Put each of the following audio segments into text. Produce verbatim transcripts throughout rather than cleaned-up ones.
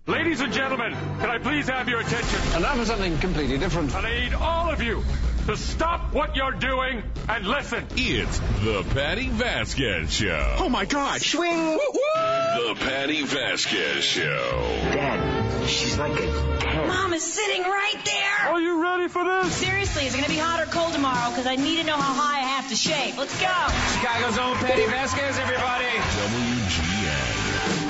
Ladies and gentlemen, can I please have your attention? And now for something completely different. And I need all of you to stop what you're doing and listen. It's the Patty Vasquez Show. Oh, my God. Swing. The Patty Vasquez Show. Dad, she's like a ten. Mom is sitting right there. Are you ready for this? Seriously, is it going to be hot or cold tomorrow? Because I need to know how high I have to shave. Let's go. Chicago's own Patty Vasquez, everybody. W G N.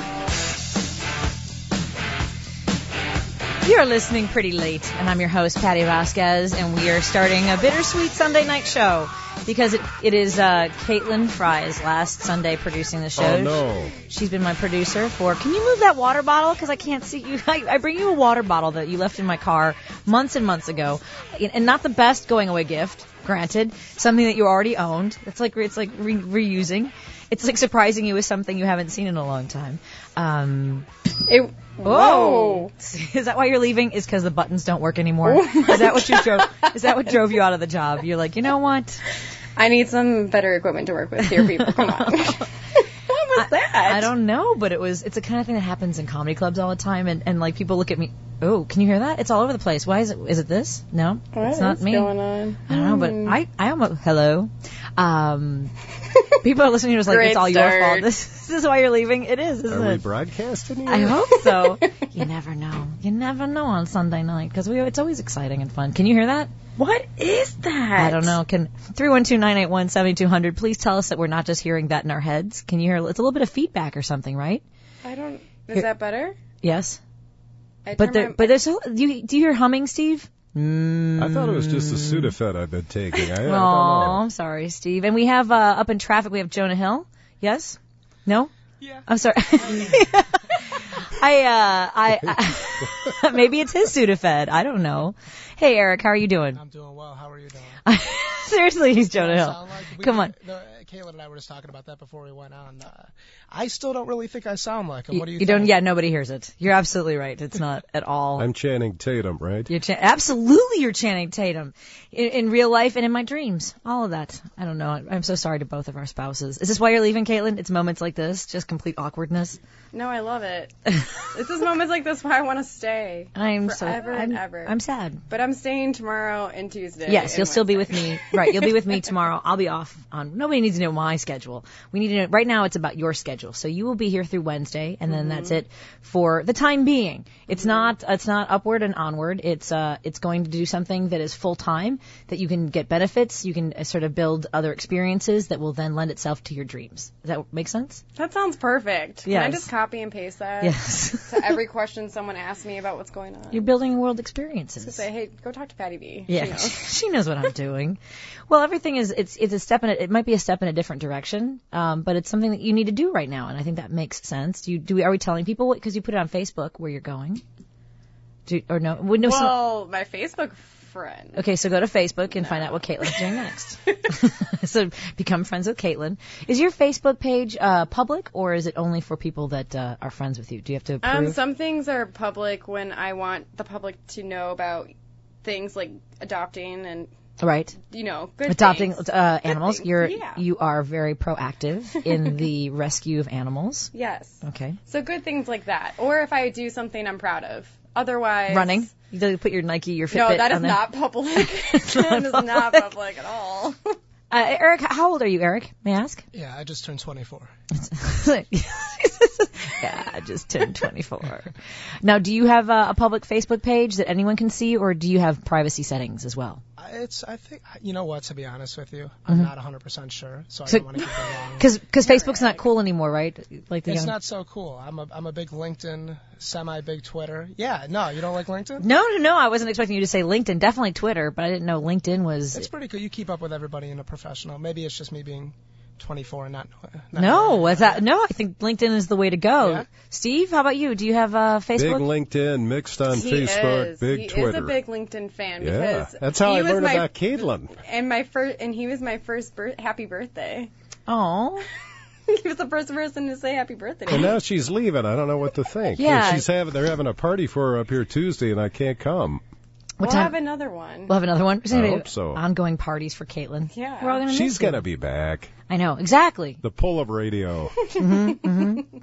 You're listening pretty late, and I'm your host, Patty Vasquez, and we are starting a bittersweet Sunday night show because it, it is uh, Caitlin Fry's last Sunday producing the show. Oh, no. She's been my producer for... Can you move that water bottle? Because I can't see you. I, I bring you a water bottle that you left in my car months and months ago, and not the best going-away gift, granted. Something that you already owned. It's like it's like re- reusing. It's like surprising you with something you haven't seen in a long time. Um... It, Whoa! Is that why you're leaving? Is because the buttons don't work anymore? Oh is that what you drove? Is that what drove you out of the job? You're like, you know what? I need some better equipment to work with here, people. Come on. What was that? I, I don't know, but it was. It's the kind of thing that happens in comedy clubs all the time, and, and like people look at me. Oh, can you hear that? It's all over the place. Why is it? Is it this? No, what it's not is me. Going on? I don't know, but Hmm. I I almost hello. Um, people are listening to us like Great it's all start. your fault. This, this is why you're leaving. It is, isn't Are it? we broadcasting here? I hope so. You never know. You never know on Sunday night because we it's always exciting and fun. Can you hear that? What is that? I don't know. Can three one two, nine eight one, seven two zero zero please tell us that we're not just hearing that in our heads? Can you hear? It's a little bit of feedback or something, right? I don't. Is Here- that better? Yes. I But turn there, my- but there's so do you do you hear humming, Steve? Mm. I thought it was just a Sudafed I've been taking. I, I don't Oh, know. I'm sorry, Steve. And we have uh, up in traffic. We have Jonah Hill. Yes? No? Yeah. I'm sorry. I uh I, I maybe it's his Sudafed. I don't know. Hey Eric, how are you doing? I'm doing well. How are you doing? Seriously, he's Jonah Hill. Sound like we- Come on. No, Caitlin and I were just talking about that before we went on. Uh, I still don't really think I sound like him. What do you, you think? don't? Yeah, nobody hears it. You're absolutely right. It's not at all. I'm Channing Tatum, right? You're cha- absolutely, you're Channing Tatum in, in real life and in my dreams. All of that. I don't know. I'm so sorry to both of our spouses. Is this why you're leaving, Caitlin? It's moments like this, just complete awkwardness. No, I love it. This is moments like this why I want to stay. I'm so Forever I'm, and ever. I'm sad. But I'm staying tomorrow and Tuesday. Yes, and you'll still be with Wednesday. me. Right, you'll be with me tomorrow. I'll be off on. Nobody needs to know my schedule. We need to know. Right now, it's about your schedule. So you will be here through Wednesday, and then Mm-hmm. that's it for the time being. It's mm-hmm. not. It's not upward and onward. It's uh. It's going to do something that is full time. That you can get benefits. You can uh, sort of build other experiences that will then lend itself to your dreams. Does that make sense? That sounds perfect. Yes. Can I just copy and paste that? Yes. To every question someone asks me about what's going on. You're building world experiences. To say, hey, go talk to Patty B. Yeah, She knows. she knows what I'm doing. Well, everything is it's it's a step in a, it might be a step in a different direction, um, but it's something that you need to do right now, and I think that makes sense. Do you do we are we telling people because you put it on Facebook where you're going? Do, or no? Would no some- Well, my Facebook friend. Okay, so go to Facebook and No. find out what Caitlin's doing next. So become friends with Caitlin. Is your Facebook page uh, public, or is it only for people that uh, are friends with you? Do you have to approve? Um, some things are public when I want the public to know about things like adopting and, right. you know, good Adopting things. uh, Good animals. things, You're yeah. you are very proactive in the rescue of animals. Yes. Okay. So good things like that. Or if I do something I'm proud of. Otherwise. Running. You do put your Nike, your Fitbit. No, that is on there. not public. That is not public at all. Uh, Eric, how old are you, Eric? May I ask? Yeah, I just turned twenty-four. Yeah, I just turned twenty-four. Now, do you have a, a public Facebook page that anyone can see, or do you have privacy settings as well? I- It's, I think, you know what, to be honest with you, I'm not one hundred percent sure, so I So- don't want to give the wrong. Because because Facebook's not cool anymore, right? Like the It's young- not so cool. I'm a, I'm a big LinkedIn, semi-big Twitter. Yeah, no, you don't like LinkedIn? No, no, no. I wasn't expecting you to say LinkedIn. Definitely Twitter, but I didn't know LinkedIn was. It's pretty cool. You keep up with everybody in a professional. Maybe it's just me being twenty-four and not. not No, is that no? I think LinkedIn is the way to go. Yeah? Steve, how about you? Do you have uh, Big Facebook? LinkedIn, mixed on He Facebook, is. big he Twitter. is a big LinkedIn fan yeah, because that's how he I was learned my, about Caitlin. And my first, and he was my first bir- happy birthday. Oh, He was the first person to say happy birthday. And now she's leaving. I don't know what to think. Yeah. she's having. They're having a party for her up here Tuesday, and I can't come. what we'll time? have another one. We'll have another one. There's I gonna be hope so. Ongoing parties for Caitlin. Yeah. We're all gonna miss She's you. gonna be back. I know exactly. The pull of radio.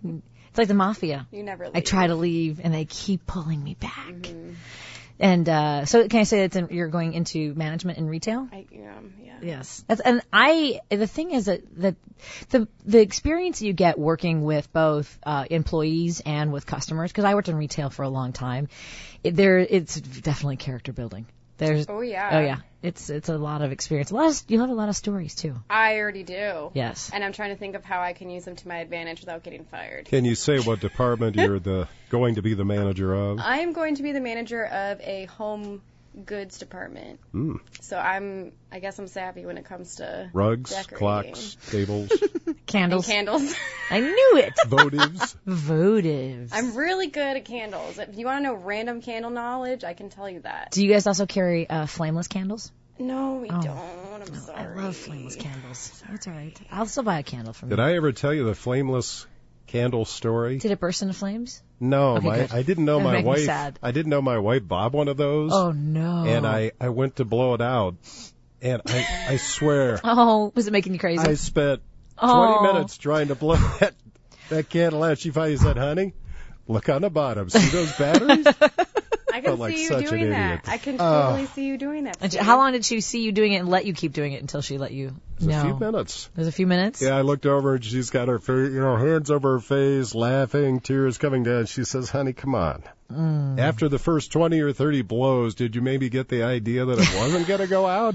It's like the mafia. You never leave. I try to leave, and they keep pulling me back. Mm-hmm. And uh, so, can I say that it's in, you're going into management in retail? I am, yeah. Yes. That's, and I, the thing is that, that the the experience you get working with both uh, employees and with customers, because I worked in retail for a long time, it, there it's definitely character building. There's, oh yeah. Oh yeah. It's it's a lot of experience. A lot of, you'll have a lot of stories too. I already do. Yes. And I'm trying to think of how I can use them to my advantage without getting fired. Can you say what department you're the going to be the manager of? I'm going to be the manager of a home goods department. Mm. So I'm, I guess I'm savvy when it comes to Rugs, decorating. clocks, tables, Candles. And candles. I knew it. votives. Votives. I'm really good at candles. If you want to know random candle knowledge, I can tell you that. Do you guys also carry uh, flameless candles? No, we Oh. don't. I'm No, sorry. I love flameless candles. That's all right. I'll still buy a candle from Did you. I ever tell you the flameless candle story? Did it burst into flames? No, Okay, my good. I didn't know That would my make me wife. sad. I didn't know my wife bought one of those. Oh no. And I I went to blow it out, and I I swear Oh, was it making you crazy? I spent Oh. twenty minutes trying to blow that that candle out. She finally said, "Honey, look on the bottom. See those batteries?" I can felt like see you such an doing that. idiot. I can Oh. totally see you doing that. And Steve. how long did she see you doing it and let you keep doing it until she let you? It was no. a few minutes. There's a few minutes. Yeah, I looked over and she's got her fa- you know hands over her face, laughing, tears coming down. She says, "Honey, come on." Mm. After the first twenty or thirty blows, did you maybe get the idea that it wasn't going to go out?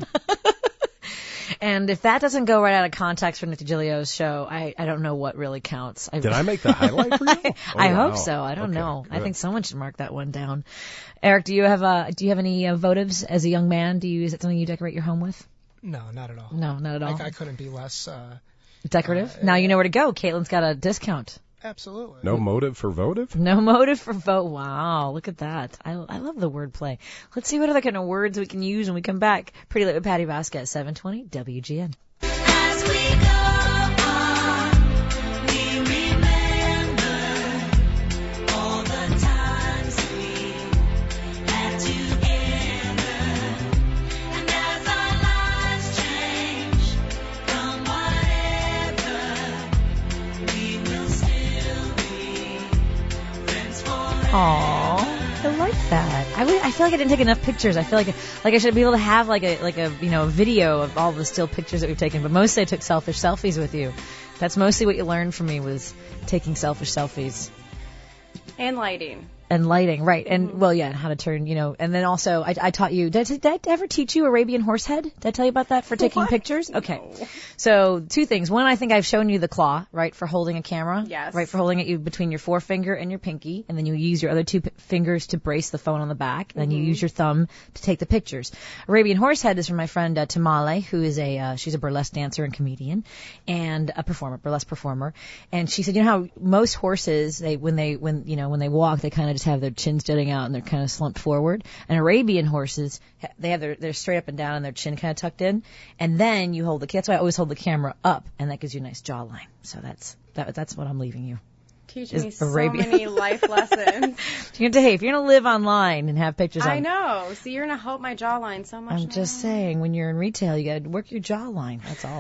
And if that doesn't go right out of context for Nick DiGilio's show, I, I don't know what really counts. I, Did I make the highlight for you? I, Oh, I wow. hope so. I don't Okay, know. I good. think someone should mark that one down. Eric, do you have uh, do you have any uh, votives as a young man? Do you is it something you decorate your home with? No, not at all. No, not at all. I, I couldn't be less. Uh, Decorative. uh, now you know where to go. Caitlin's got a discount. absolutely. No motive for votive? No motive for vote. Wow, look at that. I, I love the wordplay. Let's see what other kind of words we can use when we come back. Pretty Late with Patty Vasquez, seven twenty W G N. As we go on, we remember all the times we had together. And as our lives change from whatever, we will still be friends forever. Aww, I like that. I, would, I feel like I didn't take enough pictures. I feel like like I should be able to have like a like a you know a video of all the still pictures that we've taken. But mostly I took selfish selfies with you. That's mostly what you learned from me was taking selfish selfies And lighting. and lighting, right? And well, yeah, and how to turn, you know. And then also I, I taught you. Did I, did I ever teach you Arabian horse head? Did I tell you about that for taking What? pictures? Okay. No. So two things. One, I think I've shown you the claw, right, for holding a camera. Yes. Right, for holding it you between your forefinger and your pinky, and then you use your other two p- fingers to brace the phone on the back, and then you use your thumb to take the pictures. Arabian horse head is from my friend uh, Tamale, who is a uh, she's a burlesque dancer and comedian, and a performer, burlesque performer. And she said, you know how most horses, they when they when you know when they walk, they kind of just have their chins jutting out and they're kind of slumped forward. And Arabian horses, they have their they're straight up and down and their chin kind of tucked in. And then you hold the that's why I always hold the camera up, and that gives you a nice jawline. So that's that that's what I'm leaving you. Teaching me Is so Arabian. many life lessons. You're gonna, hey, if you're gonna live online and have pictures, I on, know. See, you're going to help my jawline so much I'm now. just saying, when you're in retail, you gotta work your jawline. That's all.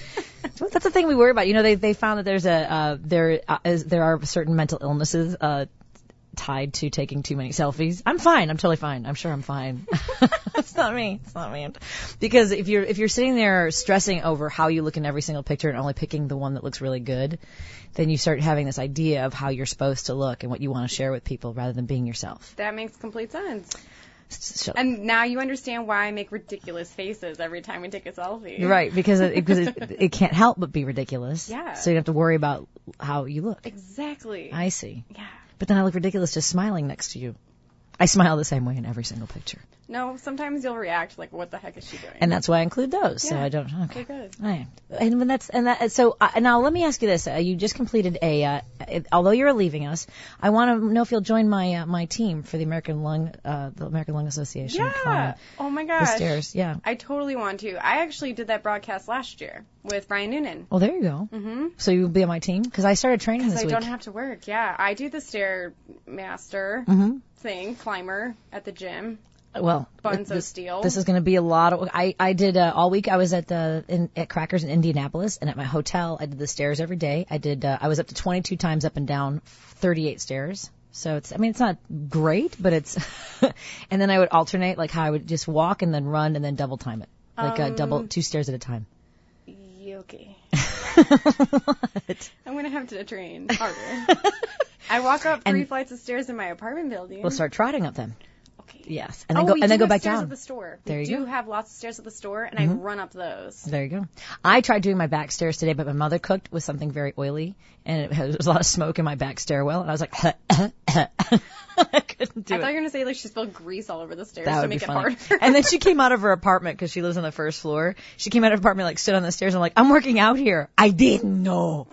So that's the thing we worry about. You know, they they found that there's a uh, there uh, is, there are certain mental illnesses uh, tied to taking too many selfies. I'm fine. I'm totally fine. I'm sure I'm fine. It's not me. It's not me. Because if you're if you're sitting there stressing over how you look in every single picture and only picking the one that looks really good, then you start having this idea of how you're supposed to look and what you want to share with people rather than being yourself. That makes complete sense. So, And now you understand why I make ridiculous faces every time we take a selfie. right, because it, because it, it can't help but be ridiculous. Yeah. So you have to worry about how you look. Exactly. I see. Yeah. But then I look ridiculous just smiling next to you. I smile the same way in every single picture. No, sometimes you'll react like, what the heck is she doing? And that's why I include those. So Yeah, I don't, okay. they're good. Right. And when that's, and that, so, uh, now let me ask you this. Uh, you just completed a, uh, it, although you're leaving us, I want to know if you'll join my, uh, my team for the American Lung, uh, the American Lung Association. Yeah. Climb Oh my the gosh. stairs. Yeah. I totally want to. I actually did that broadcast last year with Ryan Noonan. Well, there you go. Mm-hmm. So you'll be on my team? Because I started training Because this I week. don't have to work. Yeah, I do the stair master Mm-hmm. thing, climber at the gym. Well, Buns of this, steel. This is going to be a lot of. I I did uh, all week. I was at the in, at Crackers in Indianapolis, and at my hotel, I did the stairs every day. I did. Uh, I was up to twenty-two times up and down, thirty-eight stairs. So it's. I mean, it's not great, but it's. And then I would alternate, like how I would just walk and then run and then double time it, like Um, uh, double two stairs at a time. Okay. What? I'm going to have to train harder. I walk up three And- flights of stairs in my apartment building. We'll start trotting up them. Okay. Yes, and then oh, go we and then do go have back stairs down. at the store. There we you do go. have lots of stairs at the store, and Mhm. I run up those. There you go. I tried doing my back stairs today, but my mother cooked with something very oily, and it had, there was a lot of smoke in my back stairwell, and I was like, I couldn't do I it. thought you were going to say like she spilled grease all over the stairs That to would make be it funny. harder. And then she came out of her apartment because she lives on the first floor. She came out of her apartment, like stood on the stairs, and I'm like, I'm working out here. I didn't know.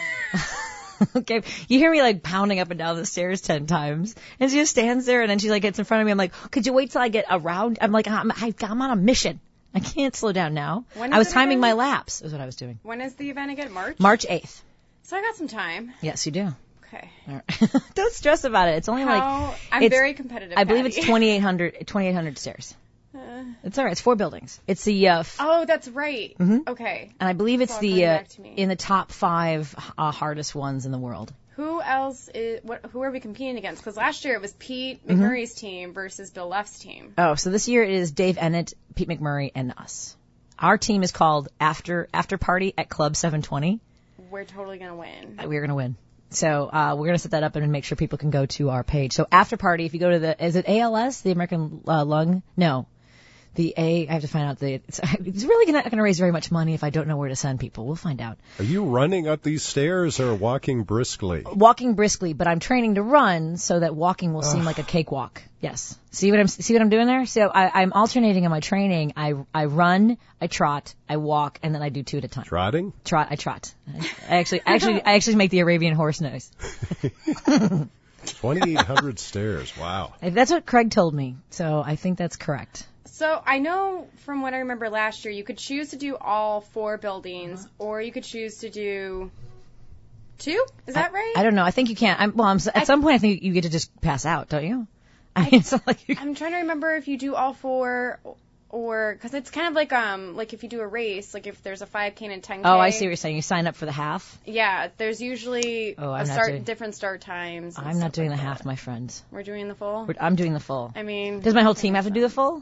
Okay, you hear me like pounding up and down the stairs ten times, and she just stands there, and then she like gets in front of me. I'm like, could you wait till I get around? I'm like, I'm, I- I'm on a mission. I can't slow down now. When I is was it timing again? my laps. Is what I was doing. When is the event again? March? March eighth. So I got some time. Yes, you do. Okay. All right. Don't stress about it. It's only like How, I'm it's- very competitive. I believe Patty. it's twenty-eight hundred, twenty-eight hundred stairs. Uh, It's all right. It's four buildings. It's the uh, f- oh, that's right. Mhm. Okay. and I believe it's all the coming uh, back to me. in the top five uh, hardest ones in the world. Who else is? What? Who are we competing against? Because last year it was Pete Mm-hmm. McMurray's team versus Bill Leff's team. Oh, so this year it is Dave Ennett, Pete McMurray, and us. Our team is called After After Party at Club seven twenty. We're totally gonna win. We're gonna win. So uh, we're gonna set that up and make sure people can go to our page. So After Party, if you go to the, is it A L S, the American uh, Lung? No. The A, I have to find out the, it's, it's really not going to raise very much money if I don't know where to send people. We'll find out. Are you running up these stairs or walking briskly? Walking briskly, but I'm training to run so that walking will seem like a cakewalk. Yes. See what I'm, see what I'm doing there? So I, I'm alternating in my training. I, I run, I trot, I walk, and then I do two at a time. Trotting? Trot, I trot. I actually, actually, I actually make the Arabian horse noise. twenty-eight hundred stairs. Wow. That's what Craig told me. So I think that's correct. So I know from what I remember last year, you could choose to do all four buildings, or you could choose to do two. Is that right? I don't know. I think you can't. I'm, well, I'm, at some point, I think you get to just pass out, don't you? I mean, it's not like you. I'm trying to remember if you do all four, or because it's kind of like um like if you do a race, like if there's a five K and a ten K. Oh, I see what you're saying. You sign up for the half. Yeah, there's usually Oh, a I'm not start doing- different start times. and I'm not stuff doing like the that. half, my friends. We're doing the full. We're- I'm doing the full. I mean, Does my whole team have to do the full?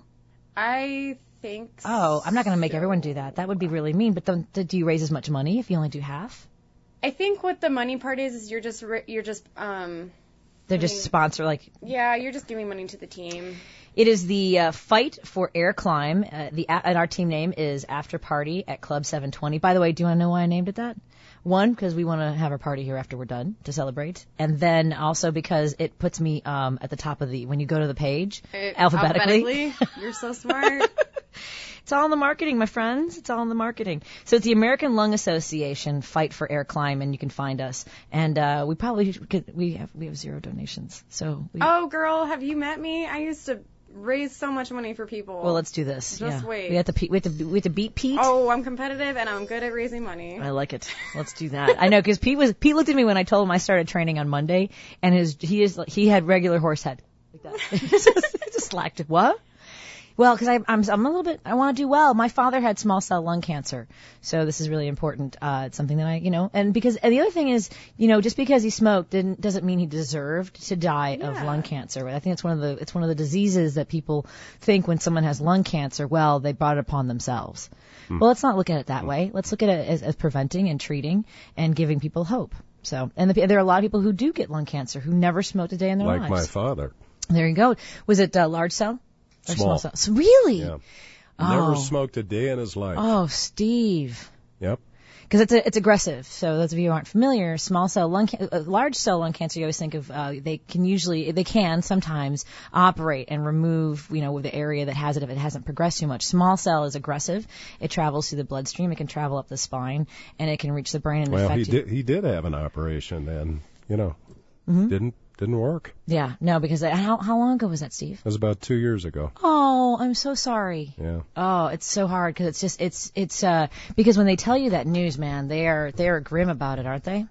I think. Oh, I'm not going to make so. everyone do that. That would be really mean. But then, do you raise as much money if you only do half? I think what the money part is is you're just ri- you're just um They're just mean- sponsor like. yeah you're just giving money to the team. It is the uh, Fight for Air Climb. Uh, the and our team name is After Party at Club seven twenty. By the way, do you want to know why I named it that? One, because we want to have a party here after we're done to celebrate, and then also because it puts me um, at the top of the when you go to the page Uh, alphabetically. alphabetically? You're so smart. It's all in the marketing, my friends. It's all in the marketing. So it's the American Lung Association Fight for Air Climb, and you can find us. And uh, we probably could, we have we have zero donations. So we, Oh, girl, have you met me? I used to raise so much money for people. well, let's do this. Just yeah. wait. We have to pe- we have to we have to beat Pete. Oh, I'm competitive and I'm good at raising money. I like it. Let's do that. I know because Pete was Pete looked at me when I told him I started training on Monday, and his he is he had regular horse head like that. He just, he just slacked it. What? Well, because I'm I'm a little bit I want to do well. My father had small cell lung cancer, so this is really important. Uh, it's something that I you know, and because and the other thing is you know just because he smoked didn't doesn't mean he deserved to die of Yeah. lung cancer. I think it's one of the it's one of the diseases that people think when someone has lung cancer, well, they brought it upon themselves. Well, let's not look at it that way. Let's look at it as, as preventing and treating and giving people hope. So, and the, there are a lot of people who do get lung cancer who never smoked a day in their Like lives. my father. There you go. Was it uh, large cell? Or Small. cell? So, really? Yeah. Oh. Never smoked a day in his life. Oh, Steve. Yep. Because it's a, it's aggressive. So those of you who aren't familiar, small cell lung, can- uh, large cell lung cancer, you always think of, uh, they can usually, they can sometimes operate and remove, you know, the area that has it if it hasn't progressed too much. Small cell is aggressive. It travels through the bloodstream. It can travel up the spine and it can reach the brain and Well, affect he you. did. He did have an operation, and you know, Mhm. didn't didn't work. Yeah, no, because that, how how long ago was that, Steve? It was about two years ago. Oh, I'm so sorry. Yeah. Oh, it's so hard because it's just it's it's uh because when they tell you that news, man, they are they are grim about it, aren't they?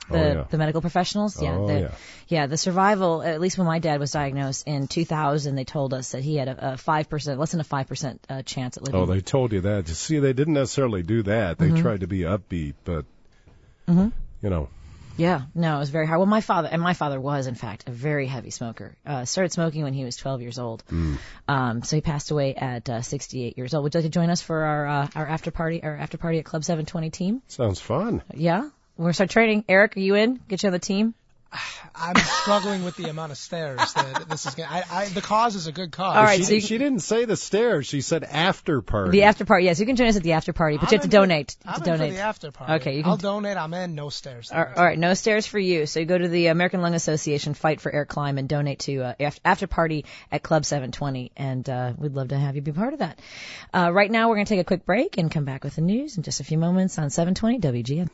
The, Oh, yeah. the medical professionals, yeah, Oh, the, yeah. yeah. The survival, at least when my dad was diagnosed in two thousand, they told us that he had a, a five percent, less than a five percent uh, chance at living. Oh, they told you that. You see, they didn't necessarily do that. They Mhm. tried to be upbeat, but Mhm. you know. Yeah, no, it was very hard. Well, my father, and my father was, in fact, a very heavy smoker. Uh, started smoking when he was twelve years old. Mm. Um, so he passed away at uh, sixty-eight years old. Would you like to join us for our uh, our after party, our after party at Club seven twenty team? Sounds fun. Yeah, we're gonna start training. Eric, are you in? Get you on the team. I'm struggling with the amount of stairs that this is going to... I, I, the cause is a good cause. All right, she, so you, she didn't say the stairs. She said after party. the after party. Yes, you can join us at the after party, but I'm you have to in for- donate. I'm to in donate. for the after party. Okay, you can I'll donate. I'm in. No stairs. All all right, no stairs for you. So you go to the American Lung Association Fight for Air Climb and donate to uh, af- after party at Club seven twenty, and uh, we'd love to have you be part of that. Uh, right now, we're going to take a quick break and come back with the news in just a few moments on seven twenty W G N.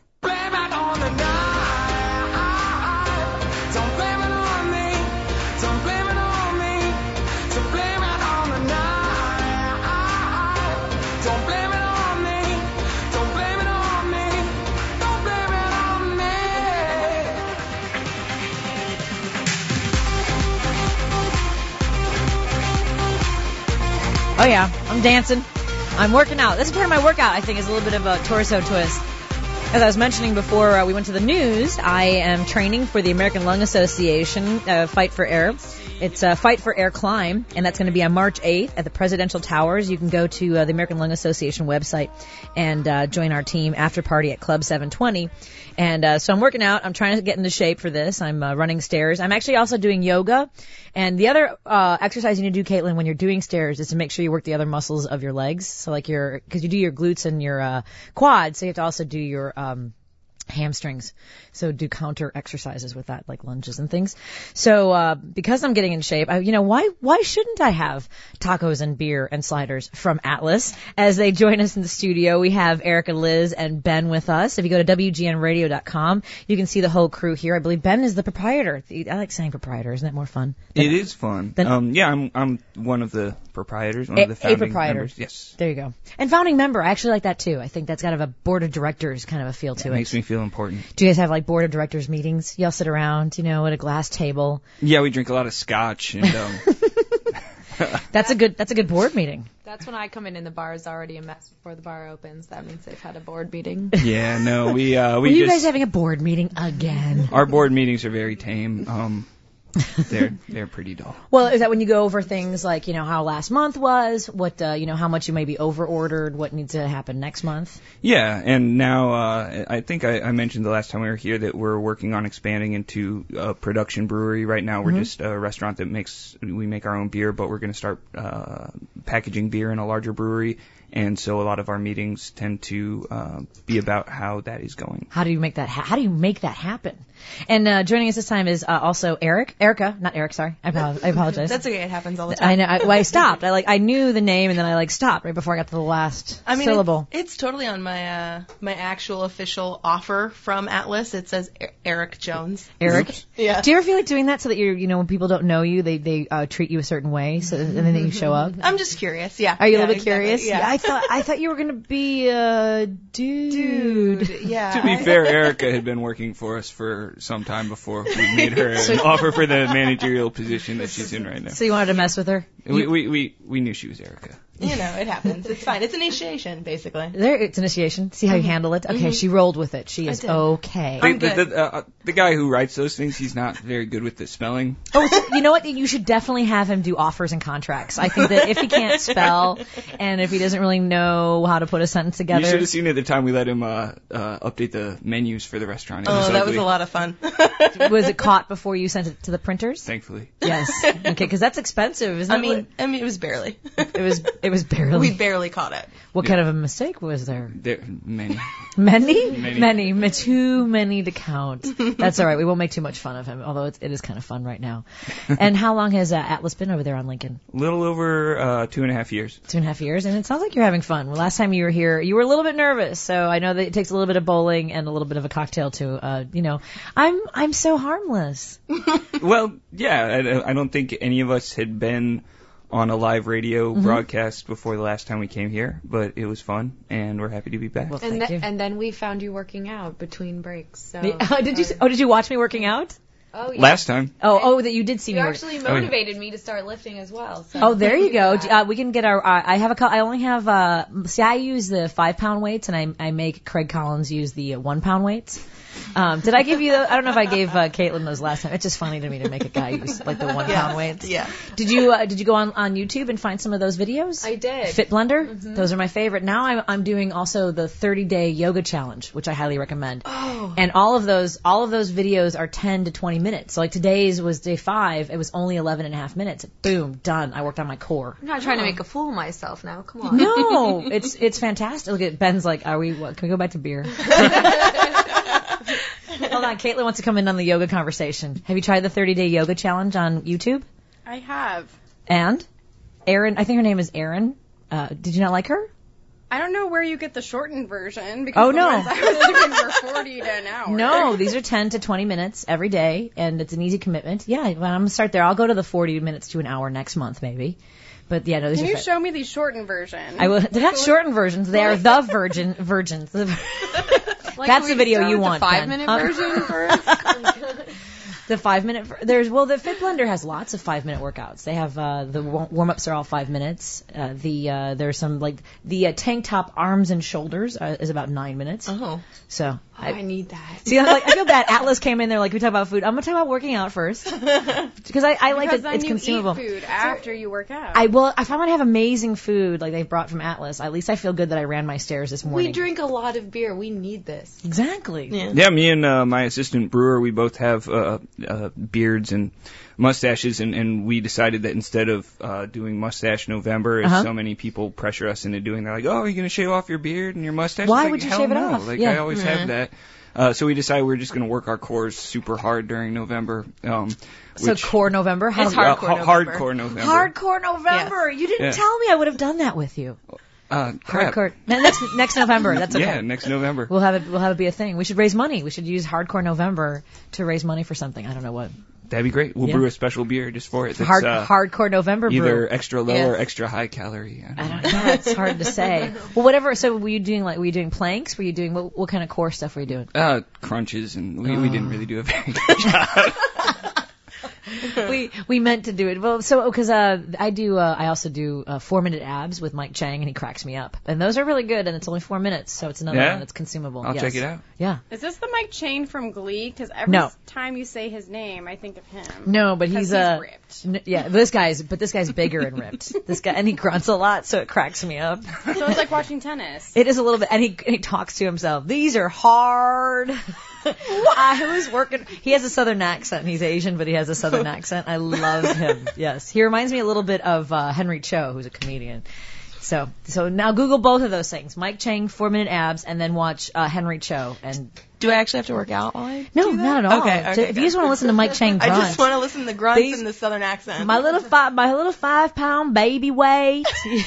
Oh yeah, I'm dancing. I'm working out. This is part of my workout, I think, is a little bit of a torso twist. As I was mentioning before uh, we went to the news, I am training for the American Lung Association uh, Fight for Air. It's uh, Fight for Air Climb, and that's going to be on March eighth at the Presidential Towers. You can go to uh, the American Lung Association website and uh, join our team after party at Club seven twenty. And uh, so I'm working out. I'm trying to get into shape for this. I'm uh, running stairs. I'm actually also doing yoga. And the other uh, exercise you need to do, Caitlin, when you're doing stairs is to make sure you work the other muscles of your legs. So like your, because you do your glutes and your uh, quads, so you have to also do your um, hamstrings. So do counter exercises with that, like lunges and things. So uh, because I'm getting in shape, I, you know, why why shouldn't I have tacos and beer and sliders from Atlas? As they join us in the studio, we have Erica, Liz, and Ben with us. If you go to W G N radio dot com, you can see the whole crew here. I believe Ben is the proprietor. I like saying proprietor. Isn't that more fun? Than, It is fun. Then- um, yeah, I'm I'm one of the proprietors, one A, of the founding a proprietor. members. Yes, There you go. And founding member. I actually like that too. I think that's got a board of directors kind of a feel to it it. makes me feel important. Do you guys have like board of directors meetings? Y'all sit around, you know, at a glass table. Yeah, we drink a lot of scotch, and um, That's a good. That's a good board meeting. That's when I come in and the bar is already a mess before the bar opens. That means they've had a board meeting. yeah, no, we uh, we Were you just guys having a board meeting again? our board meetings are very tame. Um, they're they're pretty dull. Well, is that when you go over things like, you know, how last month was, what, uh, you know, how much you maybe over ordered, what needs to happen next month? Yeah, and now uh, I think I, I mentioned the last time we were here that we're working on expanding into a production brewery. Right now, we're Mhm. just a restaurant that makes we make our own beer, but we're going to start uh, packaging beer in a larger brewery. And so a lot of our meetings tend to uh, be about how that is going. How do you make that? Ha- how do you make that happen? And uh, joining us this time is uh, also Eric, Erica, not Eric. Sorry, I, apo- I apologize. That's okay. It happens all the time. I know. I, well, I stopped. I like. I knew the name, and then I like stopped right before I got to the last I mean, syllable. It, it's totally on my uh, my actual official offer from Atlas. It says E- Eric Jones. Eric. Yeah. Do you ever feel like doing that so that you're, you know, when people don't know you, they they uh, treat you a certain way, so and then you show up? I'm just curious. Yeah. Are you yeah, a little bit exactly, curious? Yeah. I thought I thought you were gonna be a dude. Dude. Yeah. To be fair, Erica had been working for us for some time before we made her an offer for the managerial position that she's in right now. So you wanted to mess with her? We we we, we knew she was Erica. You know, it happens. It's fine. It's initiation, basically. There, it's initiation. See how you handle it. Okay, Mhm. she rolled with it. She I is did. okay. The, the, the, uh, the guy who writes those things, he's not very good with the spelling. Oh, so you know what? You should definitely have him do offers and contracts. I think that if he can't spell and if he doesn't really know how to put a sentence together. You should have seen at the time we let him uh, uh, update the menus for the restaurant. It Oh, was that was ugly. a lot of fun. Was it caught before you sent it to the printers? Thankfully. Yes. Okay, because that's expensive, isn't I it? mean, I mean, it was barely. It was. It was barely. We barely caught it. What kind of a mistake was there? There, many. Many? Many. Many. Ma- Too many to count. That's all right. We won't make too much fun of him, although it's, it is kind of fun right now. And how long has uh, Atlas been over there on Lincoln? A little over uh, two and a half years. Two and a half years, and it sounds like you're having fun. Well, last time you were here, you were a little bit nervous, so I know that it takes a little bit of bowling and a little bit of a cocktail to, uh, you know, I'm I'm so harmless. Well, yeah, I, I don't think any of us had been on a live radio Mhm. broadcast before the last time we came here, but it was fun, and we're happy to be back. Well, And, thank th- you. and then we found you working out between breaks. So Oh, did you? Oh, did you watch me working out? Oh, yeah. Last time. Oh, oh, that you did see You me. work- actually Oh, yeah. motivated me to start lifting as well. So Oh, there you thank go. for that. Uh, we can get our. Uh, I have a. cou- I only have. Uh, see, I use the five pound weights, and I I make Craig Collins use the uh, one pound weights. Um, did I give you? The, I don't know if I gave uh, Caitlin those last time. It's just funny to me to make a guy use like the one pound weights. Yeah. Did you? Uh, did you go on on YouTube and find some of those videos? I did. Fit Blender. Mhm. Those are my favorite. Now I'm I'm doing also the thirty day yoga challenge, which I highly recommend. Oh. And all of those all of those videos are ten to twenty minutes. So like today's was day five. It was only eleven and a half minutes. Boom, done. I worked on my core. I'm not trying to make a fool of myself now. Come on. No, it's it's fantastic. Look at Ben's like, are we? What, can we go back to beer? Hold on, Caitlin wants to come in on the yoga conversation. Have you tried the thirty day yoga challenge on YouTube? I have. And Erin, I think her name is Erin. Uh, did you not like her? I don't know where you get the shortened version because Oh, the no. ones I was doing were forty to an hour. No, these are ten to twenty minutes every day, and it's an easy commitment. Yeah, well, I'm gonna start there. I'll go to the forty minutes to an hour next month, maybe. But yeah, no, these Can are you fa- show me these shortened versions? I will. They're not shortened versions. They are the virgin virgins. Like, That's can the we video start you with want. The five Ben. minute Huh? version first. The five minute. There's well, the Fit Blender has lots of five minute workouts. They have uh, the warm ups are all five minutes. Uh, the uh, there's some like the uh, tank top arms and shoulders uh, is about nine minutes. Oh. So Oh, I need that. see, I'm like I feel bad. Atlas came in there like we talk about food. I'm gonna talk about working out first because I, I like because that then it's you consumable. eat food after you work out. I will. If I want to have amazing food like they brought from Atlas, at least I feel good that I ran my stairs this morning. We drink a lot of beer. We need this. Exactly. Yeah. Yeah, me and uh, my assistant brewer, we both have uh, uh, beards and mustaches, and, and we decided that instead of uh, doing Mustache November, as Uh-huh. so many people pressure us into doing, they're like, oh, are you going to shave off your beard and your mustache? Why It's like, would you hell shave it no. off? Like, Yeah. I always have that. Uh, so we decided we are just going to work our cores super hard during November. Um, So which, core November. How It's uh, hardcore ha- November. Hardcore November. Hardcore November. You didn't Yeah. tell me. I would have done that with you. Uh, crap. Hardcore. Ne- Next next November. That's okay. Yeah, next November. We'll have it. We'll have it be a thing. We should raise money. We should use Hardcore November to raise money for something. I don't know what. That'd be great. We'll Yeah. brew a special beer just for it. That's, Hard uh, Hardcore November either brew. extra low Yes. or extra high calorie. I don't I know. don't know. It's hard to say. Well, whatever. So were you doing like? Were you doing planks? Were you doing what? What kind of core stuff were you doing? Uh, crunches, and we, we Oh. didn't really do a very good job. we we meant to do it. Well, so because uh, I do, uh, I also do uh, four minute abs with Mike Chang, and he cracks me up. And those are really good, and it's only four minutes, so it's another Yeah? one that's consumable. I'll Yes. check it out. Yeah. Is this the Mike Chain from Glee? Because every No. time you say his name, I think of him. No, but 'Cause he's he's uh, ripped. n- yeah, this guy's, but this guy's bigger and ripped. This guy, and he grunts a lot, so it cracks me up. So it's like watching tennis. It is a little bit, and he he talks to himself. These are hard. uh, who's working? He has a southern accent. He's Asian, but he has a southern accent. I love him. Yes, he reminds me a little bit of uh, Henry Cho, who's a comedian. So, so now Google both of those things: Mike Chang, four minute abs, and then watch uh, Henry Cho. And Do I actually have to work out while I no, do that? not at all. Okay, okay, if you just want to listen to Mike Chang I grunt, just want to listen to the grunts These- and the southern accent. my little five, my little five pound baby weight.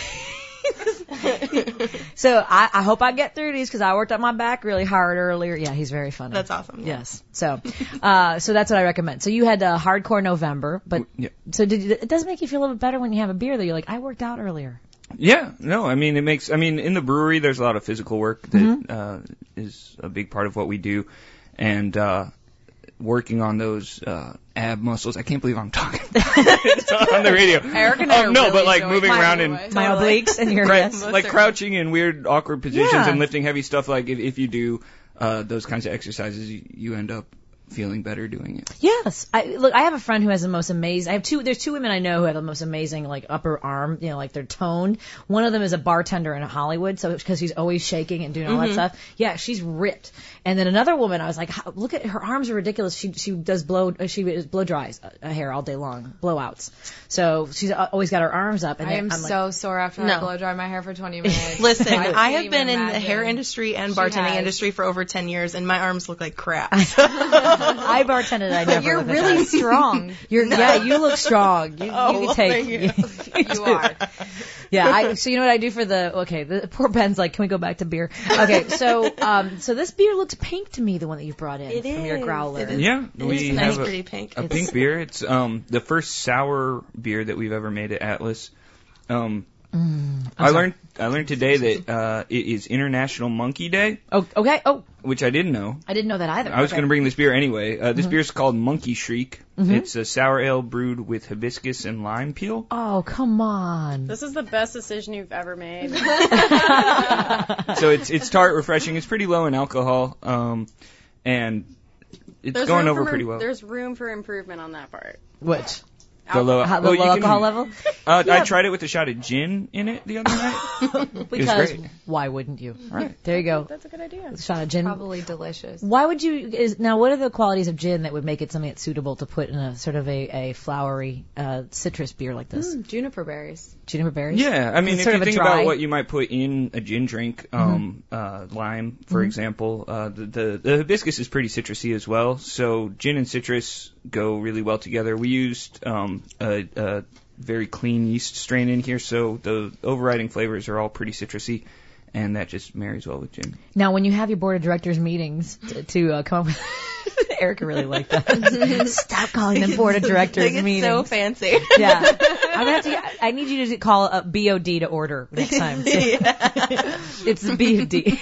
So I, I hope I get through these because I worked on my back really hard earlier. Yeah, he's very funny. That's awesome. Yeah. Yes. So, uh, so that's what I recommend. So you had uh, hardcore November, but Yeah. so did you, it does make you feel a little bit better when you have a beer though. You're like, I worked out earlier. Yeah, no, I mean, it makes, I mean, in the brewery, there's a lot of physical work that Mhm. uh, is a big part of what we do. And, uh, working on those, uh, ab muscles, I can't believe I'm talking on the radio. Eric and I Um, are no, really but like enjoying moving it, around by in, the way. My obliques and your Cra- yes. like crouching in weird, awkward positions Yeah. and lifting heavy stuff. Like if, if you do, uh, those kinds of exercises, you, you end up feeling better doing it. Yes. I look, I have a friend who has the most amazing, I have two, there's two women I know who have the most amazing, like, upper arm, you know, like, they're toned. One of them is a bartender in Hollywood, so, because she's always shaking and doing all Mhm. that stuff. Yeah, she's ripped. And then another woman, I was like, how, look at, her arms are ridiculous. She, she does blow, uh, she blow dries uh, hair all day long, blowouts. So, she's uh, always got her arms up. And I then am I'm like, so sore after No. I blow dry my hair for twenty minutes. Listen, I, can't have even been in the imagine. hair industry and She bartending has. industry for over ten years, and my arms look like crap. I bartended. I never. You're look at really that. strong. You're yeah. You look strong. You, Oh, you well, take. thank you. You are. Yeah. I, so you know what I do for the okay. The poor Ben's like, can we go back to beer? Okay. So um, so this beer looks pink to me. The one that you brought in It from your is. growler. It is. Yeah, It we is have nice, a, pretty pink. a pink beer. It's um the first sour beer that we've ever made at Atlas. Um, Mm, I sorry. learned I learned today that uh, it is International Monkey Day. Oh, okay. Oh, which I didn't know. I didn't know that either. I was okay. going to bring this beer anyway. Uh, this Mhm. beer is called Monkey Shriek. Mhm. It's a sour ale brewed with hibiscus and lime peel. Oh, come on. This is the best decision you've ever made. So it's it's tart, refreshing. It's pretty low in alcohol, um, and it's There's going room over for- pretty well. There's room for improvement on that part. Which? The low, How- the well, you low can- alcohol level? Uh, Yeah. I tried it with a shot of gin in it the other night. It was Because great. why wouldn't you? Right. There you go. That's a good idea. A shot of gin. Probably delicious. Why would you? Is now what are the qualities of gin that would make it something that's suitable to put in a sort of a, a flowery uh, citrus beer like this? Mm, juniper berries. Juniper berries. Yeah, I mean, It's if sort you of a think dry- Mm-hmm. about what you might put in a gin drink, um, uh, lime, for Mhm. example, uh, the, the the hibiscus is pretty citrusy as well. So gin and citrus go really well together. We used um, a, a very clean yeast strain in here, so the overriding flavors are all pretty citrusy, and that just marries well with gin. Now, when you have your board of directors meetings to, to uh, come up with, Erica really liked that. Stop calling them board of directors They get meetings. so fancy. Yeah, I'm gonna have to. I need you to call a B O D to order next time. It's the B O D.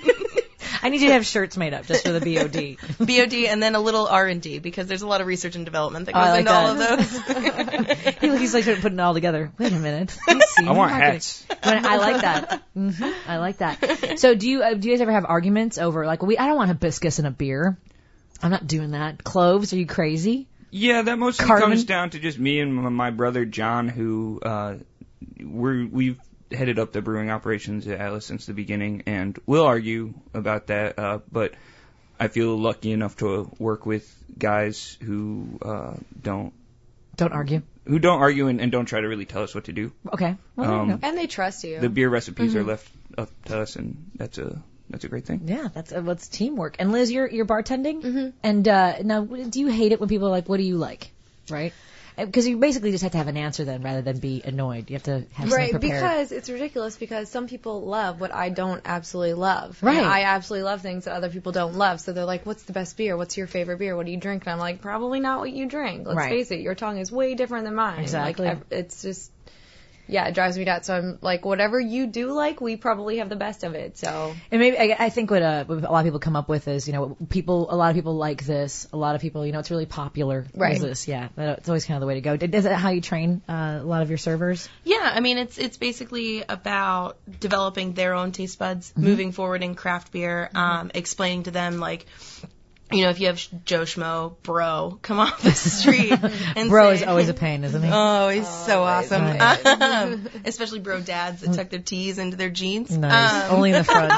I need you to have shirts made up just for the B O D. B O D and then a little R and D because there's a lot of research and development that Oh, goes I like into all of that. those. He- He's like putting it all together. Wait a minute. Let me see. I want I'm not gonna- hats. When- I like that. hmm I like that. So do you uh, do you guys ever have arguments over like we? I don't want hibiscus in a beer. I'm not doing that. Cloves? Are you crazy? Yeah, that mostly Cardamom? comes down to just me and my my brother John, who uh, we're we've headed up the brewing operations at Atlas since the beginning, and we'll argue about that. Uh, but I feel lucky enough to work with guys who uh, don't Don't argue. who don't argue and, and don't try to really tell us what to do. Okay. Well, there you Um, go. And they trust you. The beer recipes Mhm. are left up to us, and that's a that's a great thing. Yeah, that's uh, what's teamwork. And Liz, you're you're bartending, Mhm. and uh, now do you hate it when people are like, "What do you like?" Right? Because you basically just have to have an answer then, rather than be annoyed. You have to have Right, something prepared. because it's ridiculous because some people love what I don't absolutely love. Right. And I absolutely love things that other people don't love. So they're like, what's the best beer? What's your favorite beer? What do you drink? And I'm like, probably not what you drink. Let's Right. face it, your tongue is way different than mine. Exactly. Like, ev- it's just, yeah, it drives me nuts. So I'm like, whatever you do like, we probably have the best of it. So. And maybe I, I think what, uh, what a lot of people come up with is, you know, people. A lot of people like this. A lot of people, you know, it's really popular. Right. Is this? Yeah, that- it's always kind of the way to go. Is that how you train uh, a lot of your servers? Yeah, I mean it's it's basically about developing their own taste buds, Mhm. moving forward in craft beer, um, explaining to them like, you know, if you have sh- Joe Schmo, bro, come off the street and Bro say, is always a pain, isn't he? Oh, he's so awesome. Right. Um, especially bro dads that tuck their tees into their jeans. Nice. Um, Only in the front.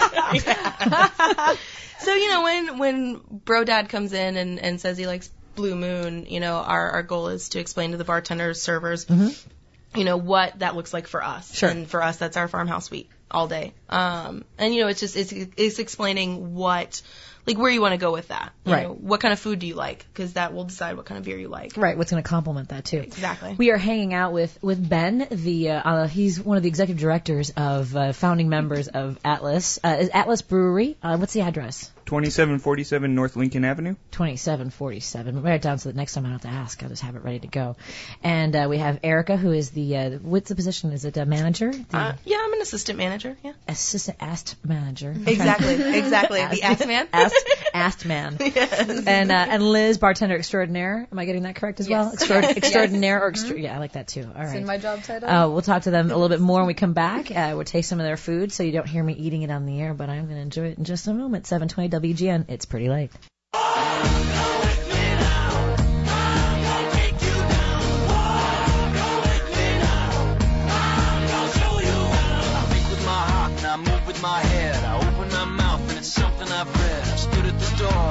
yeah. So, you know, when when bro dad comes in and, and says he likes Blue Moon, you know, our, our goal is to explain to the bartenders, servers, Mhm. you know, what that looks like for us. Sure. And for us, that's our farmhouse suite all day. Um, and, you know, it's just, it's, it's explaining what, like, where you want to go with that. You Right. know, what kind of food do you like? Because that will decide what kind of beer you like. Right. What's going to complement that too? Exactly. We are hanging out with with Ben. The uh, uh, he's one of the executive directors of uh, founding members of Atlas. Uh, is Atlas Brewery. Uh, what's the address? twenty-seven forty-seven North Lincoln Avenue. twenty-seven forty-seven. Write it down so that next time I don't have to ask. I'll just have it ready to go. And uh, we have Erica, who is the uh, what's the position? Is it a manager? The Uh, yeah, I'm an assistant manager. Yeah. assistant asked manager. I'm Exactly. trying to- Exactly. The asked man. Asked, asked man. Yes. And uh, and Liz, bartender extraordinaire. Am I getting that correct as well? Yes. Extraord- Yes. extraordinaire or extra- yeah, I like that too. All It's right. in my job title. Uh, we'll talk to them a little bit more when we come back. Uh, we'll taste some of their food, so you don't hear me eating it on the air, but I'm going to enjoy it in just a moment. seven twenty W G N. It's pretty late.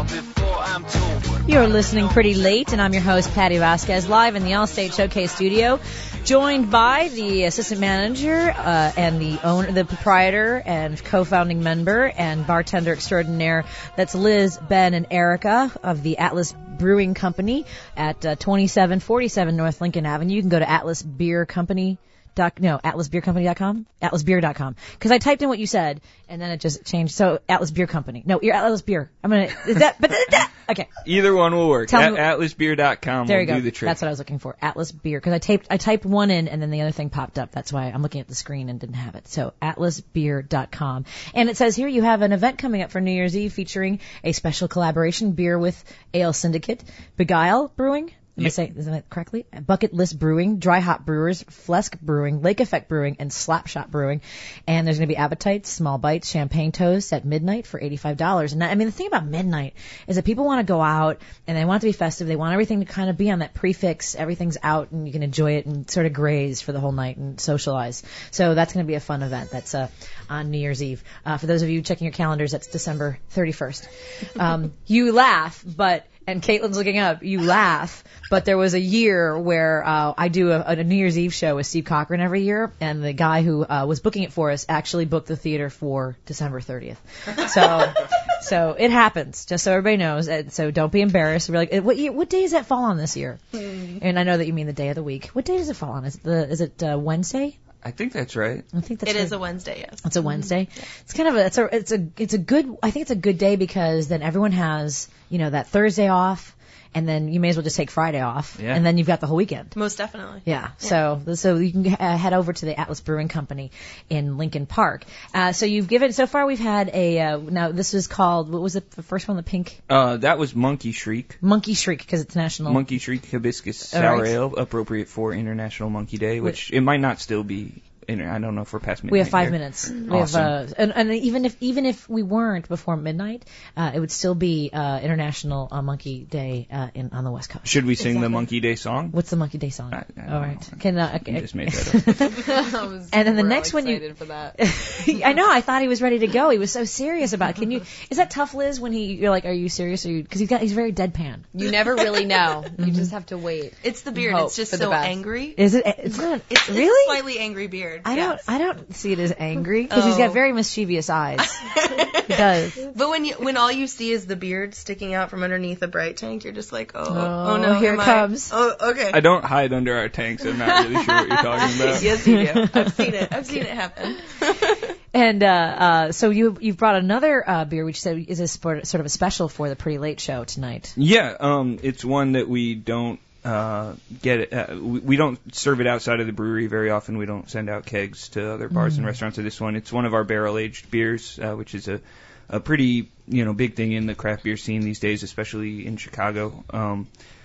You're listening Pretty Late, and I'm your host, Patty Vasquez, live in the Allstate Showcase studio. Joined by the assistant manager uh, and the owner, the proprietor and co-founding member and bartender extraordinaire. That's Liz, Ben, and Erica of the Atlas Brewing Company at uh, twenty-seven forty-seven North Lincoln Avenue. You can go to Atlas Beer Company. Doc, no, atlas beer company dot com? atlas beer dot com. Because I typed in what you said, and then it just changed. So, Atlas Beer Company. No, you're Atlas Beer. I'm going to, is that, but, that, okay. Either one will work. Tell At, me, atlas beer dot com there will you go. do the trick. That's what I was looking for. Atlas Beer. Because I typed, I typed one in, and then the other thing popped up. That's why I'm looking at the screen and didn't have it. So, atlas beer dot com. And it says here you have an event coming up for New Year's Eve featuring a special collaboration, beer with Ale Syndicate, Beguile Brewing. Am I saying isn't that correctly? Bucket List Brewing, Dry Hop Brewers, Flesk Brewing, Lake Effect Brewing, and Slapshot Brewing. And there's going to be appetites, small bites, champagne toast at midnight for eighty-five dollars. And that, I mean, the thing about midnight is that people want to go out and they want it to be festive. They want everything to kind of be on that prefix. Everything's out and you can enjoy it and sort of graze for the whole night and socialize. So that's going to be a fun event. That's uh, on New Year's Eve. Uh, for those of you checking your calendars, that's December thirty-first. Um, you laugh, but... And Caitlin's looking up. You laugh, but there was a year where uh, I do a, a New Year's Eve show with Steve Cochran every year, and the guy who uh, was booking it for us actually booked the theater for December thirtieth. So, so it happens. Just so everybody knows. And so don't be embarrassed. We're like, what year, what day does that fall on this year? Mm. And I know that you mean the day of the week. What day does it fall on? Is it the is it uh, Wednesday? I think that's right. I think that's it right. is a Wednesday, yes. It's a Wednesday. Mm-hmm. Yeah. It's kind of a it's a it's a it's a good. I think it's a good day because then everyone has you know that Thursday off. And then you may as well just take Friday off, yeah. And then you've got the whole weekend. Most definitely. Yeah. yeah. So, so you can uh, head over to the Atlas Brewing Company in Lincoln Park. Uh, so you've given so far we've had a uh, now this is called what was it the first one the pink? Uh, that was Monkey Shriek. Monkey Shriek because it's national. Monkey Shriek Hibiscus Sour right. Ale, appropriate for International Monkey Day, which Wait. It might not still be. I don't know if we're past midnight. We have five here. minutes. We awesome. have, uh, and, and even if even if we weren't before midnight, uh, it would still be uh, International uh, Monkey Day uh, in on the West Coast. Should we sing exactly. the Monkey Day song? What's the Monkey Day song? I, I All right. Know. Can uh, okay. I just made that up. I was and then the real next one excited you. For that. I know. I thought he was ready to go. He was so serious about. Can you? Is that tough, Liz? When he you're like, are you serious? Or you? Because he's got he's very deadpan. You never really know. You mm-hmm. just have to wait. It's the beard. It's just so angry. Is it? It's not. It's really it's a slightly angry beard. I yes. don't. I don't see it as angry because oh. he's got very mischievous eyes. He does. But when you when all you see is the beard sticking out from underneath a bright tank, you're just like, oh, oh, oh no, here it I? comes. Oh, okay. I don't hide under our tanks. I'm not really sure what you're talking about. Yes, you do. I've seen it. I've seen it happen. And uh, uh, so you you've brought another uh, beer, which is a sport, sort of a special for the Pretty Late Show tonight. Yeah, um, it's one that we don't. Uh, get it. Uh, we, we don't serve it outside of the brewery very often. We don't send out kegs to other bars mm. and restaurants. Of this one, it's one of our barrel-aged beers, uh, which is a, a pretty you know big thing in the craft beer scene these days, especially in Chicago. Um,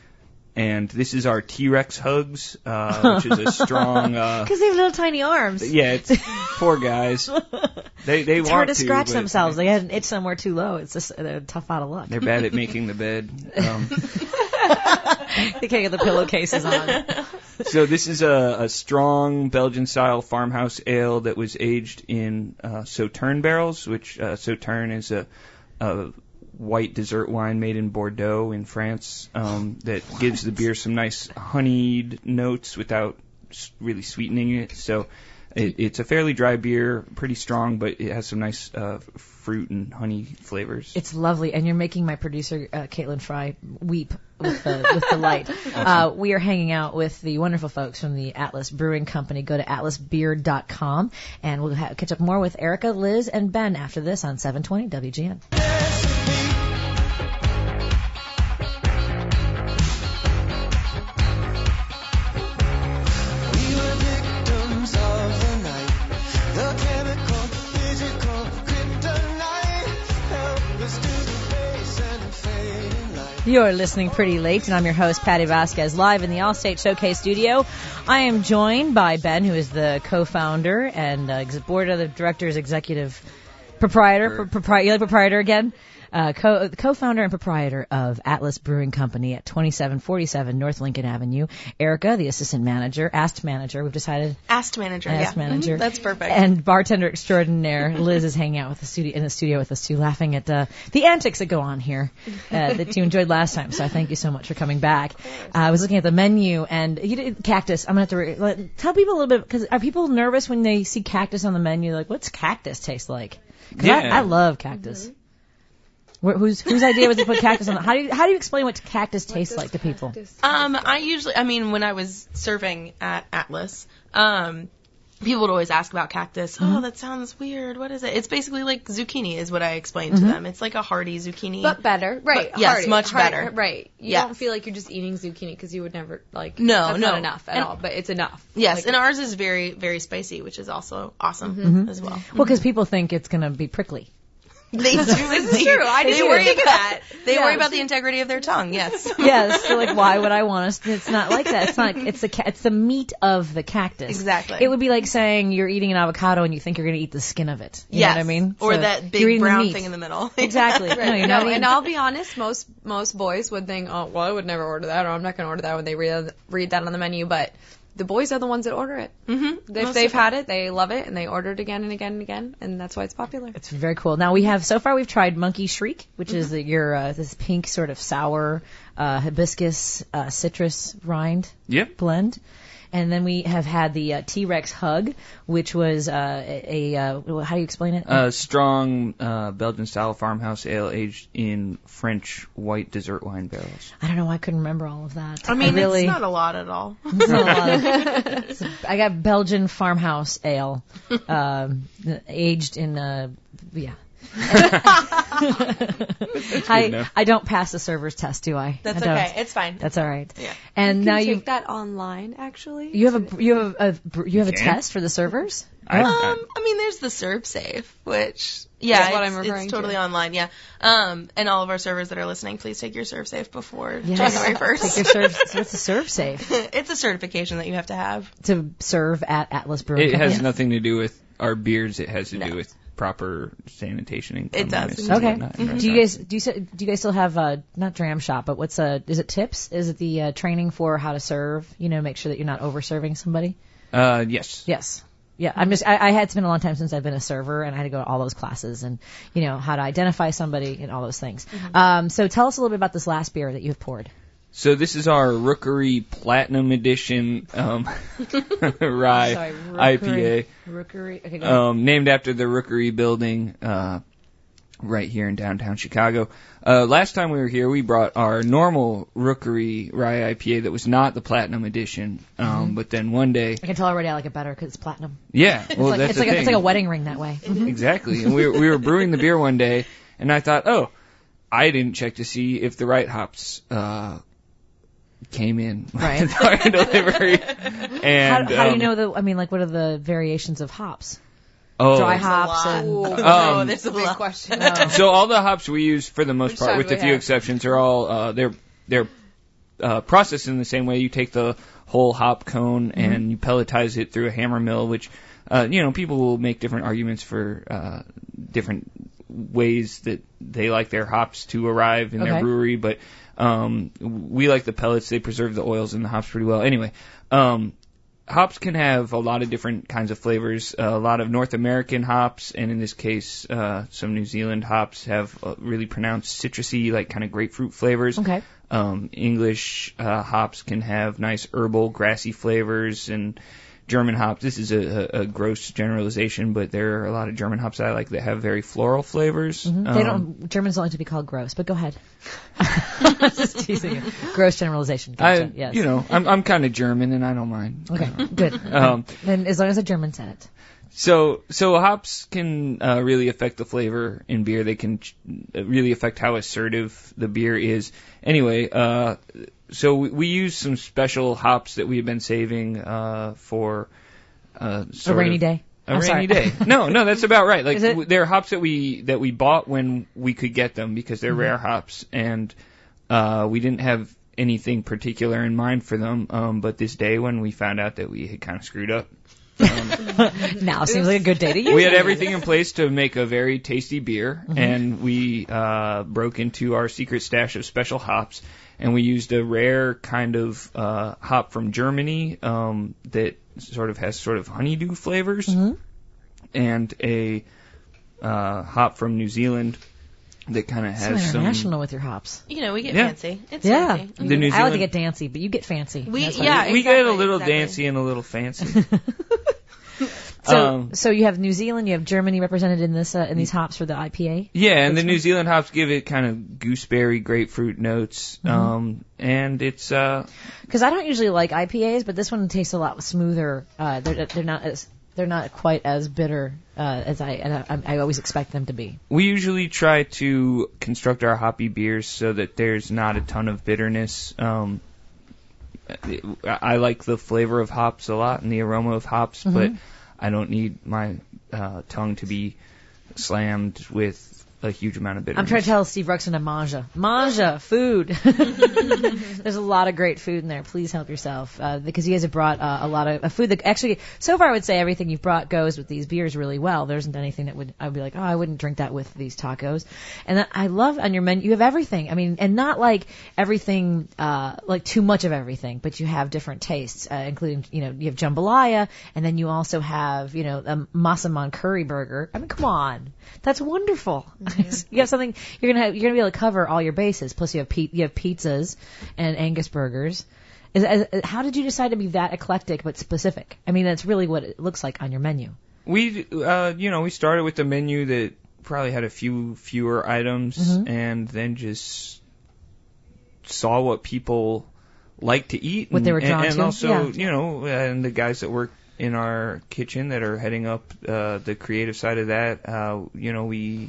and this is our T-Rex Hugs, uh, which is a strong. Because uh, they have little tiny arms. Yeah, it's poor guys. They they it's want hard to to scratch but themselves. They had an itch somewhere too low. It's just they're tough out of luck. They're bad at making the bed. Um, They can't get the pillowcases on. So this is a, a strong Belgian-style farmhouse ale that was aged in uh, Sauterne barrels, which uh, Sauterne is a, a white dessert wine made in Bordeaux in France um, that what? gives the beer some nice honeyed notes without really sweetening it. So it, it's a fairly dry beer, pretty strong, but it has some nice uh, fruit and honey flavors. It's lovely, and you're making my producer, uh, Caitlin Fry, weep with the, with the light. Uh, we are hanging out with the wonderful folks from the Atlas Brewing Company. Go to atlas beer dot com, and we'll ha- catch up more with Erica, Liz, and Ben after this on seven twenty W G N. You're listening Pretty Late, and I'm your host, Patty Vasquez, live in the Allstate Showcase studio. I am joined by Ben, who is the co-founder and uh, board of the directors, executive Proprietor, pro- propri- you like proprietor again? Uh, co- co-founder and proprietor of Atlas Brewing Company at twenty-seven forty-seven North Lincoln Avenue. Erica, the assistant manager, asked manager, we've decided. Asked manager, Asked yeah. manager. Mhm, that's perfect. And bartender extraordinaire, Liz, is hanging out with the studio, in the studio with us too, laughing at uh, the antics that go on here uh, that you enjoyed last time. So I thank you so much for coming back. Uh, I was looking at the menu, and you did cactus. I'm going to have to re- let, tell people a little bit, because are people nervous when they see cactus on the menu? Like, what's cactus taste like? Because Yeah. I, I love cactus. Mm-hmm. Wh- Whose whose idea was to put cactus on? The, how do you how do you explain what cactus tastes like to people? Um, I usually, I mean, when I was serving at Atlas, um, people would always ask about cactus. Mm-hmm. Oh, that sounds weird. What is it? It's basically like zucchini, is what I explained Mm-hmm. to them. It's like a hearty zucchini, But better, right? But, yes, hearty, much hearty, better. right? You Yes. don't feel like you're just eating zucchini because you would never like. No, that's no. not enough at And- all. But it's enough. Yes, Like, and ours is very, very spicy, which is also awesome Mm-hmm. as well. Well, because people think it's going to be prickly. They do. This is true. I They didn't worry think of about that. They Yeah. worry about the integrity of their tongue. Yes. Yes, so like, why would I want to? It's not like that. It's not. It's the ca- it's the meat of the cactus. Exactly. It would be like saying you're eating an avocado and you think you're going to eat the skin of it. You yes. know what I mean? Or So that you're big eating the brown meat. thing in the middle. Exactly. Right. No, you're no, not eating. and I'll be honest, most most boys would think, oh, well, I would never order that, or I'm not going to order that when they read read that on the menu. But the boys are the ones that order it. Mm-hmm. If they've had it, they love it, and they order it again and again and again, and that's why it's popular. It's very cool. Now we have so far we've tried Monkey Shriek, which mm-hmm. is the, your uh, this pink sort of sour uh, hibiscus uh, citrus rind Yep. blend. And then we have had the uh, T-Rex Hug, which was uh, a, a uh, how do you explain it? A strong uh, Belgian-style farmhouse ale aged in French white dessert wine barrels. I don't know why I couldn't remember all of that. I mean, really, it's not a lot at all. It's not a lot of, it's a, I got Belgian farmhouse ale, um, aged in, uh, yeah. I enough. I don't pass the server's test, do I? That's I don't. okay. It's fine. That's all right. Yeah. And you now can you take that online, actually. you have a you have a, a you have a can? test for the servers. I, Um, I, I mean, there's the Serve Safe, which yeah, That's what it's, I'm referring it's totally to. online. Yeah. Um, and all of our servers that are listening, please take your Serve Safe before Yes. January first. Take your serve. So what's the serve safe It's a certification that you have to have. to serve at Atlas Brewing it Company? has nothing to do with our beers. It has to No. do with proper sanitation and It does. cleanliness and Okay. whatnot in Do you restaurants. guys do you s- do you guys still have uh not dram shop, but what's uh is it tips? Is it the uh, training for how to serve? You know, make sure that you're not over serving somebody. Uh, yes. Yes. Yeah, I'm just, I, I had, it's been a long time since I've been a server, and I had to go to all those classes and, you know, how to identify somebody and all those things. Mm-hmm. Um, so tell us a little bit about this last beer that you've poured. So this is our Rookery Platinum Edition um, rye Sorry, I P A, Rookery. Okay, go ahead. um, named after the Rookery building uh, right here in downtown Chicago. Uh, last time we were here, we brought our normal Rookery Rye I P A that was not the Platinum Edition. Um, Mm-hmm. But then one day, I can tell already I like it better because it's platinum. yeah, well it's like, that's it's the like, a, thing. it's like a wedding ring that way. Mhm. Exactly. And we were, we were brewing the beer one day, and I thought, oh, I didn't check to see if the right hops uh, came in Right. with our delivery. And how, how do you um, know the, I mean, like, what are the variations of hops? oh, Dry There's a hops lot. and. Oh, Um, there's a Big lot. question. So all the hops we use, for the most Which part, side with do a we few have? exceptions, are all uh, they're they're uh, processed in the same way. You take the whole hop cone and you pelletize it through a hammer mill, which uh, you know people will make different arguments for uh, different ways that they like their hops to arrive in Okay. their brewery, but um, we like the pellets. They preserve the oils in the hops pretty well. Anyway. Um, Hops can have a lot of different kinds of flavors. Uh, a lot of North American hops, and in this case, uh, some New Zealand hops have uh, really pronounced citrusy, like kind of grapefruit flavors. Okay. Um, English uh, hops can have nice herbal, grassy flavors, and German hops. This is a, a, a gross generalization, but there are a lot of German hops I like that have very floral flavors. Mhm. Um, They don't. Germans don't like to be called gross, but go ahead. Just teasing you. Gross generalization. Gotcha. I, yes. you know, I'm I'm kind of German, and I don't mind. Okay. Good. Um, And as long as a German said it. So, so hops can uh, really affect the flavor in beer. They can ch- really affect how assertive the beer is. Anyway, uh, so we, we use some special hops that we've been saving uh, for uh, A sort rainy of, day. A I'm rainy sorry. day. No, no, that's about right. Like Is it? w- they're hops that we that we bought when we could get them because they're Mm-hmm. rare hops, and uh, we didn't have anything particular in mind for them. Um, but this day when we found out that we had kind of screwed up, Now seems like a good day to use We had it. everything in place to make a very tasty beer, Mhm. and we uh, broke into our secret stash of special hops, and we used a rare kind of uh, hop from Germany um, that sort of has sort of honeydew flavors, Mhm. and a uh, hop from New Zealand that kind of So has some. international with your hops. You know, we get Yeah. fancy. It's Yeah. fancy. The New I like Zealand- to get dancy, but you get fancy. We- That's what yeah, I do. we get a exactly, little exactly. dancy and a little fancy. So, Um, so you have New Zealand, you have Germany represented in this uh, in these hops for the I P A. Yeah, and the That's New fun. Zealand hops give it kind of gooseberry, grapefruit notes, Mhm. um, and it's uh, Because I don't usually like I P As, but this one tastes a lot smoother. Uh, they're they're not as they're not quite as bitter uh, as I, and I I always expect them to be. we usually try to construct our hoppy beers so that there's not a ton of bitterness. Um, I I like the flavor of hops a lot and the aroma of hops, Mhm. but I don't need my uh, tongue to be slammed with a huge amount of bitterness. I'm trying to tell Steve Ruxin to manja. Manja, food. There's a lot of great food in there. Please help yourself. Uh, because you guys have brought uh, a lot of uh, food that actually, so far I would say everything you've brought goes with these beers really well. There isn't anything that would, I would be like, oh, I wouldn't drink that with these tacos. And that, I love on your menu, you have everything. I mean, and not like everything, uh, like too much of everything, but you have different tastes, uh, including, you know, you have jambalaya, and then you also have, you know, a massaman curry burger. I mean, come on. That's wonderful. You have something, you're gonna have, you're gonna be able to cover all your bases. Plus you have pe- you have pizzas and Angus burgers. Is, is, how did you decide to be that eclectic but specific? I mean, that's really what it looks like on your menu. We, uh, you know, we started with a menu that probably had a few fewer items, Mhm. and then just saw what people like to eat, What and, they were drawn and, and to, also, yeah. you know, and the guys that work in our kitchen that are heading up uh, the creative side of that, uh, you know, we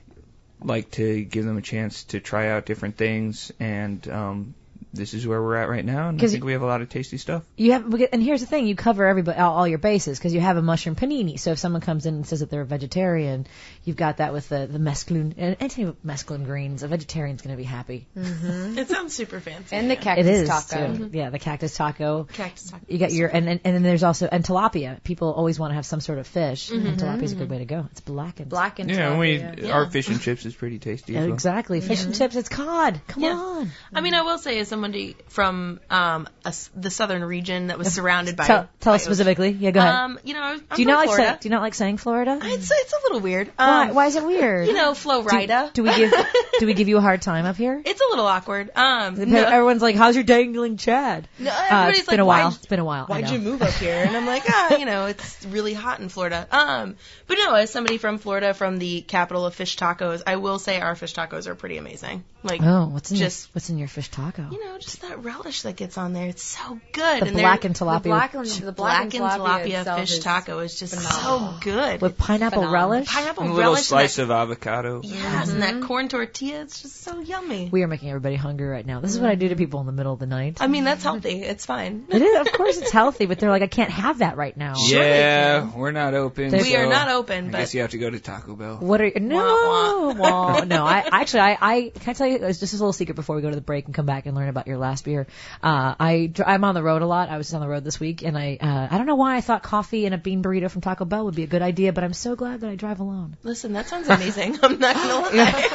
like to give them a chance to try out different things, and um, this is where we're at right now, and I 'Cause think we have a lot of tasty stuff. You have, and here's the thing: you cover everybody, all, all your bases, because you have a mushroom panini. So if someone comes in and says that they're a vegetarian, you've got that with the the mesclun, and anything with mesclun greens. A vegetarian's going to be happy. Mm-hmm. It sounds super fancy. And the yeah. cactus It is taco. too. Yeah, the cactus taco. Cactus taco. You got your, and, and and then there's also and tilapia. People always want to have some sort of fish, and Mhm. tilapia's a good way to go. It's blackened. Blackened Yeah, and we tilapia. our Yeah. fish and chips is pretty tasty. Yeah, as well. exactly. Fish and chips. It's cod. Come Yeah. on. I mean, I will say, as somebody from um, a s the southern region that was surrounded by. Tell, tell by us specifically. Yeah, go ahead. Um, you know, I'm do you from not like Florida. say, do you not like saying Florida? It's it's a little weird. why? Um, Why is it weird? You know, Florida. Do, do we give do we give you a hard time up here? It's a little awkward. Um, no, Everyone's like, "How's your dangling Chad?" no, Uh, everybody's it's like, been a while. "Why'd- It's been a while. I Why'd know. you move up here? And I'm like, ah, you know, it's really hot in Florida. Um, but no, as somebody from Florida, from the capital of fish tacos, I will say our fish tacos are pretty amazing. Like, Oh, what's in just your, what's in your fish taco? you know, just that relish that gets on there. It's so good. The and they're- blackened tilapia. The blackened, the blackened blackened tilapia, tilapia itself fish is taco is just phenomenal. so good. With pineapple Phenomenal. relish. Pineapple And a little relish slice and of avocado. that, yes, and that corn tortilla. It's just so yummy. We are making everybody hungry right now. This is what I do to people in the middle of the night. I mean, that's healthy. It's fine. It is, of course, it's healthy, but they're like, I can't have that right now. Yeah, we're not open. We so are not open, I but- guess you have to go to Taco Bell. What are you? No, Wah, wah. no. I actually, I, I can I tell you it's just a little secret before we go to the break and come back and learn about your last beer. Uh, I dr- I'm on the road a lot. I was just on the road this week, and I uh, I don't know why I thought coffee and a bean burrito from Taco Bell would be a good idea, but I'm so glad that I drive alone. Listen, that sounds amazing. I'm not gonna lie.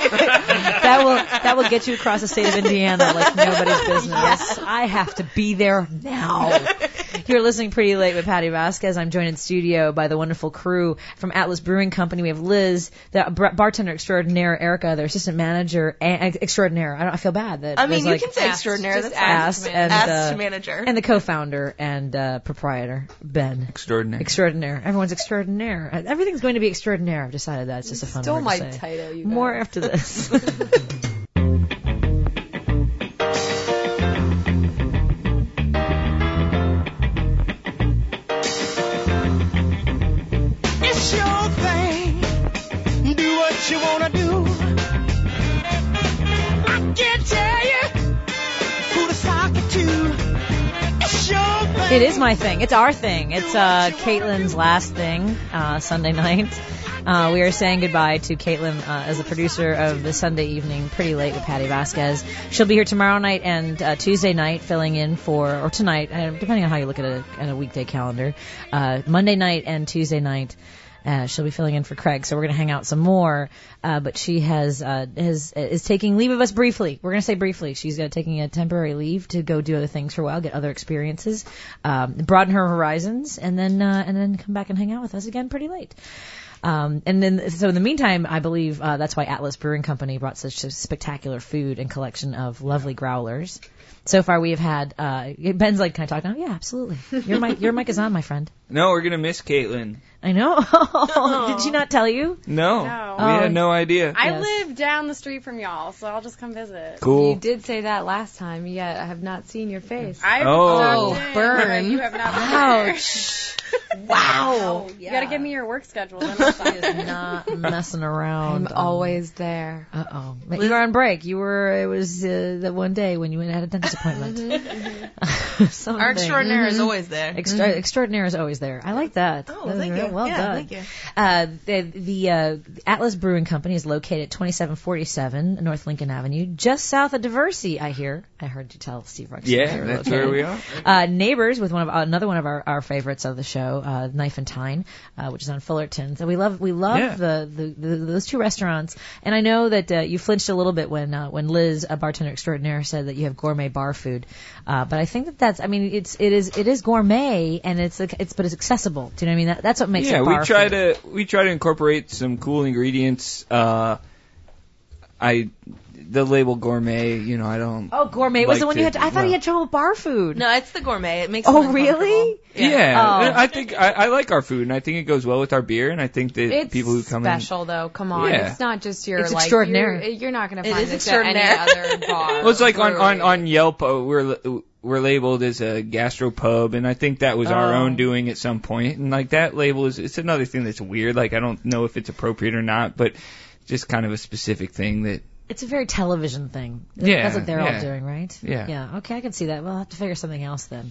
that will that will get you across the state of Indiana like nobody's business. I have to be there now. You're listening Pretty Late with Patty Vasquez. I'm joined in studio by the wonderful crew from Atlas Brewing Company. We have Liz, the bar- bartender extraordinaire, Erica, their assistant manager and extraordinaire. I don't. I feel bad that I mean, there's, you like, can say extraordinary. just That's asked fine. and Asked uh, manager. and the co-founder and uh, proprietor Ben. Extraordinary. Extraordinaire. Everyone's extraordinaire. Uh, Everything's going to be extraordinaire. I've decided that. It's just a fun Stole word my to say. title, you guys. More after this. It's your thing. Do what you wanna do. I can't tell you who to sock it to. It's your thing. It is my thing. It's our thing. It's uh, Caitlin's last thing, uh, Sunday night. Uh, we are saying goodbye to Caitlin uh, as the producer of the Sunday evening Pretty Late with Patty Vasquez. She'll be here tomorrow night and uh, Tuesday night filling in for, or tonight, uh, depending on how you look at a, at a weekday calendar. Uh, Monday night and Tuesday night. Uh, she'll be filling in for Craig, so we're going to hang out some more. Uh, but she has, uh, has is taking leave of us briefly. We're going to say briefly. She's uh, taking a temporary leave to go do other things for a while, get other experiences, um, broaden her horizons, and then uh, and then come back and hang out with us again pretty late. Um, and then, so in the meantime, I believe uh, that's why Atlas Brewing Company brought such a spectacular food and collection of lovely growlers. So far, we have had. Uh, Ben's like, "Can I talk now?" Yeah, absolutely. Your mic, your mic is on, my friend. No, we're gonna miss Caitlin. I know. Did she not tell you? No, No. we had no idea. I Yes. live down the street from y'all, so I'll just come visit. Cool. You did say that last time, yet I have not seen your face. I Oh. walked in, burn. but You have not been Ouch. Wow. You gotta give me your work schedule. Then I'll stop. Not messing around. I'm always there. Uh oh. You were on break. You were. It was uh, that one day when you went and had a dentist appointment. Something. Our extraordinaire is Mhm. always there. Extra- Extraordinaire is always there. I like that. Oh, That was thank real you. Well Yeah, done. thank you. Uh, the the uh, Atlas Brewing Company is located at twenty-seven forty-seven North Lincoln Avenue, just south of Diversey. I hear. I heard you tell Steve Ruxin. Yeah, they were that's located. where we are. Uh, neighbors with one of uh, another one of our, our favorites of the show, uh, Knife and Tine, uh, which is on Fullerton. So we love we love Yeah. the, the, the those two restaurants. And I know that uh, you flinched a little bit when uh, when Liz, a bartender extraordinaire, said that you have gourmet bar food. Uh, but I think that that's I mean it's it is it is gourmet and it's it's but it's accessible. Do you know what I mean? That, that's what makes yeah, it bar we try food. to we try to incorporate some cool ingredients. Uh, I the label gourmet, you know, I don't. Oh, gourmet was like the one to- you had. To, I thought well, you had trouble with bar food. No, it's the gourmet. It makes Oh, them really? uncomfortable. Yeah, Oh. I think I, I like our food, and I think it goes well with our beer, and I think that It's people who come special, though. Come on. Yeah. It's not just your, It's like, extraordinaire. You're, you're not going to It find is this at any extraordinaire. other bar. in. Well, it's like on on brewery. on Yelp, uh, we're we're labeled as a gastropub, and I think that was our Oh. own doing at some point, and like that label is it's another thing that's weird. Like I don't know if it's appropriate or not, but just kind of a specific thing that. It's a very television thing. Yeah, That's what they're all yeah. doing, right? Yeah. Yeah. Okay, I can see that. We'll have to figure something else then.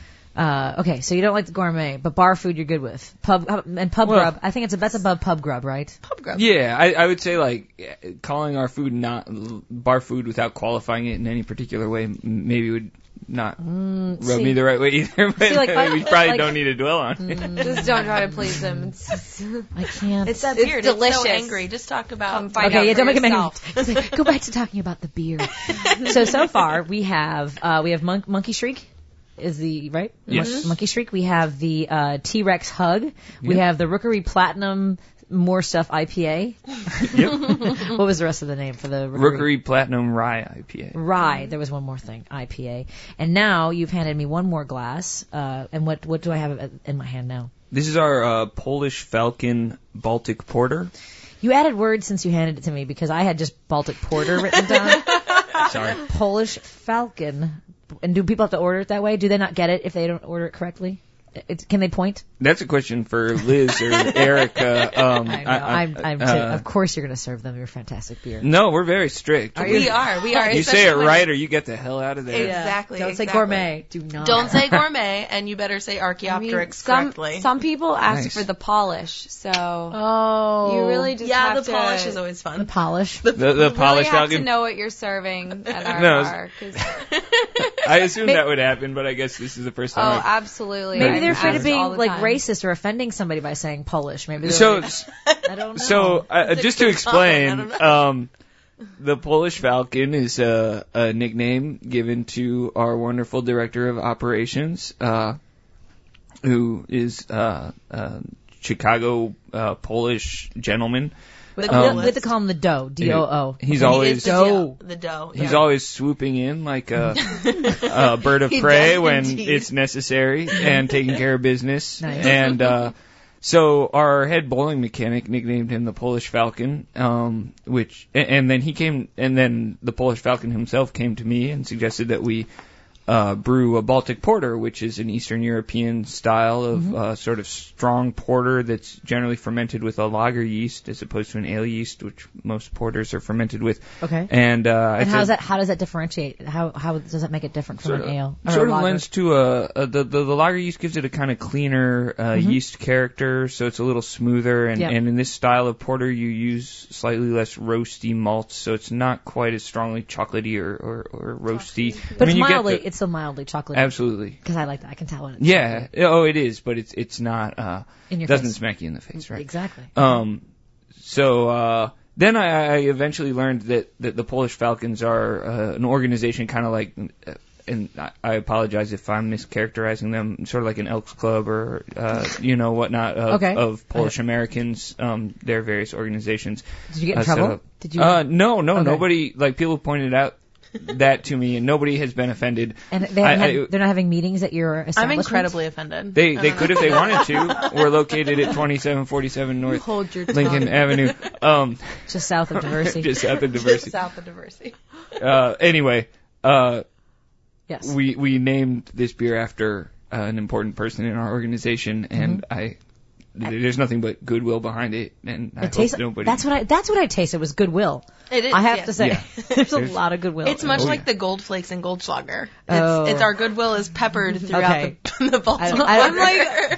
Uh, okay, so you don't like the gourmet, but bar food you're good with. Pub uh, and pub Well- grub. I think it's a, that's above pub grub, right? Pub grub. Yeah, I, I would say like calling our food not bar food without qualifying it in any particular way m- maybe would not rub Mm, see- me the right way either. But See, like, I- we probably like- don't need to dwell on it. Just don't try to please them. It's, I can't. It's that It's beard. delicious. It's so angry. Just talk about. Come find Okay, out yeah, for don't make him yourself. angry. It's like, go back to talking about the beer. So so far we have uh, we have Mon- Monkey Shriek. Is the right? Yes. Mon- Monkey Shriek. We have the uh, T-Rex Hug. We Yep. have the Rookery Platinum More Stuff I P A. Yep. What was the rest of the name for the Rookery? Rookery Platinum Rye I P A. Rye. There was one more thing, I P A. And now you've handed me one more glass. Uh, and what what do I have in my hand now? This is our uh, Polish Falcon Baltic Porter. You added words since you handed it to me because I had just Baltic Porter written down. Sorry. Polish Falcon. And do people have to order it that way? Do they not get it if they don't order it correctly? It, can they point? That's a question for Liz or Erica. Um, I know. I- I'm, I'm uh, t- of course you're going to serve them your fantastic beer. No, we're very strict. Are We are. We are. You say it especially when- right or you get the hell out of there. Exactly. Don't say exactly. gourmet. Do not. Don't say gourmet, and you better say I Archaeopteryx mean, some, correctly. some people ask Nice. for the polish, so Oh. you really just yeah, have the to, polish is always The fun. polish. The, the you really Polish have to Falcon. know what you're serving at our No, bar. 'Cause- I assumed May- that would happen, but I guess this is the first oh, time. absolutely. Maybe I'm they're afraid of asked being all the like time. racist or offending somebody by saying Polish. Maybe they're so, like, I don't know. so uh, It's just a to good comment, I explain, don't know. um, the Polish Falcon is a, a nickname given to our wonderful director of operations, uh, who is uh, a Chicago uh, Polish gentleman. we The we- um, we have to call him the dough. D O O. He's He always is the dough. The dough. He's yeah. always swooping in like a, a bird of He prey does when indeed. it's necessary and taking care of business. Nice. And uh, so our head bowling mechanic nicknamed him the Polish Falcon, um, which and, and then he came and then the Polish Falcon himself came to me and suggested that we uh, brew a Baltic porter, which is an Eastern European style of Mhm. uh, sort of strong porter that's generally fermented with a lager yeast as opposed to an ale yeast, which most porters are fermented with. Okay. And, uh, And it's how a- does that how does that differentiate? How how does that make it different from Sort an of- ale? Or Sort a of lager? lends to a, a the, the the lager yeast gives it a kind of cleaner uh, Mhm. yeast character, so it's a little smoother. And, Yep. and in this style of porter, you use slightly less roasty malts, so it's not quite as strongly chocolatey or or, or roasty. But I mean, it's you get mildly the- it's still mildly chocolatey. Absolutely. Because I like that. I can tell when it's Yeah. Oh, it is, but it's it's not. Uh, In your doesn't face. smack you in the face, right? Exactly. Um. So uh, then I, I eventually learned that that the Polish Falcons are uh, an organization kind of like. Uh, and I- I apologize if I'm mischaracterizing them, sort of like an Elks Club or, uh, you know, whatnot of, Okay. of Polish Americans, um, their various organizations. Did you get in uh, set trouble? up. Did you? Uh, no, no, Okay. nobody, like, people pointed out that to me, and nobody has been offended. And they I- haven't I- had, they're not having meetings at your I'm establishment? incredibly offended. They I they don't could know. if they wanted to. We're located at twenty-seven forty-seven North Hold your Lincoln tongue. Avenue. Um, Just south of Diversity. just south of Just Diversity. south of Diversity. Uh, anyway, uh, Yes. we we named this beer after uh, an important person in our organization, and Mm-hmm. I there's nothing but goodwill behind it, and I It tastes, hope nobody. that's what I that's what I tasted was goodwill. It is, I have yes. to say, Yeah. there's a There's- lot of goodwill. It's much Oh, like yeah. the Goldflakes and Goldschlager. It's, Oh. it's our goodwill is peppered throughout Okay. the, the Baltimore. I- I'm like,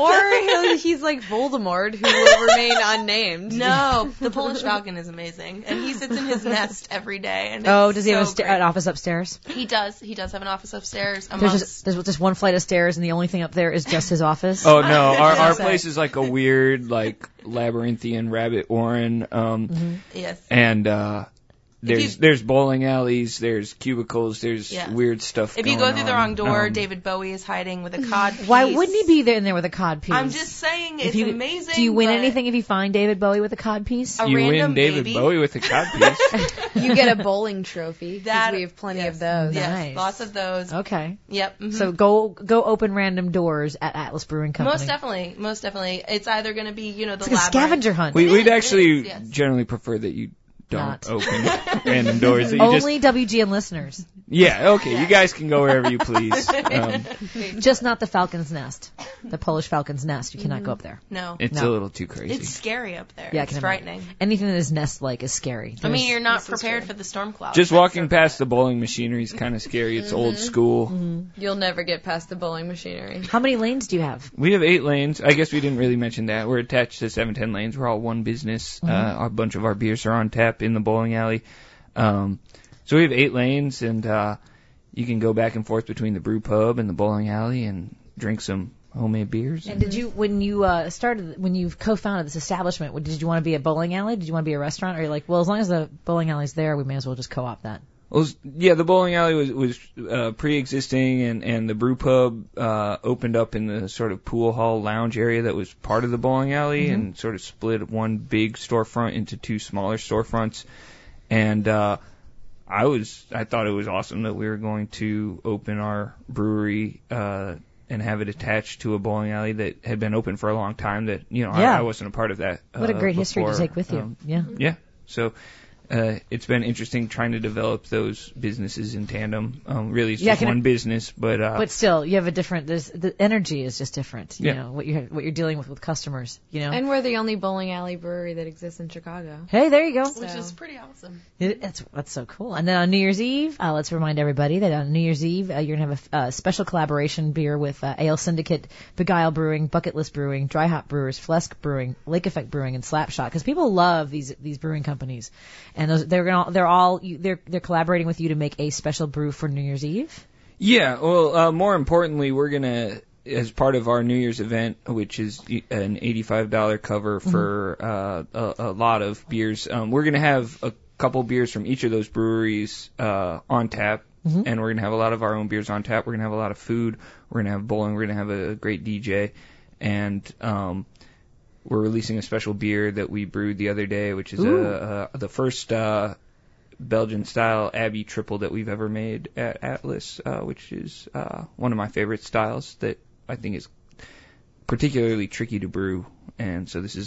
or he'll, he's like Voldemort, who will remain unnamed. No, the Polish Falcon is amazing, and he sits in his nest every day. And Oh, it's does he have a so sta- great. an office upstairs? He does. He does have an office upstairs. There's Amongst, just there's just one flight of stairs, and the only thing up there is just his office. Oh no, our our Say. place is like a weird, like labyrinthian rabbit warren, um, Mm-hmm. yes. and uh, If there's you- there's bowling alleys, there's cubicles, there's Yes. weird stuff. If you going go through the on. wrong door, Um, David Bowie is hiding with a cod piece. Why wouldn't he be there in there with a cod piece? I'm just saying, If it's you, amazing. Do you win but anything if you find David Bowie with a cod piece? A you random win David baby? Bowie with a cod piece. You get a bowling trophy, because That- we have plenty yes. of those. Yes, Nice. lots of those. Okay. Yep. mhm. So go go open random doors at Atlas Brewing Company. most definitely, most definitely, it's either going to be you know the It's like a labyrinth- scavenger hunt. we, It we'd is, it actually is, yes. generally prefer that you don't Not. open random doors. That you just, Only W G N listeners. yeah, okay, you guys can go wherever you please. Um, Just not the Falcon's Nest. The Polish Falcon's Nest. You cannot go up there. No, it's No. a little too crazy. it's scary up there. Yeah, I it's can imagine. frightening. Anything that is nest-like is scary. I mean, There's- you're not This is prepared true. for the storm cloud. Just That's walking so past the bowling machinery is kind of scary. It's old school. You'll never get past the bowling machinery. How many lanes do you have? We have eight lanes. I guess we didn't really mention that. We're attached to seven ten lanes. We're all one business. Uh, a bunch of our beers are on tap in the bowling alley. Um, so we have eight lanes, and uh, you can go back and forth between the brew pub and the bowling alley and drink some homemade beers. And did you, when you uh, started, when you co-founded this establishment, what- did you want to be a bowling alley? Did you want to be a restaurant? Or you're like, well, as long as the bowling alley's there, we may as well just co-op that. Well, s- yeah, the bowling alley was was uh, pre-existing, and and the brew pub uh, opened up in the sort of pool hall lounge area that was part of the bowling alley, and sort of split one big storefront into two smaller storefronts. And uh, I was I thought it was awesome that we were going to open our brewery uh, and have it attached to a bowling alley that had been open for a long time. That you know Yeah. I, I wasn't a part of that. What a uh, great history to before. take with you. Um, Yeah. yeah. So uh, it's been interesting trying to develop those businesses in tandem. Um, really, it's Yeah, just can one it- business, but uh, But still, you have a different. There's the energy is just different. You Yeah. know what you're what you're dealing with with customers. You know. And we're the only bowling alley brewery that exists in Chicago. Hey, there you go. Which So- is pretty awesome. It- That's that's so cool. And then on New Year's Eve, uh, let's remind everybody that on New Year's Eve uh, you're gonna have a uh, special collaboration beer with uh, Ale Syndicate, Beguile Brewing, Bucket List Brewing, Dry Hop Brewers, Flesk Brewing, Lake Effect Brewing, and Slapshot. Because people love these these brewing companies, and those, they're gonna they're all you, they're they're collaborating with you to make a special brew for New Year's Eve. yeah. Well, uh, more importantly, we're gonna, as part of our New Year's event, which is an eighty-five dollars cover for uh, a, a lot of beers, um, we're gonna have a couple beers from each of those breweries uh, on tap. And we're going to have a lot of our own beers on tap. We're going to have a lot of food. We're going to have bowling. We're going to have a, a great D J. And um, we're releasing a special beer that we brewed the other day, which is a, a, the first uh, Belgian-style Abbey triple that we've ever made at Atlas, uh, which is uh, one of my favorite styles that I think is particularly tricky to brew. And so this is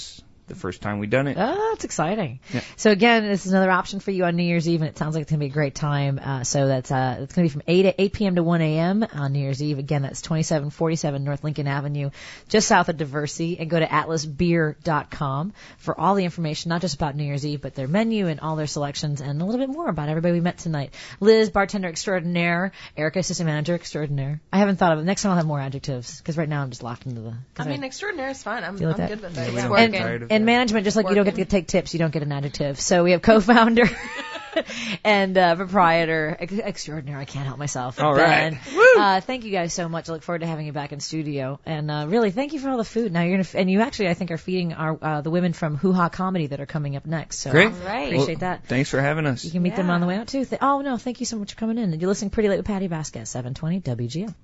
the first time we done it. Oh, that's exciting. Yeah. So again, this is another option for you on New Year's Eve, and it sounds like it's going to be a great time. Uh, so that's uh, it's going to be from eight eight p.m. to one a.m. on New Year's Eve. Again, that's twenty-seven forty-seven North Lincoln Avenue, just south of Diversey. And go to atlas beer dot com for all the information, not just about New Year's Eve, but their menu and all their selections, and a little bit more about everybody we met tonight. Liz, bartender extraordinaire. Erica, assistant manager extraordinaire. I haven't thought of it. Next time I'll have more adjectives, because right now I'm just locked into the... I mean, extraordinaire is fine. I'm, Deal I'm with that. good with it. Yeah, It's we working. don't- tired of And that. management, just like you don't get to take tips, you don't get an adjective. So we have co-founder and uh, proprietor ex- extraordinary. I can't help myself. All Ben. right. Uh, thank you guys so much. I look forward to having you back in studio. And uh, really, thank you for all the food. Now you're gonna, f- and you actually, I think, are feeding our uh, the women from Hoo Ha Comedy that are coming up next. So Great. All right. Well, Appreciate that. Thanks for having us. You can meet them on the way out too. Th- oh no, thank you so much for coming in. You're listening Pretty Late with Patty Vasquez, seven twenty W G M.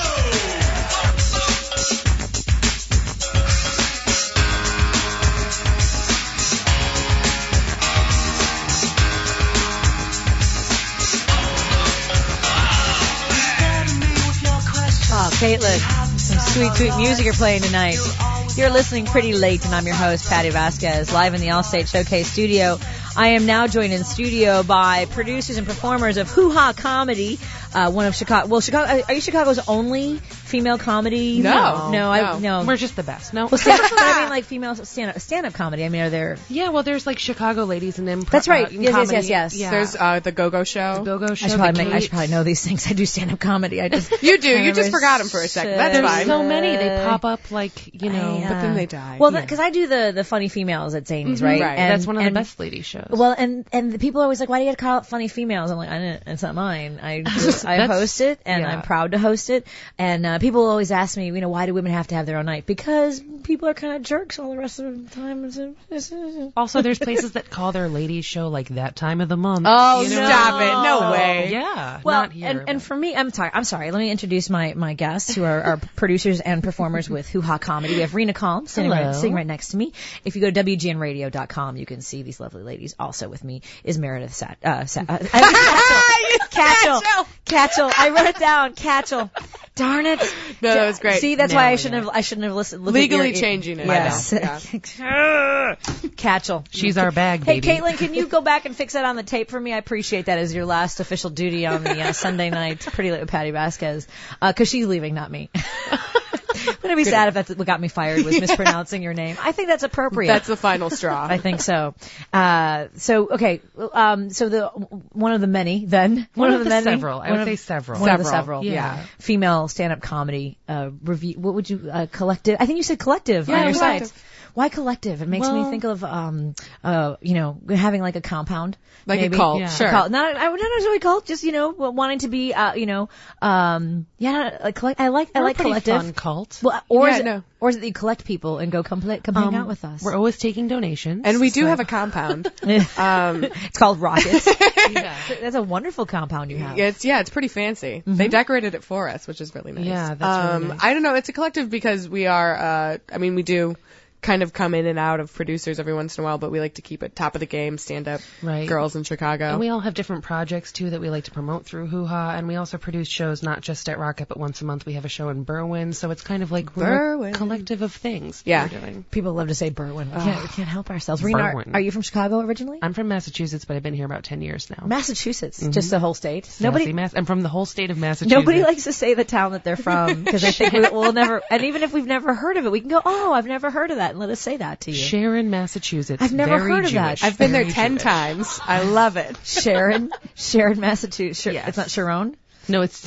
Oh, Caitlin, some sweet, sweet music you're playing tonight. You're listening Pretty Late, and I'm your host, Patty Vasquez, live in the Allstate Showcase studio. I am now joined in studio by producers and performers of Hoo Ha Comedy, uh, one of Chicago. Well, Chicago. Are you Chicago's only female comedy? No, no, I no. no. We're just the best. No, Well, stand, but I mean, like female stand-up, stand-up comedy. I mean, are there? yeah. Well, there's like Chicago ladies and improv. That's right. Uh, in Yes, yes, comedy. yes, yes. Yeah. There's uh, the Go-Go Show. The Go-Go I Show. should, probably the make, I should Kate. probably know these things. I do stand-up comedy. I just You do. I You just never forgot them for a second. That's said- fine. So many. They pop up like you know. I, uh, But then they die. Well, because I do the the funny females at Zany's, Mhm. right? Right. And, That's one of and, the best lady shows. Well, and and the people are always like, "Why do you have to call it funny females?" I'm like, I didn't, "It's not mine. I just, I That's- host it, and yeah. I'm proud to host it." And uh, people always ask me, you know, why do women have to have their own night? Because people are kind of jerks all the rest of the time. It's a- it's a- Also, there's places that call their ladies show like that time of the month. Oh, you know? stop it. No So, way. Yeah. Well, not here. and, and for me, I'm sorry. I'm sorry. Let me introduce my, my guests, who are, are producers and performers with Hoo Ha Comedy. We have Rena Calm sitting right, Hello. sitting right next to me. If you go to W G N radio dot com, you can see these lovely ladies. Also with me is Meredith Sat. Uh, Sat uh, Catchell. Catchell. I wrote it down. Catchell. Darn it. No, that was great. See, that's No, why I yeah. shouldn't have. I shouldn't have listened. looked at Legally your- changing it. Yes. I know. Yeah. Catchell. She's our bag, Hey, baby. Caitlin, can you go back and fix that on the tape for me? I appreciate that as your last official duty on the uh, Sunday night Pretty Late with Patty Vasquez, because she's leaving, not me. Wouldn't it be sad if that's what got me fired, was mispronouncing your name? I think that's appropriate. That's the final straw. I think so. Uh, so okay, um, so the one of the many then One one of the, the many several. I one would of- say several. One of the Several, several. yeah. Female stand-up comedy uh, review. What would you uh, collective? I think you said collective Yeah, on your collective. site. Why collective? It makes me Well- think of um, uh, you know, having like a compound. Like maybe. a cult, Yeah. sure. A cult. Not, I would not necessarily cult, just, you know, wanting to be, uh, you know, um, yeah, like, collect, I like, I We're a like pretty collective. fun cult. Well, or Yeah, is it, no. or is it that you collect people and go come, play, come hang Um, out with us? We're always taking donations. And we do so- have a compound. um, it's called Rockets. Yeah. That's a wonderful compound you have. It's yeah, it's pretty fancy. They decorated it for us, which is really nice. Yeah, that's really um, nice. I don't know. It's a collective because we are. Uh, I mean, we do kind of come in and out of producers every once in a while, but we like to keep it top of the game, stand up Right. girls in Chicago. And we all have different projects too that we like to promote through Hoo Ha, and we also produce shows not just at Rocket, but once a month we have a show in Berwyn. So it's kind of like we're Berwyn. a collective of things Yeah. that we're doing. People love to say Berwyn. We can't, we can't help ourselves. Rena, are, Berwyn. are you from Chicago originally? I'm from Massachusetts, but I've been here about ten years now. Massachusetts, Mhm. just the whole state. Sassy Nobody, Mass- I'm from the whole state of Massachusetts. nobody likes to say the town that they're from because I think we, we'll never. And even if we've never heard of it, we can go, "Oh, I've never heard of that," and let us say that to you. Sharon, Massachusetts. I've never Very heard of that. Jewish. I've been there Very ten Jewish. times. I love it. Sharon, Sharon, Massachusetts. Shar- Yes. It's not Sharon. No, it's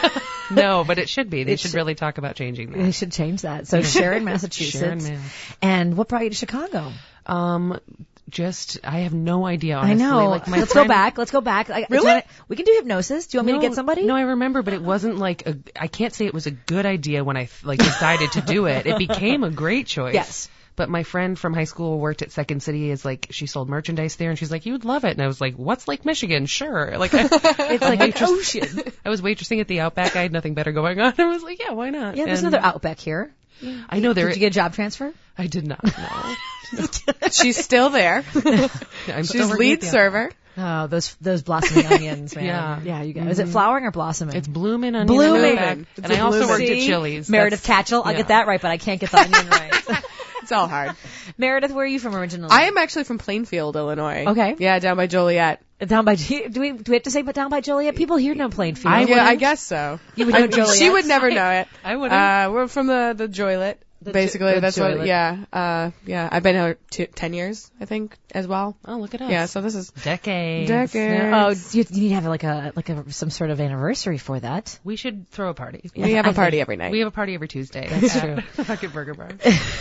no, but it should be. They It should should- really talk about changing They that. should change that. So Sharon, Massachusetts. Sharon, Mass. And what brought you to Chicago? Um, just I have no idea. I Honestly. know. Like my Let's friend, go back. Let's go back. I, do you Really? wanna- we can do hypnosis. Do you want me No, to get somebody? No, I remember, but it wasn't like a. I can't say it was a good idea when I like decided to do it. It became a great choice. Yes. But my friend from high school worked at Second City as like she sold merchandise there, and she's like, "You'd love it." And I was like, "What's Lake Michigan?" Sure. Like I, It's like an ocean. I was waitressing at the Outback. I had nothing better going on. I was like, "Yeah, why not?" Yeah, there's And another Outback here. I know there. Did you get a job transfer? I did not. No. She's still there. I'm still She's working lead at the server. Oh, those those blossoming onions, man. Yeah. Yeah, you guys. Is it flowering or blossoming? It's blooming onion. Blooming. And, It's and a I also blooming. worked at See? Chili's. Meredith That's- Catchell. I'll yeah. get that right, but I can't get the onion right. It's all hard. Meredith, where are you from originally? I am actually from Plainfield, Illinois. Okay. Yeah, down by Joliet. Down by do we do we have to say but down by Joliet? People here know Plainfield. I, yeah, I guess so. You would know I, Joliet. She would never know it. I wouldn't. Uh, we're from the the Joliet. The Basically, jo- the that's Joliet. what. Yeah, uh, yeah. I've been here t- ten years, I think, as well. Oh, look at us. Yeah, so this is decades. Decades. Oh, you, you need to have like a like a some sort of anniversary for that. We should throw a party. We have a I party think- every night. We have a party every Tuesday. That's true. Rocket Burger Bar.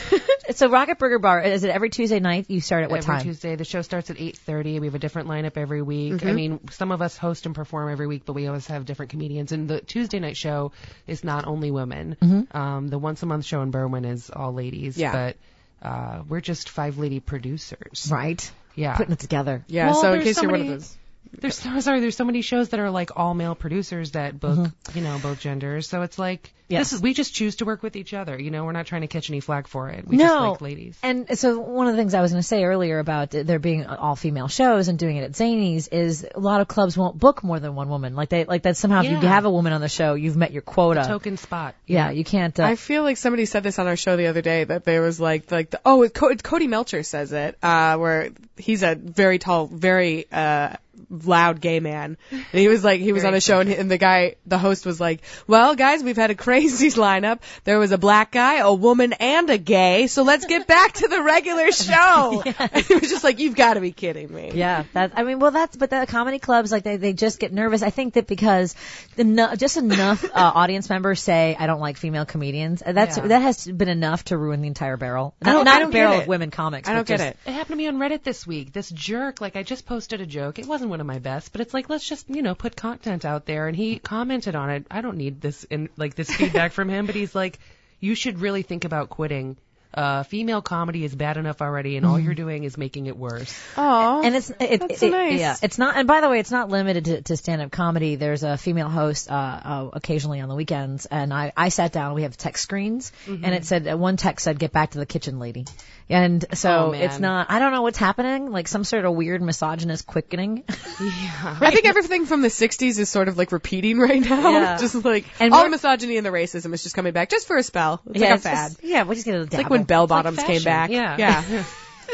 So Rocket Burger Bar, is it every Tuesday night? You start at what every time? Tuesday. The show starts at eight thirty. We have a different lineup every week. Mhm. I mean, some of us host and perform every week, but we always have different comedians. And the Tuesday night show is not only women. Mhm. Um, the once a month show in Berwyn is all ladies. Yeah. But uh, we're just five lady producers. Right. Yeah. Putting it together. Yeah, Well, so in there's case so you're many- one of those. There's so, sorry, there's so many shows that are like all male producers that book, Mhm. you know, both genders. So it's like Yes. this is we just choose to work with each other. You know, we're not trying to catch any flack for it. We no. just like ladies. And so one of the things I was going to say earlier about there being all female shows and doing it at Zanies is a lot of clubs won't book more than one woman. Like they like that somehow if you Yeah. have a woman on the show, you've met your quota. Token spot. Yeah, you can't. Uh, I feel like somebody said this on our show the other day that there was like like the, oh it, Co- Cody Melcher says it uh where he's a very tall very uh loud gay man and he was like he was Very on a show and, he, and the guy the host was like, well guys, we've had a crazy lineup. There was a black guy, a woman, and a gay, so let's get back to the regular show. Yeah. And he was just like, you've got to be kidding me. Yeah, that I mean, well, that's but the comedy clubs like they they just get nervous. I think that because the no, just enough uh, audience members say I don't like female comedians. uh, That's Yeah. that has been enough to ruin the entire barrel. I don't- not I a don't barrel get it. of women comics. I but don't get just- it. It happened to me on Reddit this week. This jerk, like I just posted a joke. It wasn't one of my best, but it's like let's just you know put content out there. And he commented on it. I don't need this in like this feedback from him, but he's like, you should really think about quitting. Uh, female comedy is bad enough already, and all you're doing is making it worse. Oh, And it's it, that's it, so it- nice. yeah, it's not. And by the way, it's not limited to, to stand-up comedy. There's a female host uh, uh, occasionally on the weekends, and I I sat down. We have text screens, Mhm. and it said uh, one text said "Get back to the kitchen, lady," and so Oh, man. it's not. I don't know what's happening. Like some sort of weird misogynist quickening. Yeah. I think everything from the sixties is sort of like repeating right now. Yeah. Just like And all the we're- misagyny and the racism is just coming back just for a spell. It's yeah, like a it's fad. just- yeah, we just get a It's like when bell bottoms came back. Yeah. Yeah.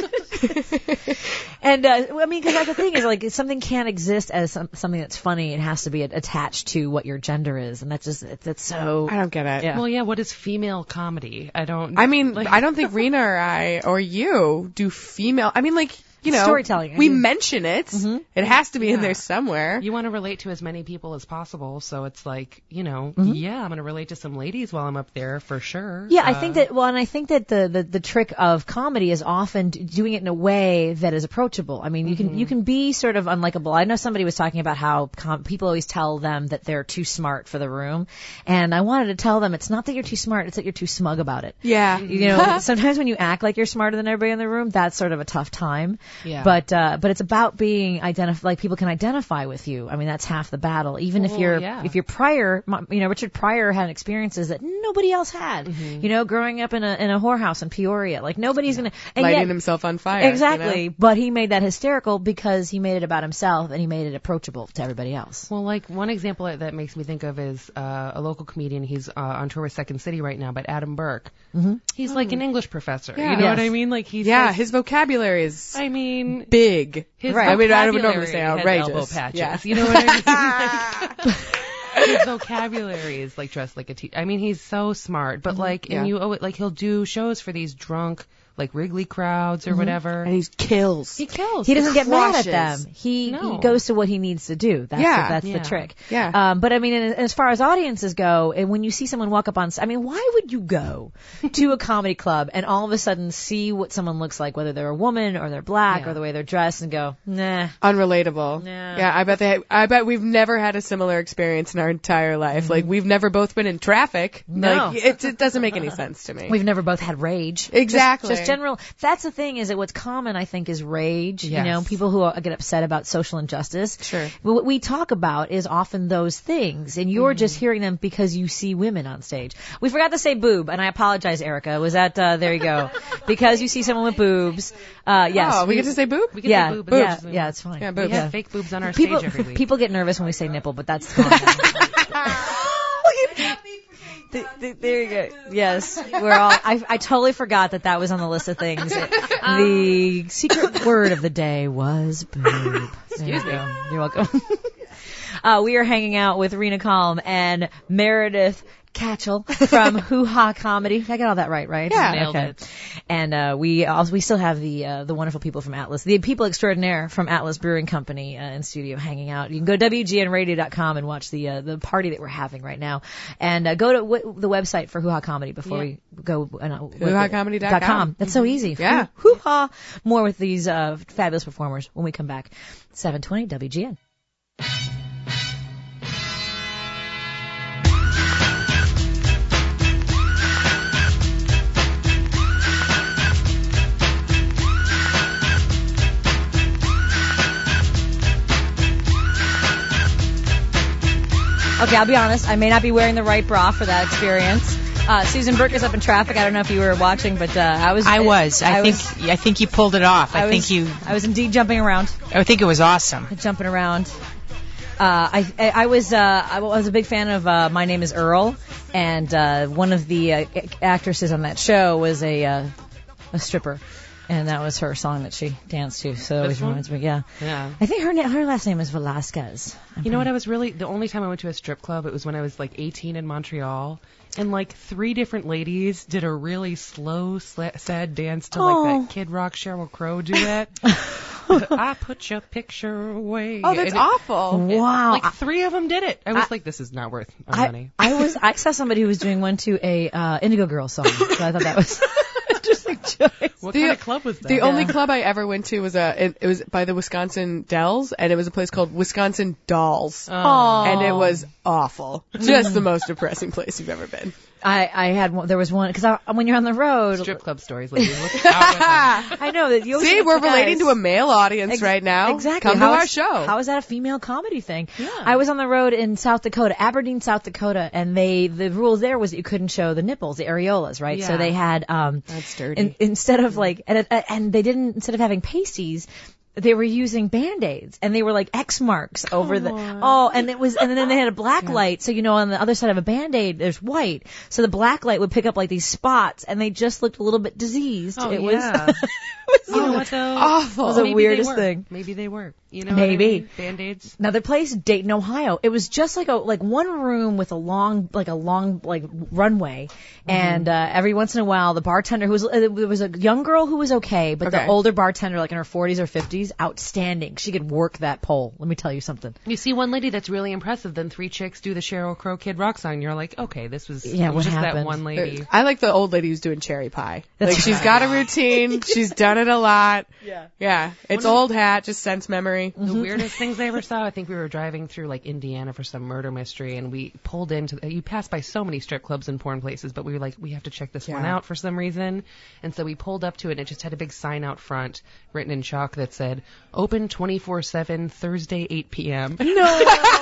And uh, I mean, because like the thing is, like something can't exist as some, something that's funny. It has to be attached to what your gender is, and that's just that's so. I don't get it. Yeah. Well, yeah. What is female comedy? I don't. I mean, like, I don't think Rena or I or you do female. I mean, like, you know, Storytelling. we I mean- mention it. Mhm. It has to be in Yeah. there somewhere. You want to relate to as many people as possible, so it's like, you know, Mhm. yeah, I'm going to relate to some ladies while I'm up there for sure. Yeah, I Uh, think that. Well, and I think that the, the the trick of comedy is often d- doing it in a way that is approachable. I mean, you can you can be sort of unlikable. I know somebody was talking about how com- people always tell them that they're too smart for the room, and I wanted to tell them it's not that you're too smart; it's that you're too smug about it. Yeah. You know, sometimes when you act like you're smarter than everybody in the room, that's sort of a tough time. Yeah. But uh, but it's about being identif- like people can identify with you. I mean, that's half the battle. Even if Well, you're yeah. if you're Pryor, m- you know, Richard Pryor had experiences that nobody else had. Mm-hmm. You know, growing up in a in a whorehouse in Peoria, like nobody's gonna and Lighting yet- himself on fire. you Exactly, know? but he made that hysterical because he made it about himself and he made it approachable to everybody else. Well, like one example that that makes me think of is uh, a local comedian. He's uh, on tour with Second City right now, but Adam Burke. Mm-hmm. He's like an English professor. Yeah. You know what Yes. I mean? Like he's Yeah, says- his vocabulary is I mean, big. his Right. I mean, I would normally vocabulary say has outrageous. elbow patches. Yeah. You know what I mean? Like, his vocabulary is like dressed like a te- I mean, he's so smart, but like, Yeah. and you owe it, like he'll do shows for these drunk, like Wrigley crowds or whatever. And he kills. He kills. He doesn't get mad at crushes. them. He, No. he goes to what he needs to do. That's Yeah. the, that's Yeah. the trick. Yeah. Um, but I mean, and as far as audiences go, and when you see someone walk up on, s- I mean, why would you go to a comedy club and all of a sudden see what someone looks like, whether they're a woman or they're black Yeah. or the way they're dressed, and go, nah. Unrelatable. Yeah. Yeah, I bet they. I bet we've never had a similar experience in our entire life. Like we've never both been in traffic. No. Like, it, it doesn't make any sense to me. We've never both had rage. Exactly. Just, just general. That's the thing is that what's common, I think, is rage. Yes. You know, people who are, get upset about social injustice. Sure. What we talk about is often those things, and you're just hearing them because you see women on stage. We forgot to say boob, and I apologize, Erica. Was that, uh, there you go. Because you see someone with boobs. Uh, yes. Oh, we get to say boob? We can yeah, say boob. yeah, boobs. yeah, it's fine. Yeah, We boobs. have Yeah. fake boobs on our People, stage every week. people get nervous when we say nipple, but that's common. The, the, there you go. Yes, we're all. I, I totally forgot that that was on the list of things. The secret word of the day was boob. Excuse me. Go. You're welcome. uh, we are hanging out with Rena Calm and Meredith Catchell from Hoo Ha Comedy. Did I get all that right, right? Yeah. Nailed okay. it. And uh, we also we still have the uh, the wonderful people from Atlas, the people extraordinaire from Atlas Brewing Company uh, in studio hanging out. You can go to W G N radio dot com and watch the uh, the party that we're having right now. And uh, go to w- the website for Hoo Ha Comedy before Yeah. we go. Uh, hoo ha comedy dot com. That's so easy. Yeah. Hoo Ha. More with these uh, fabulous performers when we come back. seven twenty W G N. Okay, I'll be honest. I may not be wearing the right bra for that experience. Uh, Susan Burke is up in traffic. I don't know if you were watching, but uh, I was. I was. I, I think. was, I think you pulled it off. I, I think was, you. I was indeed jumping around. I think it was awesome. Jumping around. Uh, I, I I was uh, I was a big fan of uh, My Name Is Earl, and uh, one of the uh, actresses on that show was a uh, a stripper. And that was her song that she danced to. So it always reminds me, yeah. Yeah. I think her na- her last name is Velasquez. I'm You know what? I was really the only time I went to a strip club. It was when I was like eighteen in Montreal, and like three different ladies did a really slow, sla- sad dance to like Oh. that Kid Rock Sheryl Crow duet. I put your picture away. Oh, that's And it- awful. Wow. Like three of them did it. I was I- like, this is not worth my money. I, I was I saw somebody who was doing one to a uh, Indigo Girls song. So I thought that was interesting choice. What The- kind of club was that? The only Yeah. club I ever went to was a it, it was by the Wisconsin Dells, and it was a place called Wisconsin Dolls, Aw. and it was awful. Just the most depressing place you've ever been. I, I had one, there was one because when you're on the road, strip club stories, ladies. Look out with them. I know that you always See, think we're the guys- relating to a male audience Ex- right now. Exactly. Come How to our is- show. How is that a female comedy thing? Yeah. I was on the road in South Dakota, Aberdeen, South Dakota, and they the rules there was that you couldn't show the nipples, the areolas, right? So Yeah. they had um That's dirty. in, instead of like and it- and they didn't instead of having pasties. They were using Band-Aids, and they were like X marks over the, oh, and it was, and then they had a black light, so you know on the other side of a Band-Aid, there's white, so the black light would pick up like these spots, and they just looked a little bit diseased. Oh, it yeah. was, You know what though? awful. It was the Maybe weirdest they were. thing. Maybe they were. You know, Maybe. what I mean? Band-Aids. Another place, Dayton, Ohio. It was just like a like one room with a long like a long like runway, and uh, every once in a while the bartender who was uh, there was a young girl who was okay, but the Okay. older bartender like in her forties or fifties, outstanding. She could work that pole. Let me tell you something. You see one lady that's really impressive, then three chicks do the Sheryl Crow Kid Rock song. You're like, okay, this was, Yeah, it was what just happened? that one lady. I like the old lady who's doing cherry pie. That's like she's right. got a routine. She's done it a lot. Yeah. Yeah. It's old hat, just sense memory. The weirdest things I ever saw, I think we were driving through like Indiana for some murder mystery, and we pulled into, you pass by so many strip clubs and porn places, but we were like, we have to check this one Yeah. out for some reason. And so we pulled up to it, and it just had a big sign out front written in chalk that said, open twenty-four seven, Thursday, eight p.m. No.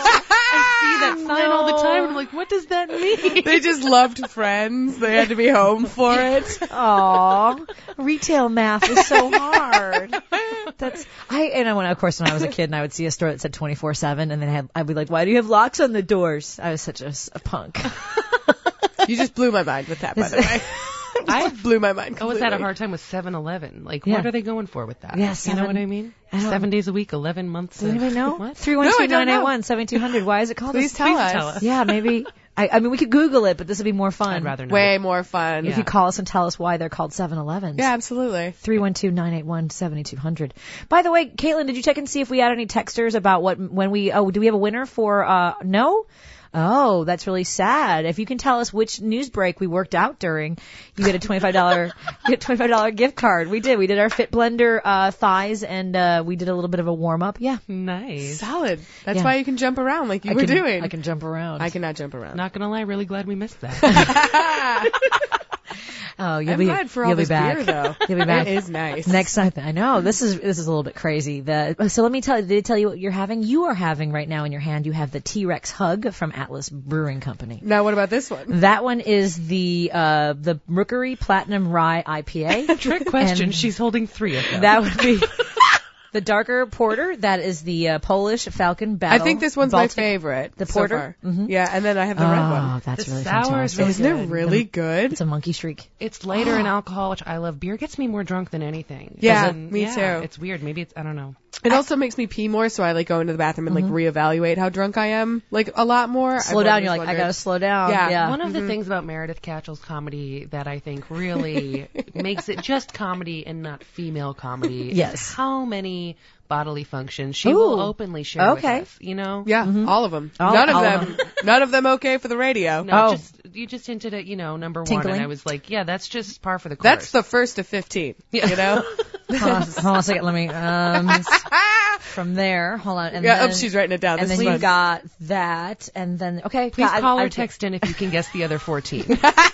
I see that sign all the time, and I'm like, what does that mean? They just loved Friends. They had to be home for it. Aw, retail math is so hard. That's I and I when of course when I was a kid and I would see a store that said twenty-four seven and then I had, I'd be like, why do you have locks on the doors? I was such a, a punk. You just blew my mind with that, by the way. I blew my mind I always completely. had a hard time with seven eleven. Like, Yeah. what are they going for with that? Yeah, You seven- know what I mean? I don't- Seven days a week, eleven months. Does of- anybody know? What? three one No, two I don't nine eight know. one seventy-two hundred. Why is it called Please this? tell Please us. tell us. Yeah, maybe. I, I mean, we could Google it, but this would be more fun. I'd rather not. Way more fun. If you call us and tell us why they're called seven elevens. Yeah, absolutely. three one two, nine eight one, seven two zero zero. By the way, Caitlin, did you check and see if we had any texters about what, when we, oh, do we have a winner for, uh, no? Oh, that's really sad. If you can tell us which news break we worked out during, you get a twenty-five dollars, you get a twenty-five dollars gift card. We did. We did our Fit Blender, uh, thighs and, uh, we did a little bit of a warm up. Yeah. Nice. Solid. That's Yeah. why you can jump around like you I were can, doing. I can jump around. I cannot jump around. Not gonna lie, really glad we missed that. Oh, you'll I'm be, glad for all you'll be this back. beer, though. You'll be back. It is nice. Next time, I know this is this is a little bit crazy. The so let me tell. Did it tell you what you're having? You are having right now in your hand. You have the T-Rex Hug from Atlas Brewing Company. Now, what about this one? That one is the uh the Rookery Platinum Rye I P A. Trick question. And She's holding three of them. That would be The darker porter, that is the uh, Polish Falcon Battle. I think this one's Baltic, my favorite. The so porter? far. Mhm. Yeah, and then I have the oh, red one. Oh, that's The really sour is fantastic. really Isn't good. it really good? It's a monkey streak. It's lighter in alcohol, which I love. Beer gets me more drunk than anything. Yeah, And, me yeah, too. It's weird. Maybe it's, I don't know. It also makes me pee more, so I like go into the bathroom and like Mhm. reevaluate how drunk I am, like a lot more. Slow I've down. always You're like, I wondered. gotta slow down. Yeah. yeah. One of the Mhm. things about Meredith Catchell's comedy that I think really makes it just comedy and not female comedy Yes. is how many bodily functions she Ooh. will openly share Okay. with us, you know? Yeah, Mhm. all of them. All- none of all of them. None of them okay for the radio. No, Oh. just you just hinted at, you know, number one, Tinkling? and I was like, yeah, that's just par for the course. That's the first of fifteen. Yeah. You know. hold, on, hold on a second. Let me. Um, from there, hold on. And yeah. then, Oh, she's writing it down. and This then is you fun. got that, and then okay. Please I- call I- or text in if you can guess the other fourteen.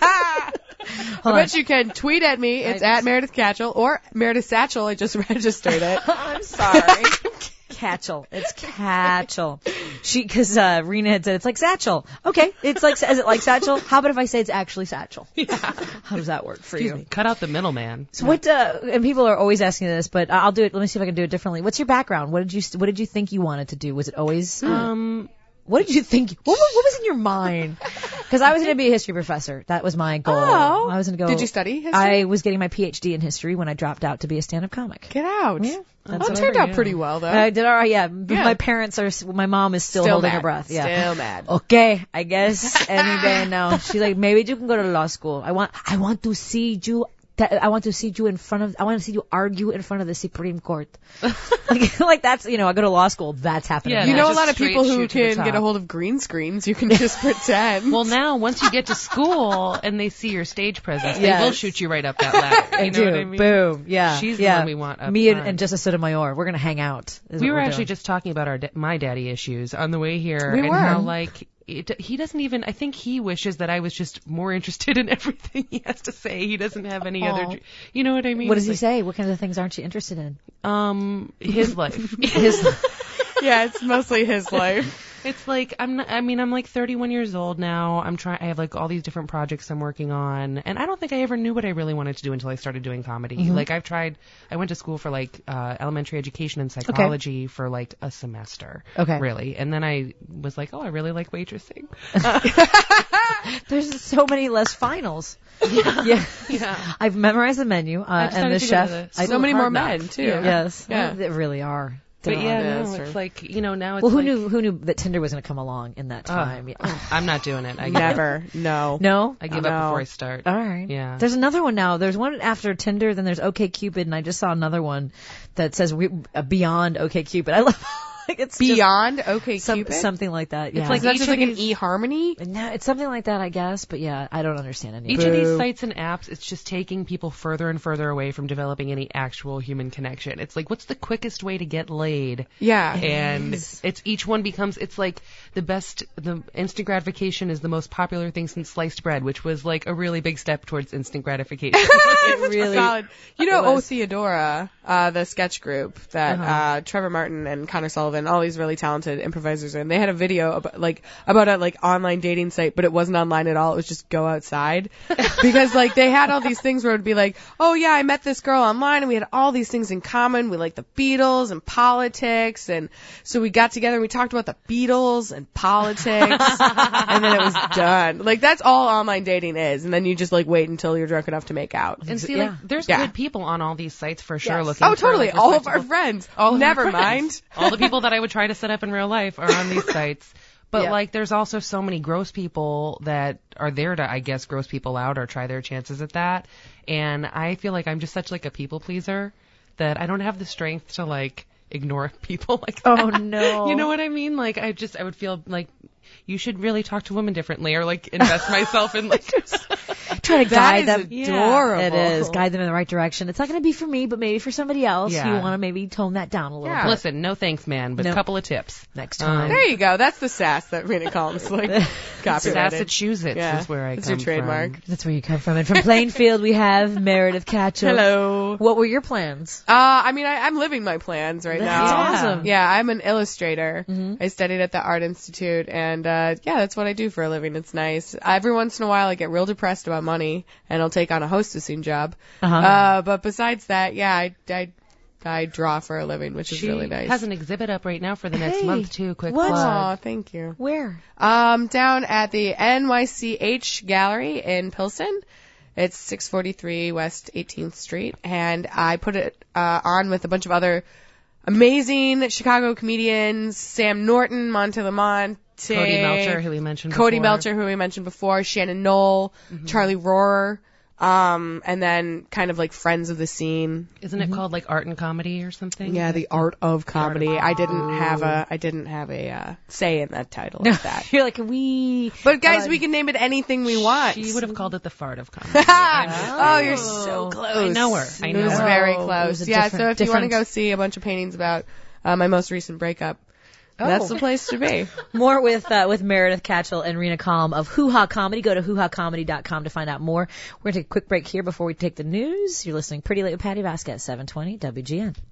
I Hold bet on. you can tweet at me. It's I- at Meredith Catchell or Meredith Satchel. I just registered it. I'm sorry. Catchell. It's Catchell. She, cause, uh, Rena had said it's like Satchel. Okay. It's like, is it like Satchel? How about if I say it's actually Satchel? Yeah. How does that work for Excuse you? me. Cut out the middleman. So what, uh, and people are always asking this, but I'll do it. Let me see if I can do it differently. What's your background? What did you, what did you think you wanted to do? Was it always, Um, what did you think? What, what, what was in your mind? Because I was going to be a history professor. That was my goal. Oh. I was going to go. Did you study history? I was getting my P H D in history when I dropped out to be a stand-up comic. Get out. Yeah. Well, That's it what turned I out did. pretty well, though. I did all right, yeah. Yeah. My parents are, my mom is still, Still holding mad. her breath. Yeah. Still mad. Okay, I guess any day now. She's like, maybe you can go to law school. I want, I want to see you. I want to see you in front of. I want to see you argue in front of the Supreme Court. like, like that's you know, I go to law school. That's happening. Yeah, You no, know a just lot of straight people who shoot to the can top. get a hold of green screens. You can just pretend. Well, now once you get to school and they see your stage presence, they Yes. will shoot you right up that ladder. I You know do. what I mean? Boom. Yeah. She's yeah. the one we want up Me and, front. and Justice Sotomayor. We're gonna hang out. is We what were we're actually doing. just talking about our da- my daddy issues on the way here, We and were. how like it, he doesn't even. I think he wishes that I was just more interested in everything he has to say. He doesn't have any other. Aw. dr- You know what I mean? What does It's he like, say? What kinds of things aren't you interested in? Um, his life. His. yeah, it's mostly his life. It's like I'm not, I mean I'm like thirty-one years old now. I'm trying I have like all these different projects I'm working on, and I don't think I ever knew what I really wanted to do until I started doing comedy. Mhm. Like I've tried I went to school for like uh elementary education and psychology for like a semester. Okay. Really. And then I was like, "Oh, I really like waitressing." There's so many less finals. Yeah. yeah. Yeah. I've memorized the menu uh, I decided and the to go chef. to the I- So many more Hard men Knock. too. Yeah. Yes. Yeah. Well, they really are. But They yeah, are. Yeah, no, that's it's true. like, you know, now it's Well, who like, knew who knew that Tinder was going to come along in that Oh, time? Yeah. I'm not doing it. I give Never. No. No. I give No. up before I start. All right. Yeah. There's another one now. There's one after Tinder. Then there's OkCupid, and I just saw another one that says we, uh, beyond OkCupid. I love. Like it's just Beyond okay, some, Cupid. something like that. Yeah. like Is that each just of like an these- eHarmony? No, it's something like that, I guess. But yeah, I don't understand any. Each of of it. these sites and apps, it's just taking people further and further away from developing any actual human connection. It's like, what's the quickest way to get laid? Yeah. And is. it's each one becomes, it's like the best, the instant gratification is the most popular thing since sliced bread, which was like a really big step towards instant gratification. It really. Solid. You know, It Oh was. Theodora, uh, the sketch group that Uh-huh. uh, Trevor Martin and Connor Sullivan, all these really talented improvisers are in. They had a video about like about a like online dating site, but it wasn't online at all. It was just go outside because like they had all these things where it would be like, oh yeah, I met this girl online and we had all these things in common. We liked the Beatles and politics, and so we got together and we talked about the Beatles and politics, and then it was done. Like that's all online dating is, and then you just like wait until you're drunk enough to make out. And see, Yeah. like, there's Yeah. good people on all these sites for sure. Yes. Looking Oh, for, totally. like, All of our respectable- friends. All of Never our mind. friends. All the people that I would try to set up in real life are on these sites. But Yeah. like, there's also so many gross people that are there to, I guess, gross people out or try their chances at that. And I feel like I'm just such like a people pleaser that I don't have the strength to like ignore people like that. Oh no. You know what I mean? Like, I just, I would feel like you should really talk to women differently or like invest myself in like Try to That guide is them. adorable. It is. Guide them in the right direction. It's not going to be for me, but maybe for somebody else. Yeah. You want to maybe tone that down a little Yeah. bit. Listen, no thanks, man, but a No. couple of tips. Next Um, time. There you go. That's the sass that Rena Collins like copyrighted. Massachusetts Yeah. is where I It's come your trademark. from. That's where you come from. And from Plainfield, we have Meredith Catchell. Hello. What were your plans? Uh, I mean, I, I'm living my plans right That's now. awesome. Yeah, I'm an illustrator. Mhm. I studied at the Art Institute, and uh, yeah, that's what I do for a living. It's nice. Every once in a while, I get real depressed about money, and I'll take on a hostessing job. Uh-huh. Uh, but besides that, yeah, I, I I draw for a living, which is She really nice. has an exhibit up right now for the next Hey, month too. Quick what? Aw, plug. thank you. Where? Um, down at the N Y C H Gallery in Pilsen. It's six forty-three West eighteenth Street, and I put it uh, on with a bunch of other amazing Chicago comedians: Sam Norton, Monte Lamont, Cody Melcher, who we mentioned Cody before. Melcher, who we mentioned before, Shannon Knoll, Mhm. Charlie Rohrer, um, and then kind of like friends of the scene. Isn't it called like art and comedy or something? Yeah, the art of comedy. Art of- I didn't have a I didn't have a uh, say in that title of that. You're like, we. But guys, uh, we can name it anything we want. She would have called it the fart of comedy. Oh, you're so close. I know her. I know It was her. very Oh, it close. was a Yeah, so different- if you want to different- go see a bunch of paintings about uh, my most recent breakup, Oh. that's the place to be. More with uh, with Meredith Catchell and Rena Kalm of Hoo Ha Comedy. Go to hoo ha comedy dot com to find out more. We're going to take a quick break here before we take the news. You're listening Pretty Late with Patty Vasquez, seven twenty W G N.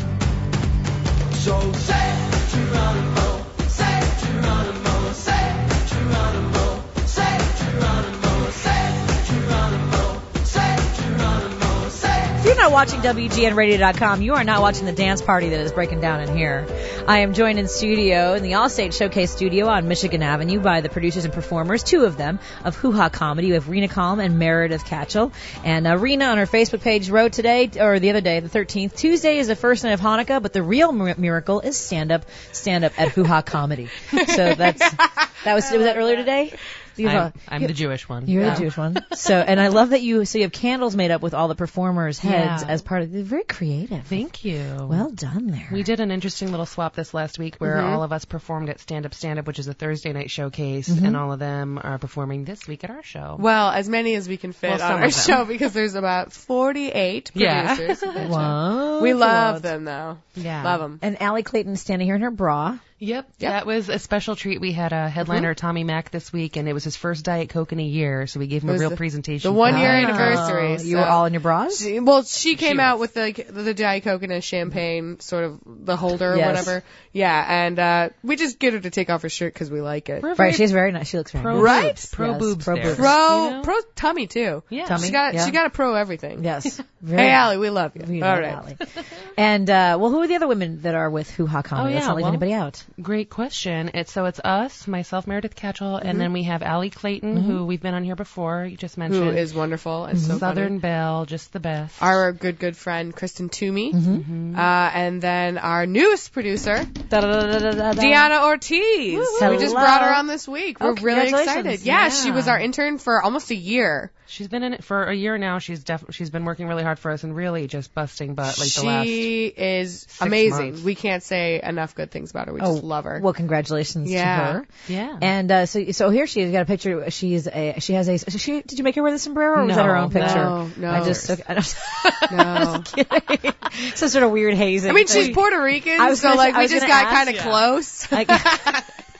So say Geronimo, say Geronimo, say Geronimo, say Geronimo, say Geronimo, say Geronimo, say. If you're not watching W G N radio dot com, you are not watching the dance party that is breaking down in here. I am joined in studio, in the Allstate Showcase studio on Michigan Avenue by the producers and performers, two of them, of Hoo Ha Comedy. We have Rena Kalm and Meredith Catchell. And uh, Rena on her Facebook page wrote today, or the other day, the thirteenth, Tuesday is the first night of Hanukkah, but the real mi- miracle is stand-up, stand-up at Hoo Ha Comedy. So that's, that was, was that earlier today? You have I'm, a- I'm the Jewish one. You're Yeah. the Jewish one. So, and I love that you, so you have candles made up with all the performers' heads Yeah. as part of, they're very creative. Thank you. Well done there. We did an interesting little swap this last week where Mhm. all of us performed at Stand Up Stand Up, which is a Thursday night showcase, Mhm. and all of them are performing this week at our show. Well, as many as we can fit Well, some on our of them. show because there's about forty-eight Yeah. producers. of that show. Wow. We love them though. Yeah. Love them. And Allie Clayton is standing here in her bra. Yep. Yep. That was a special treat. We had a headliner, Tommy Mack, this week, and it was his first Diet Coke in a year, so we gave him It a was real the- presentation. The for one year that. anniversary. You so- were all in your bras? She, well, she came She out was. with the the Diet Coke and a champagne sort of the holder or Yes. whatever. Yeah, and uh we just get her to take off her shirt because we like it. We're Right, very she's very nice. She looks very pro nice. Right? boobs, pro Yes, boobs, pro there. boobs. Pro You know? pro tummy too. Yeah. Tummy. She got yeah. she got a pro everything. Yes. Very Hey nice. Allie, we love you. We All love right. Allie. And, uh, well, who are the other women that are with Hoo Ha Comedy? Oh, Let's yeah, not leave well- anybody out. Great question. It's so it's us, myself, Meredith Catchell, and then we have Allie Clayton, who we've been on here before. You just mentioned. Who is wonderful and so Southern funny. Belle, just the best. Our good good friend Kristen Toomey. Mm-hmm. Uh, and then our newest producer, Da-da-da-da-da-da. Deanna Ortiz. Woo-hoo. We just Hello. brought her on this week. We're Oh, really congratulations. excited. Yeah, she Yeah. was our intern for almost a year. She's been in it for a year now. She's def- she's been working really hard for us and really just busting butt like the last. She is six amazing. months. We can't say enough good things about her. We Oh, just love her. Well, congratulations Yeah. to her. Yeah. And uh, so, so here she is. Got a picture. She's a. She has a. So she, did you make her wear the sombrero, or was that her No, own picture? no, no. I just took. I just, No. kidding. Some sort of weird hazing. I mean, she's thing. Puerto Rican, I was so gonna- like I we was just gonna got ask. kind of Yeah. close. I-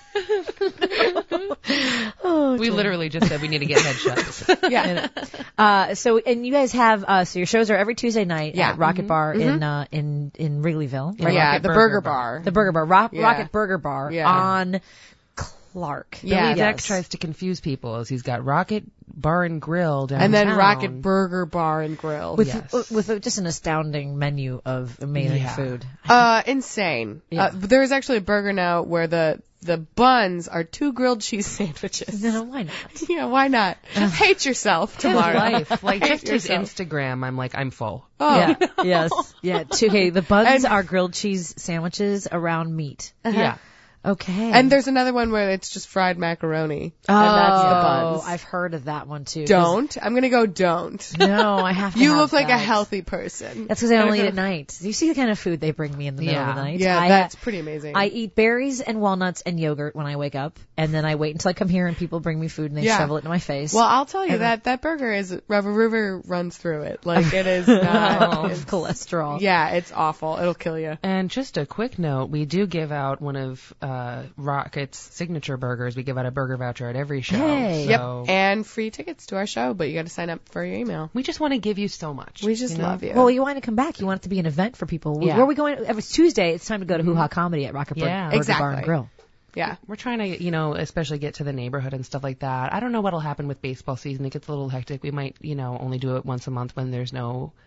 oh, we dear. literally just said we need to get headshots. Yeah. Uh, so, and you guys have, uh, so your shows are every Tuesday night Yeah. at Rocket Mhm. Bar in, Mhm. uh, in, in Wrigleyville. Yeah. Right? Yeah, Rocket the Burger Burger Bar. Bar. The Burger Bar, Rock, Yeah. Rocket Burger Bar Yeah. on Clark. Yeah. Billy Yes. Deck tries to confuse people as he's got Rocket Bar and Grill downtown. And then Rocket Burger Bar and Grill. With, Yes. with a, just an astounding menu of amazing Yeah. food. Uh, insane. Yeah. Uh, there is actually a burger now where the the buns are two grilled cheese sandwiches. No, why not? Yeah, why not? Hate yourself His tomorrow. life, like Hate just his yourself. Instagram. I'm like, I'm full. Oh, yeah. no. Yes. Yeah. Two, okay. The buns And- are grilled cheese sandwiches around meat. Yeah. Okay. And there's another one where it's just fried macaroni. oh, and that's the buns. I've heard of that one too. 'cause- Don't. I'm gonna go don't. No, I have to. You have look like a that. healthy person. That's because I only eat at night. You see the kind of food they bring me in the middle of the Yeah. night. Yeah, I, that's pretty amazing. I eat berries and walnuts and yogurt when I wake up, and then I wait until I come here and people bring me food and they Yeah. shovel it into my face. well, I'll tell you And- that that burger is River River runs through it. Like it is not. of it's- cholesterol. yeah, it's awful. It'll kill you. And just a quick note, we do give out one of uh, Rocket's signature burgers. We give out a burger voucher at every show. Hey. So Yep, and free tickets to our show, but you got to sign up for your email. we just want to give you so much. We just you know? love you. Well, you want to come back. You want it to be an event for people. Yeah. Where are we going? It was Tuesday. It's time to go to Hoo Ha Comedy at Rocket Burger, Yeah. Burger Exactly. Bar and Grill. yeah. We're trying to, you know, especially get to the neighborhood and stuff like that. I don't know what'll happen with baseball season. It gets a little hectic. We might, you know, only do it once a month when there's no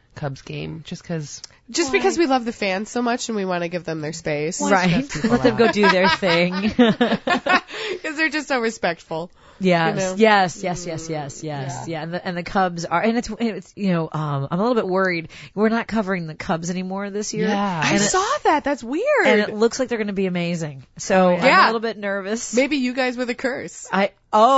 Cubs game, just because. Just Why? because we love the fans so much and we want to give them their space. Right. Let them go do their thing. Because they're just so respectful. Yes, You know? yes, yes, yes, yes, yes, yeah. And the and the Cubs are, and it's it's you know, um, I'm a little bit worried. We're not covering the Cubs anymore this year. Yeah. I and it, saw that. That's weird. and it looks like they're going to be amazing. So I'm Yeah. a little bit nervous. Maybe you guys were the curse. I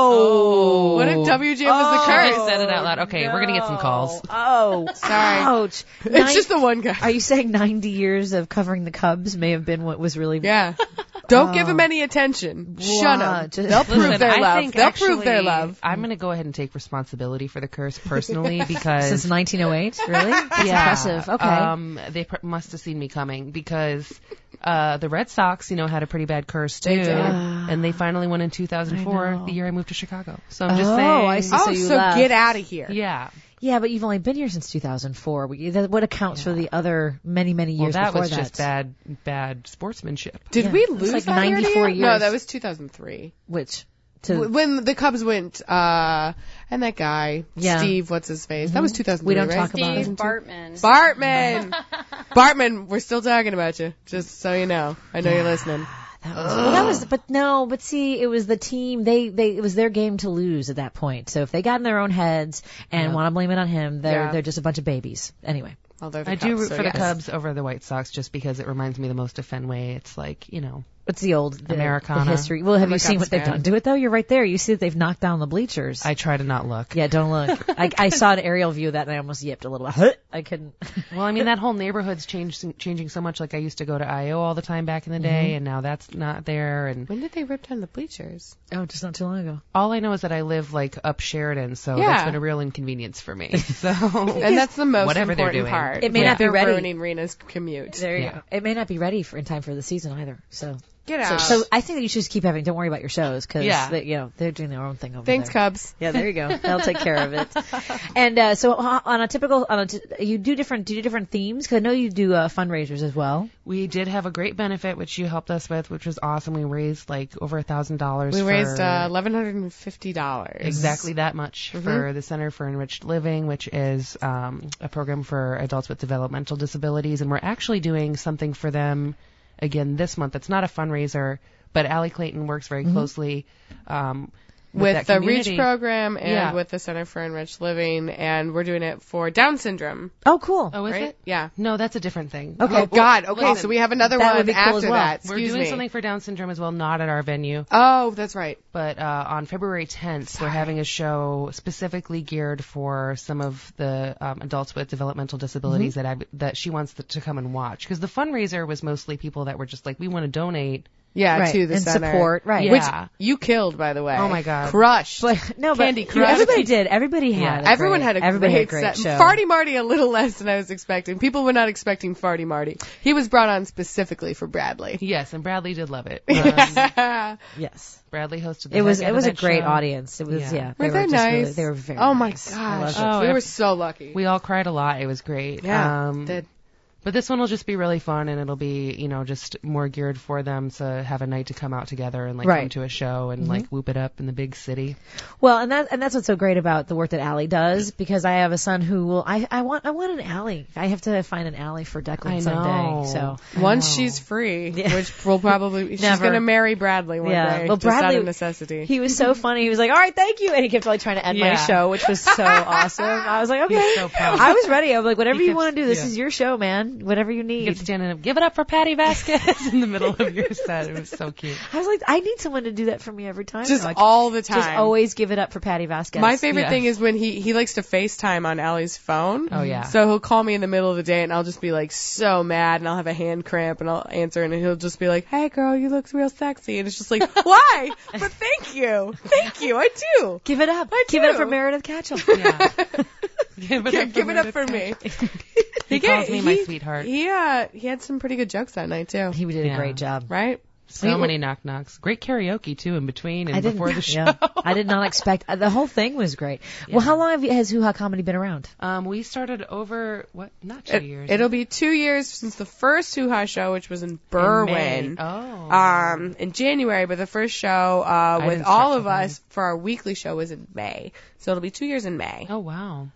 oh. What if W G M was the Oh, curse? I just said it out loud. Okay, we're gonna get some calls. Oh, Sorry. ouch. It's Nin- just the one guy. Are you saying ninety years of covering the Cubs may have been what was really? Yeah. Don't Oh. give them any attention. Shut Wow, them. just- They'll prove Listen, their I love. think They'll actually, prove their love. I'm gonna go ahead and take responsibility for the curse personally because Since nineteen oh eight, really? That's yeah, impressive. Okay. Um, they pr- must have seen me coming because uh, the Red Sox, you know, had a pretty bad curse too, They did. and they finally won in two thousand four, I know. the year I moved to Chicago. So I'm just Oh, saying. I see. Oh, So you so left. get out of here. Yeah. Yeah, but you've only been here since two thousand four. We- that- What accounts for the other many, many Well, years that before was that? just bad, bad sportsmanship. Did Yeah. we It's lose like that year to ninety-four you? years. No, that was two thousand three. Which? W- To, When the Cubs went, uh, and that guy, Yeah. Steve, what's his face? That was two thousand three, We don't right? talk about Steve it. Bartman. Bartman! Bartman, we're still talking about you, just so you know. I know you're listening. that was, well, that was, but no, but see, it was the team. They, they, it was their game to lose at that point. So if they got in their own heads and Yeah. want to blame it on him, they're Yeah. they're just a bunch of babies. Anyway. Well, they're the I do Cubs, root so for yes. the Cubs over the White Sox just because it reminds me the most of Fenway. It's like, you know, What's the old the, Americana. the history? Well, have I'm a you seen Cubs what they've fan. done to it though? You're right there. You see that they've knocked down the bleachers. I try to not look. yeah, don't look. I, I saw an aerial view of that and I almost yipped a little bit. I couldn't. Well, I mean, that whole neighborhood's changed, changing so much. Like, I used to go to I O all the time back in the day, and now that's not there. And When did they rip down the bleachers? Oh, just not too long ago. all I know is that I live, like, up Sheridan, so Yeah. that's been a real inconvenience for me. So, And that's the most Whatever they're important doing. part. It may Yeah. not be They're ready. ruining Rena's commute. There you Yeah. go. It may not be ready for in time for the season either. So. Get So, out. so I think that you should just keep having. Don't worry about your shows because Yeah. you know they're doing their own thing over Thanks, there. Cubs. Yeah, there you go. They'll take care of it. And uh, so uh, on a typical, on a t- you do different, do you do different themes? Because I know you do uh, fundraisers as well. we did have a great benefit, which you helped us with, which was awesome. We raised, like, over a thousand dollars. We for raised uh, eleven hundred fifty dollars. exactly that much Mhm. for the Center for Enriched Living, which is um, a program for adults with developmental disabilities. And we're actually doing something for them again this month. It's not a fundraiser, but Allie Clayton works very Mhm. closely um, with, With that the community. REACH program and Yeah. with the Center for Enriched Living, and we're doing it for Down syndrome. Oh, cool. Oh, is right? it? Yeah. No, that's a different thing. Okay. Oh, God. Okay, so we have another That one would be cool after as well. that. We're Excuse doing me. something for Down syndrome as well, not at our venue. Oh, that's right. But uh, on February tenth, we're having a show specifically geared for some of the um, adults with developmental disabilities Mm-hmm. that I, that she wants to, to come and watch. Because the fundraiser was mostly people that were just like, we want to donate. Yeah, Right, to the and center. support, right. Which Yeah. you killed, by the way. Oh, my God. Crushed. But no, Candy but you- Crush. everybody did. Everybody had. Yeah. a Everyone great, had a everybody great, had a great set. show. Farty Marty a little less than I was expecting. People were not expecting Farty Marty. He was brought on specifically for Bradley. Yes, and Bradley did love it. Um, Yes. Bradley hosted the It was heck out it was of a that great show. audience. It was Yeah. yeah. Were they they were just nice? really, they were very Oh my nice. I gosh. loved it. Oh, we ev- were so lucky. We all cried a lot. It was great. Yeah, Um, did. But this one will just be really fun, and it'll be, you know, just more geared for them to have a night to come out together and, like, Right. come to a show and, Mhm. like, whoop it up in the big city. Well, and that and that's what's so great about the work that Allie does, because I have a son who will I I want I want an Allie. I have to find an Allie for Declan I someday. know. So Once know. she's free, Yeah. which will probably, she's Never. going to marry Bradley one Yeah. day. Well, just out Bradley- of necessity. he was so funny. He was like, "All right, thank you," and he kept like trying to end my Yeah. show, which was so awesome. I was like, "Okay." He's so proud. I was ready. I was like, "Whatever He you kept- want to do, this yeah. is your show, man. Whatever you You need." get standing up, give it up for Patty Vasquez in the middle of your set. It was so cute. I was like, I need someone to do that for me every time. Just Like, all the time. Just always give it up for Patty Vasquez. My favorite Yeah. thing is when he, he likes to FaceTime on Allie's phone. Oh, yeah. So he'll call me in the middle of the day and I'll just be like so mad and I'll have a hand cramp and I'll answer and he'll just be like, "Hey girl, you look real sexy." And it's just like, why? But thank you. Thank you. I do. Give it up. I Give it up do. for Meredith Ketchum. Yeah. Give it Yeah, up for give it up Meredith for Ketchum. me. He He calls get- me my he- sweetheart. He uh he had some pretty good jokes that night too. He did Yeah. a great job. Right? So We- many knock knocks. Great karaoke too in between and I didn't. before the show. Yeah, I did not expect. uh, The whole thing was great. Well, how long have you, has Hoo Ha Comedy been around? Um, we started over what? Not two It, years. it'll be two years since the first Hoo Ha show, which was in Berwyn. Oh. Um, in January, but the first show uh, with didn't start all till of then. us for our weekly show was in May. So it'll be two years in May. Oh wow.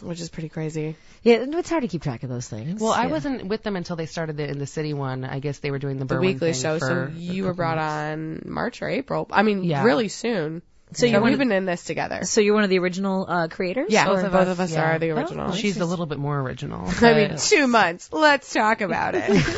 which is pretty crazy. Yeah, and it's hard to keep track of those things. Well, I Yeah. wasn't with them until they started the In the City one. I guess they were doing the, The Berwyn weekly thing show. for So a you were couple brought months. on March or April. I mean, Yeah. really soon. So So you're one we've of- been in this together. So you're one of the original uh, creators? Yeah, Or- both of us, both of us yeah. are the original. Oh, She's a little bit more original. I mean, but- two months. Let's talk about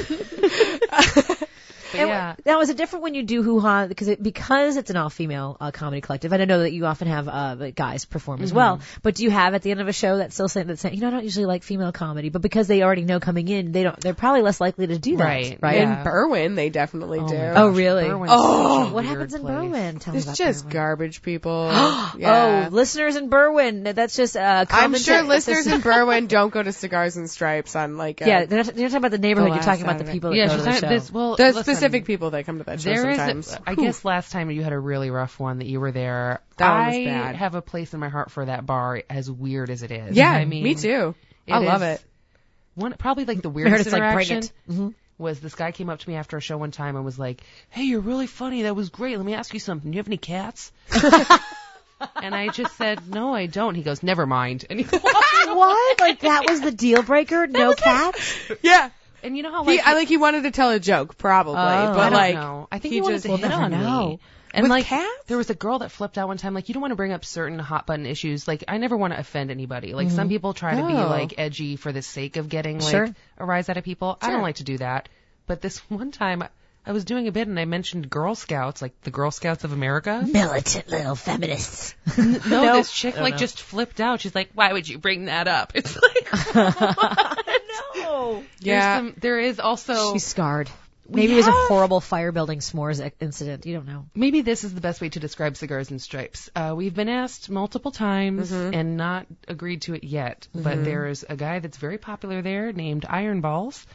it. But And yeah. Now, is it different when you do Hoo Ha because it, because it's an all-female uh, comedy collective? And I know that you often have uh, the guys perform as Mhm. well. But do you have at the end of a show that still saying that saying, you know, I don't usually like female comedy, but because they already know coming in, they don't. They're probably less likely to do that, Right, right? In Berwyn, they definitely Oh do. my Oh, gosh, really? Berwyn's Oh, such a What weird happens in place. Berwyn? Tell me It's about just Berwyn. garbage people. Yeah. Oh, listeners in Berwyn, that's just uh, I'm sure commentary- listeners in Berwyn don't go to Cigars and Stripes on like a, Yeah, they're not, you're talking about the neighborhood. The You're talking last about the Saturday. people that Yeah, go she's to the talking- show. this, well, the listen, specific people that come to that show There is, sometimes. a, I guess last time you had a really rough one that you were there. That one I was bad. have a place in my heart for that bar, as weird as it is. Yeah, I mean, me too. I it love is it. One probably like the weirdest Meredith's like, bring interaction it. Mm-hmm. was this guy came up to me after a show one time and was like, "Hey, you're really funny. That was great. Let me ask you something. Do you have any cats?" And I just said, "No, I don't." He goes, "Never mind." And he What? Like that was the deal breaker? No cats? Yeah. And you know how He, like I like he wanted to tell a joke, probably, Oh. but I don't like know. I think he he, wanted just to will hit never on know. me. And With like cats? there was a girl that flipped out one time, like, you don't want to bring up certain hot button issues. Like, I never want to offend anybody. Like, some people try to be Oh. like edgy for the sake of getting like Sure. a rise out of people. I Sure. don't like to do that. But this one time I was doing a bit and I mentioned Girl Scouts, like the Girl Scouts of America. Militant little feminists. No, No. this chick I don't like know. just flipped out. She's like, "Why would you bring that up?" It's like, no. Yeah. Some, there is also She's scarred. We Maybe it was a have- horrible fire building s'mores i- incident. You don't know. Maybe this is the best way to describe Cigars and Stripes. Uh, we've been asked multiple times Mhm. and not agreed to it yet, but Mhm. there is a guy that's very popular there named Iron Balls.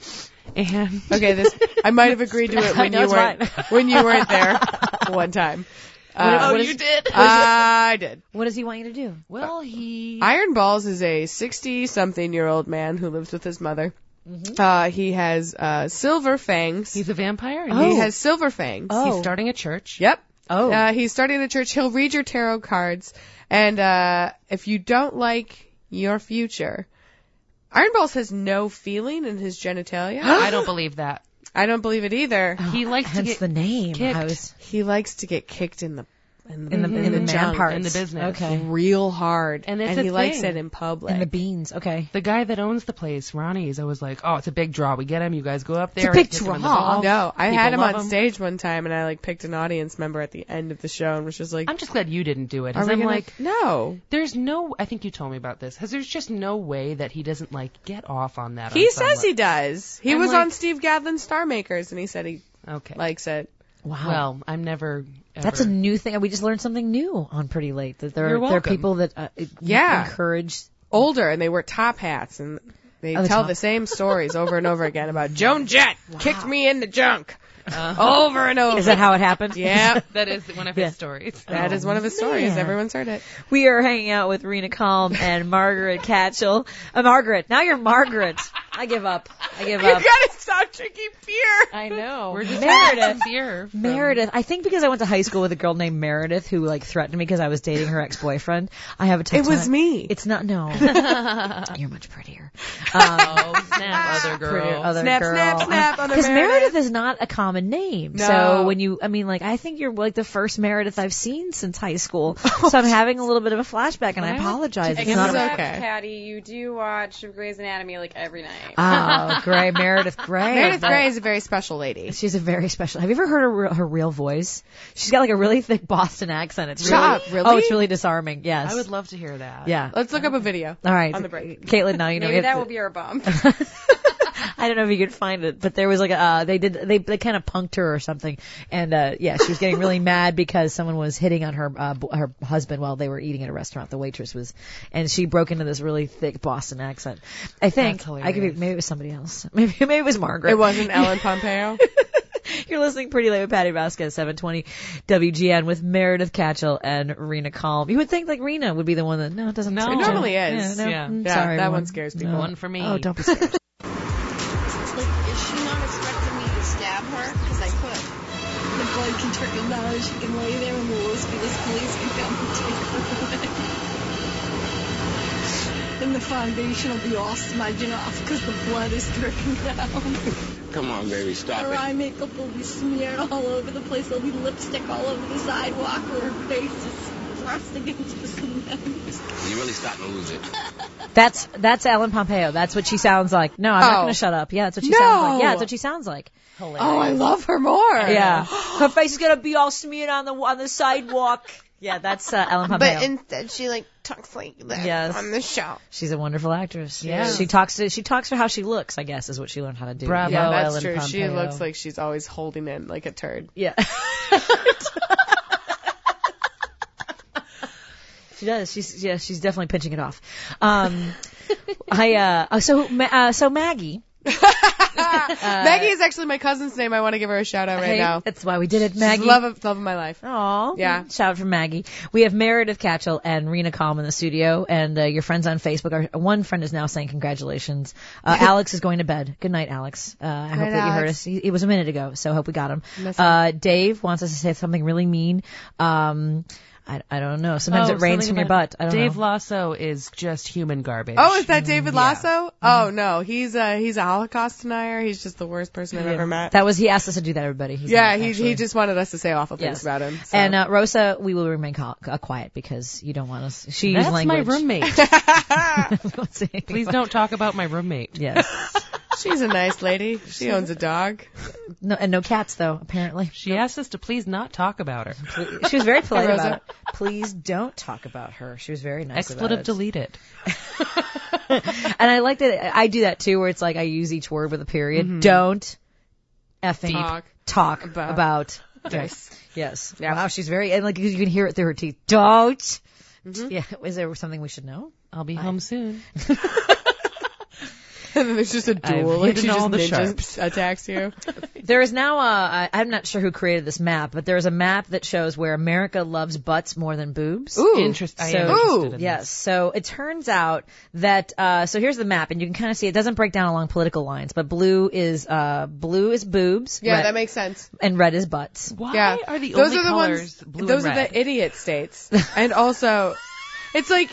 And okay, this I might have agreed to it when No, you it's weren't fine. when you weren't there one time. Uh, oh, what you is- did? I did. What does he want you to do? Well, he Iron Balls is a sixty-something-year-old man who lives with his mother. Uh, he has uh, silver fangs. he's a vampire. And Oh. He has silver fangs. Oh. He's starting a church. Yep. Oh. Uh, he's starting a church. He'll read your tarot cards, and uh, if you don't like your future, Iron Balls has no feeling in his genitalia. I don't believe that. I don't believe it either. He likes to Hence get the name. kicked. I was He likes to get kicked in the in the in the, in in the the man junk, parts. in the business. Okay. real hard, And it's and a he likes thing. it in public. In the beans. Okay. The guy that owns the place, Ronnie, is always like, "Oh, it's a big draw. We get him. You guys go up It's a there. big and hit him in the draw. balls. No, I People had him love on stage one time, and I like picked an audience member at the end of the show, and was just like, I'm just glad you didn't do it. "Are 'Cause we I'm gonna-" like, no. there's no. I think you told me about this. Because there's just no way that he doesn't like get off on that. He on some says le- he does. He I'm was like- on Steve Gadlin's Star Makers, and he said he Okay. likes it. Wow. Well, I'm never. Ever. That's a new thing. We just learned something new on Pretty Late. That there, You're are, there are welcome. people that uh, Yeah. encourage. Older, and they wear top hats, and they Oh, the tell top- the same stories over and over again about Joan Jett kicked me in the junk. Over and over. Is that how it happened? Yeah. That is one of Yeah. his stories. That is one of his stories. man. Everyone's heard it. We are hanging out with Rena Calm and Margaret Catchell. Uh, Margaret, now you're Margaret. I give up. I give You up. gotta stop drinking beer. I know. We're just Meredith. here. from- Meredith. I think because I went to high school with a girl named Meredith who like threatened me because I was dating her ex-boyfriend. I have a tough It was time- me. It's not. No. You're much prettier. Um, Oh, snap, other girl. prettier other Snap, girl. snap, snap, other Because Meredith. Meredith is not a common name. No. So when you, I mean, like, I think you're like the first Meredith I've seen since high school. So I'm having a little bit of a flashback, and I apologize. It's not. Except- A, okay. Patty, you do watch Grey's Anatomy like every night. oh, Gray, Meredith Gray. Meredith That- Grey is a very special lady. She's a very special. Have you ever heard her, real- her real voice? She's got like a really thick Boston accent. It's Shut really, up, really? Oh, it's really disarming. Yes. I would love to hear that. Yeah. Let's look up a video. All right. On the break. Caitlin, now you know. Maybe we have that to- will be our bump. I don't know if you could find it, but there was like a, uh, they did, they, they kind of punked her or something. And, uh, yeah, she was getting really mad because someone was hitting on her, uh, b- her husband while they were eating at a restaurant. The waitress was, and she broke into this really thick Boston accent. I think, That's I could be, hilarious. maybe it was somebody else. Maybe, maybe it was Margaret. It wasn't Ellen Pompeo. You're listening Pretty Late with Patty Vasquez, seven twenty W G N with Meredith Catchell and Rena Calm. You would think like Rena would be the one that, no, it doesn't. No. search It normally Yeah, is. no, Yeah. mm, Yeah, sorry, that everyone. one scares people. No. One for me. Oh, don't be scared. Like, is she not expecting me to stab her? Because I could. The blood can trickle down. She can lay there and the Los Feliz police can come and take her away. then the foundation will be all smudging off because the blood is dripping down. Come on, baby, stop Her it. eye makeup will be smeared all over the place. There'll be lipstick all over the sidewalk where her face is pressed against the cement. You're really starting to lose it. That's that's Ellen Pompeo. That's what she sounds like. No, I'm not Oh. going to shut up. Yeah, that's what she No. sounds like. Yeah, that's what she sounds like. Oh, I love her more. Yeah, her face is going to be all smeared on the on the sidewalk. Yeah, that's uh, Ellen Pompeo. But instead, she like talks like that Yes. on the show. She's a wonderful actress. Yeah. She talks to she talks for how she looks, I guess, is what she learned how to do. Bravo, Yeah, that's Ellen true. Pompeo. She looks like she's always holding in like a turd. Yeah. She does. She's yeah. She's definitely pinching it off. Um, I uh. oh, So Ma- uh, so Maggie. Uh, Maggie is actually my cousin's name. I want to give her a shout out right Hey, now. That's why we did it, She's Maggie. love of love of my life. Aw. Yeah. Shout out from Maggie. We have Meredith Catchell and Rena Kalm in the studio, and uh, your friends on Facebook. Our one friend is now saying congratulations. Uh, Alex is going to bed. Good night, Alex. Uh, I hope night, that you heard Alex. us. He, it was a minute ago, so I hope we got him. Miss him. Uh, Dave wants us to say something really mean. Um, I, I don't know. Sometimes Oh, it rains something from your about- butt. I don't Dave know. Lasso is just human garbage. Oh, is that David Yeah. Lasso? Oh no, he's a he's a Holocaust denier. He's just the worst person I've Yeah. ever met. That was he asked us to do that, everybody. He's yeah, not, he actually. he just wanted us to say awful things Yes. about him. So. And uh, Rosa, we will remain cal- uh, quiet because you don't want us. She That's used language. my roommate. Let's see. Please don't talk about my roommate. Yes. She's a nice lady. She owns a dog. No, and no cats though. Apparently, She asked us to please not talk about her. she was very polite Hey, Rosa. about it. Please don't talk about her. She was very nice Expletive about it. deleted. And I like that. I do that too, where it's like I use each word with a period. Mhm. Don't effing Talk. talk About- about. Yes. Yes. Yeah. Wow, she's very and like you can hear it through her teeth. Don't. Mhm. Yeah. Is there something we should know? I'll be home soon. And then there's just a I've duel. Like she hidden just all the ninja sharps. attacks you. There is now a, I- I'm not sure who created this map, but there's a map that shows where America loves butts more than boobs. Ooh. Interest- I So- am Ooh. interested in Yes. this. So it turns out that uh so here's the map, and you can kind of see it doesn't break down along political lines, but blue is uh blue is boobs, Yeah, red- that makes sense. and red is butts. Why Yeah. are the those only are the colors ones. blue those and are red? the idiot states. And also, it's like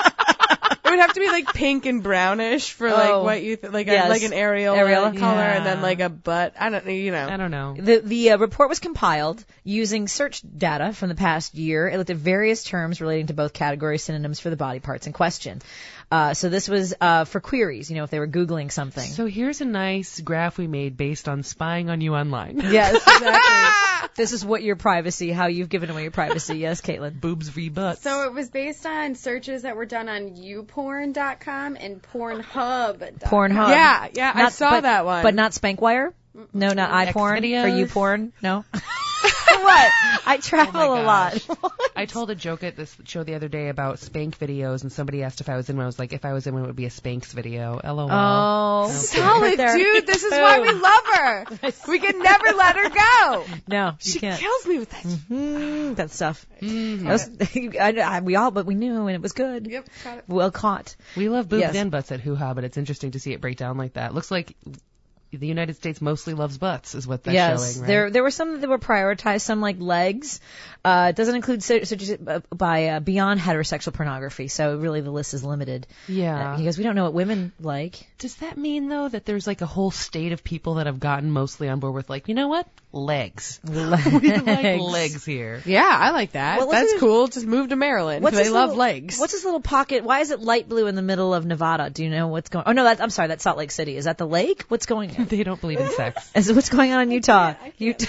it would have to be like pink and brownish for like Oh. what you th- like Yes. a, like an areola, Areola? color, Yeah. and then like a butt. I don't you know. I don't know. The the uh, report was compiled using search data from the past year. It looked at various terms relating to both category synonyms for the body parts in question. Uh, so this was uh, for queries, you know, if they were Googling something. So here's a nice graph we made based on spying on you online. Yes, exactly. This is what your privacy, how you've given away your privacy. Yes, Caitlin. Boobs v butts. So it was based on searches that were done on you porn dot com and Pornhub. Pornhub. Yeah, yeah, I saw but, that one. But not Spankwire? No, not iPorn Xvideos? or YouPorn? No. What? I travel Oh my a lot. I told a joke at this show the other day about spank videos, and somebody asked if I was in one. I was like, if I was in one, it would be a Spanx video. LOL. Oh, Okay. solid, There. dude. This is why we love her. We can never let her go. No, you She can't. kills me with that. Mm, that stuff. Mhm. That was, I, I, we all, but we knew, and it was good. Yep, got it. Well caught. We love boobs Yes. and butts at Hoo Ha, but it's interesting to see it break down like that. Looks like the United States mostly loves butts, is what that's Yes, showing, right? there there were some that were prioritized, some like legs. Uh, it doesn't include search searches uh, by uh, beyond heterosexual pornography, so really the list is limited. Yeah. Uh, because we don't know what women like. Does that mean, though, that there's like a whole state of people that have gotten mostly on board with, like, you know what? Legs. Legs. We like legs here. Yeah, I like that. Well, listen That's to- cool. Just move to Maryland. What's They this love little- legs. What's this little pocket? Why is it light blue in the middle of Nevada? Do you know what's going? Oh no, that's I'm sorry, that's Salt Lake City. Is that the lake? What's going on? They don't believe in sex. Is what's going on in Utah? Utah.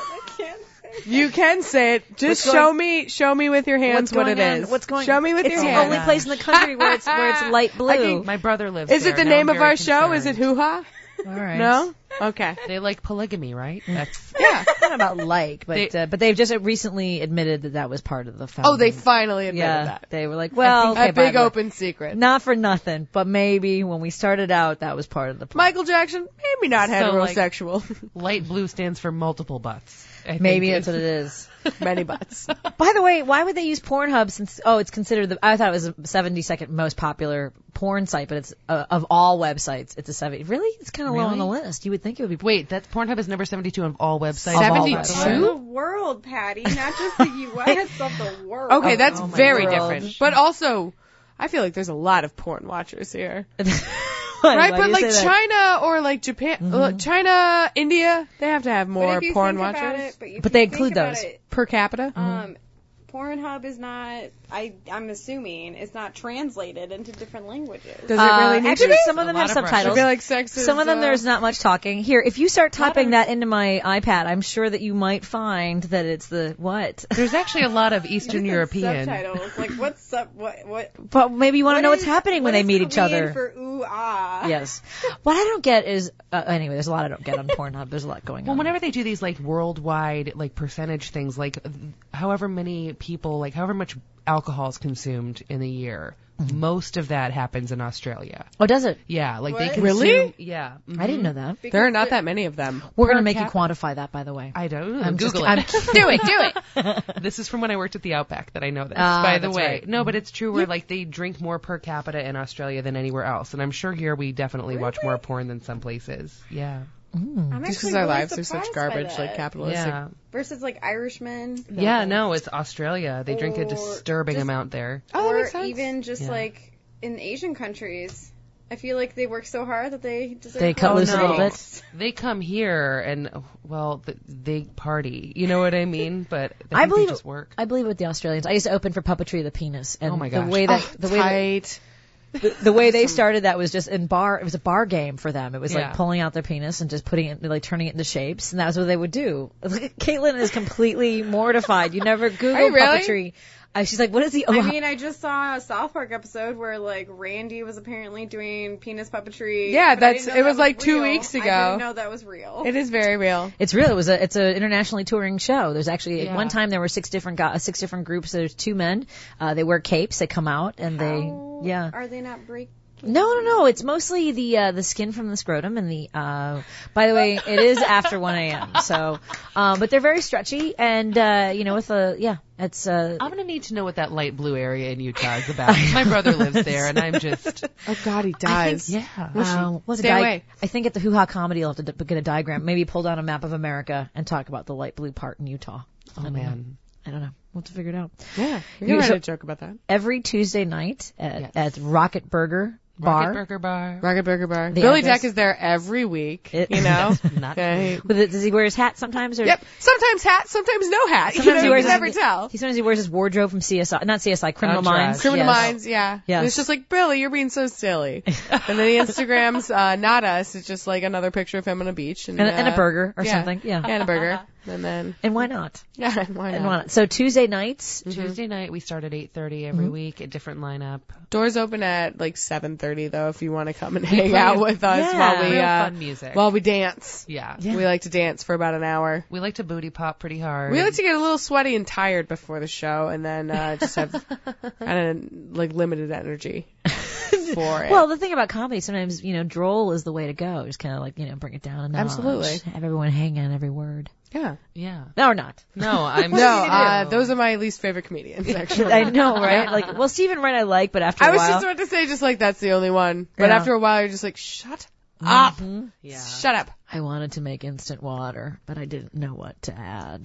You can say it. Just What's show going- me, show me with your hands What's what going it on? is. What's going? Show me with it's your the hands. only place in the country where it's where it's light blue. I can- My brother lives Is there. it the and now name I'm of very our show? Is it concerned. Hoo Ha? All right. No? Okay. They like polygamy, right? That's Yeah. Not about like, but They- uh, but they've just recently admitted that that was part of the. Oh, they founding. finally admitted yeah, that. they were like, well, okay, A big by the way, open secret. not for nothing, but maybe when we started out, that was part of the. Plan. Michael Jackson, maybe not So, like- heterosexual. light blue stands for multiple butts. I think Maybe is- that's what it is. Many butts. By the way, why would they use Pornhub since, oh, it's considered the, I thought it was the seventy-second most popular porn site, but it's, uh, of all websites, it's a seventy. Really? It's kind of low on the Really? list. You would think it would be. Wait, that's Pornhub is number seventy-two of all websites. Of all seventy-two? websites. The world, Patty, not just the U S of the world. Okay, that's Oh, my very world. different. But also, I feel like there's a lot of porn watchers here. Why- Right, why but do you like say that? China or like Japan, Mhm. uh, China, India, they have to have But more if you porn think about watchers. it, but, if But you they think include about those. it, Per capita? Um, Pornhub is not. I I'm assuming it's not translated into different languages. Does it really Uh, need actually, to be? some of them A have lot of subtitles. I feel like sex is, Some of them uh, there's not much talking. Here, if you start typing that into my iPad, I'm sure that you might find that it's the what. There's actually a lot of Eastern European. Subtitles. Like what's sub? What what? But maybe you want to what know what's is- happening when what they is meet each Korean other. For ooh ah. Yes. What I don't get is uh, anyway. There's a lot I don't get on Pornhub. There's a lot going Well, on. whenever they do these like worldwide like percentage things, like however many people, like however much alcohol is consumed in a year, most of that happens in Australia. Oh, does it? Yeah, like they What? consume. Really? Yeah. I didn't know that. There are not that many of them. We're Per gonna make cap- you quantify that, by the way. I don't. I'm just- Google I'm it. kidding. do it. Do it. This is from when I worked at the Outback that I know this. Ah, by the that's way, right. no, but it's true. Where like they drink more per capita in Australia than anywhere else, and I'm sure here we definitely watch more porn than some places. Yeah. Mm. I'm Just actually because our really lives are such surprised by garbage, like that. capitalistic. Yeah. Versus like Irishmen. Yeah. No, it's Australia. They drink a Or disturbing just- amount there. Oh, that or makes sense. even just Yeah. like in Asian countries. I feel like they work so hard that they deserve They cut all loose the a little breaks. bit. They come here and well, th- they party. You know what I mean? But I, I think believe they just work. I believe with the Australians. I used to open for Puppetry of the Penis, and Oh my the gosh. way that Oh, the way that, tight. the, the way they started that was just in bar. It was a bar game for them. It was Yeah. like pulling out their penis and just putting it, like turning it into shapes, and that was what they would do. Caitlin is completely mortified. You never Google Are you really? puppetry. Uh, she's like, "What is the?" Oh, I mean, I just saw a South Park episode where like Randy was apparently doing penis puppetry. Yeah, but I that's- didn't know it that was like two real. weeks I ago. didn't know that was real. It is very real. it's real. It was a it's an internationally touring show. There's actually Yeah. at one time there were six different guys, six different groups. There's two men. Uh, they wear capes. They come out and they How yeah. Are they not break? No, no, no. It's mostly the uh, the skin from the scrotum and the. Uh, by the way, it is after one a.m. So, um, but they're very stretchy and uh, you know with a yeah, it's. Uh, I'm gonna need to know what that light blue area in Utah is about. My brother lives there, and I'm just Oh God, he does. yeah. uh, what's a Stay di- away. I think at the Hoo Ha Comedy, you'll have to d- get a diagram. Maybe pull down a map of America and talk about the light blue part in Utah. I Oh don't know. man. I don't know. We'll have to figure it out. Yeah, we You can write should- a joke about that. Every Tuesday night at, Yes. at Rocket Burger Bar. Rocket Burger Bar. Rocket Burger Bar. The Billy address- Jack is there every week. It- you know. Not Okay. With it, does he wear his hat sometimes? Or Yep. Sometimes hat, sometimes no hat. Sometimes you know, he you wears can his, never tell. He sometimes he wears his wardrobe from C S I, not C S I, Criminal Entourage. Minds. Criminal Yes. Minds, yeah. Yes. And it's just like, Billy, you're being so silly. And then the Instagram's uh, not us. It's just like another picture of him on a beach. And, And a- and a uh, burger or yeah. something, yeah. And a burger. And then, And why not? yeah, why not? And why not? So Tuesday nights. Tuesday night we start at eight thirty every Mhm. week, a different lineup. Doors open at like seven thirty though, if you want to come and We hang play out with us yeah, while we real uh, fun music. while we dance. Yeah. Yeah. We like to dance for about an hour. We like to booty pop pretty hard. We like to get a little sweaty and tired before the show, and then uh, just have kind of like limited energy for it. Well, the thing about comedy, sometimes, you know, droll is the way to go. Just kind of like, you know, bring it down a notch. Absolutely. Have everyone hang on every word. yeah. Yeah. No, or not. No, I'm No, What do you uh, do? those are my least favorite comedians, actually. I know, right? Like, well, Stephen Wright I like, but after a I was while. just about to say, just like that's the only one. But Yeah. after a while, you're just like, shut up, Mhm. Yeah. shut up. I wanted to make instant water, but I didn't know what to add.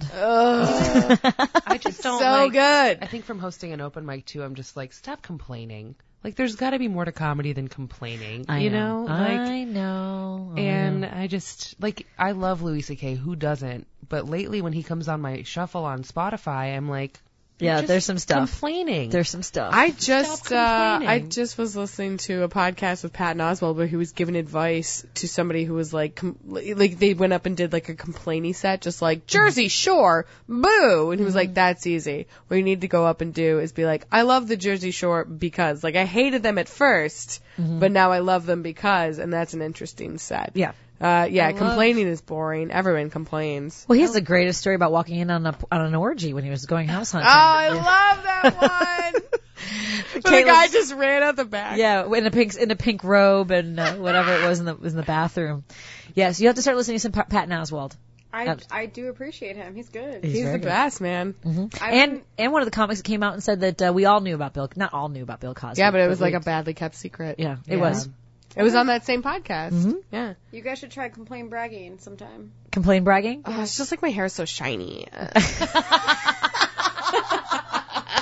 Ugh. I just don't so like, good. I think from hosting an open mic too, I'm just like, stop complaining. Like, there's got to be more to comedy than complaining. I you know. know? Like, I know. I and know. I just like I love Louis C K. Who doesn't? But lately, when he comes on my shuffle on Spotify, I'm like, yeah, just there's some stuff. complaining. There's some stuff. I just Stop uh, I complaining. just was listening to a podcast with Patton Oswalt where he was giving advice to somebody who was like com- like they went up and did like a complainy set, just like Jersey Shore, boo, and he was like, that's easy. What you need to go up and do is be like, I love the Jersey Shore because like I hated them at first, Mhm. but now I love them because, and that's an interesting set. Yeah. Uh, yeah, I love- complaining is boring. Everyone complains. Well, he has the greatest story about walking in on a on an orgy when he was going house Oh, hunting. I love that one. But the Caitlin's- guy just ran out the back. Yeah, in a pink in a pink robe and uh, whatever it was in the was in the bathroom. Yes, you have to start listening to some Pa- Patton Oswalt. I, Uh, I do appreciate him. He's good. He's He's very the good. best, man. hmm I've And been- and one of the comics that came out and said that uh, we all knew about Bill, not all knew about Bill Cosby. Yeah, but it was like we- a badly kept secret. yeah, it Yeah. was. It was on that same podcast. Mhm. Yeah. You guys should try complain bragging sometime. Complain bragging. Oh, it's just like my hair is so shiny.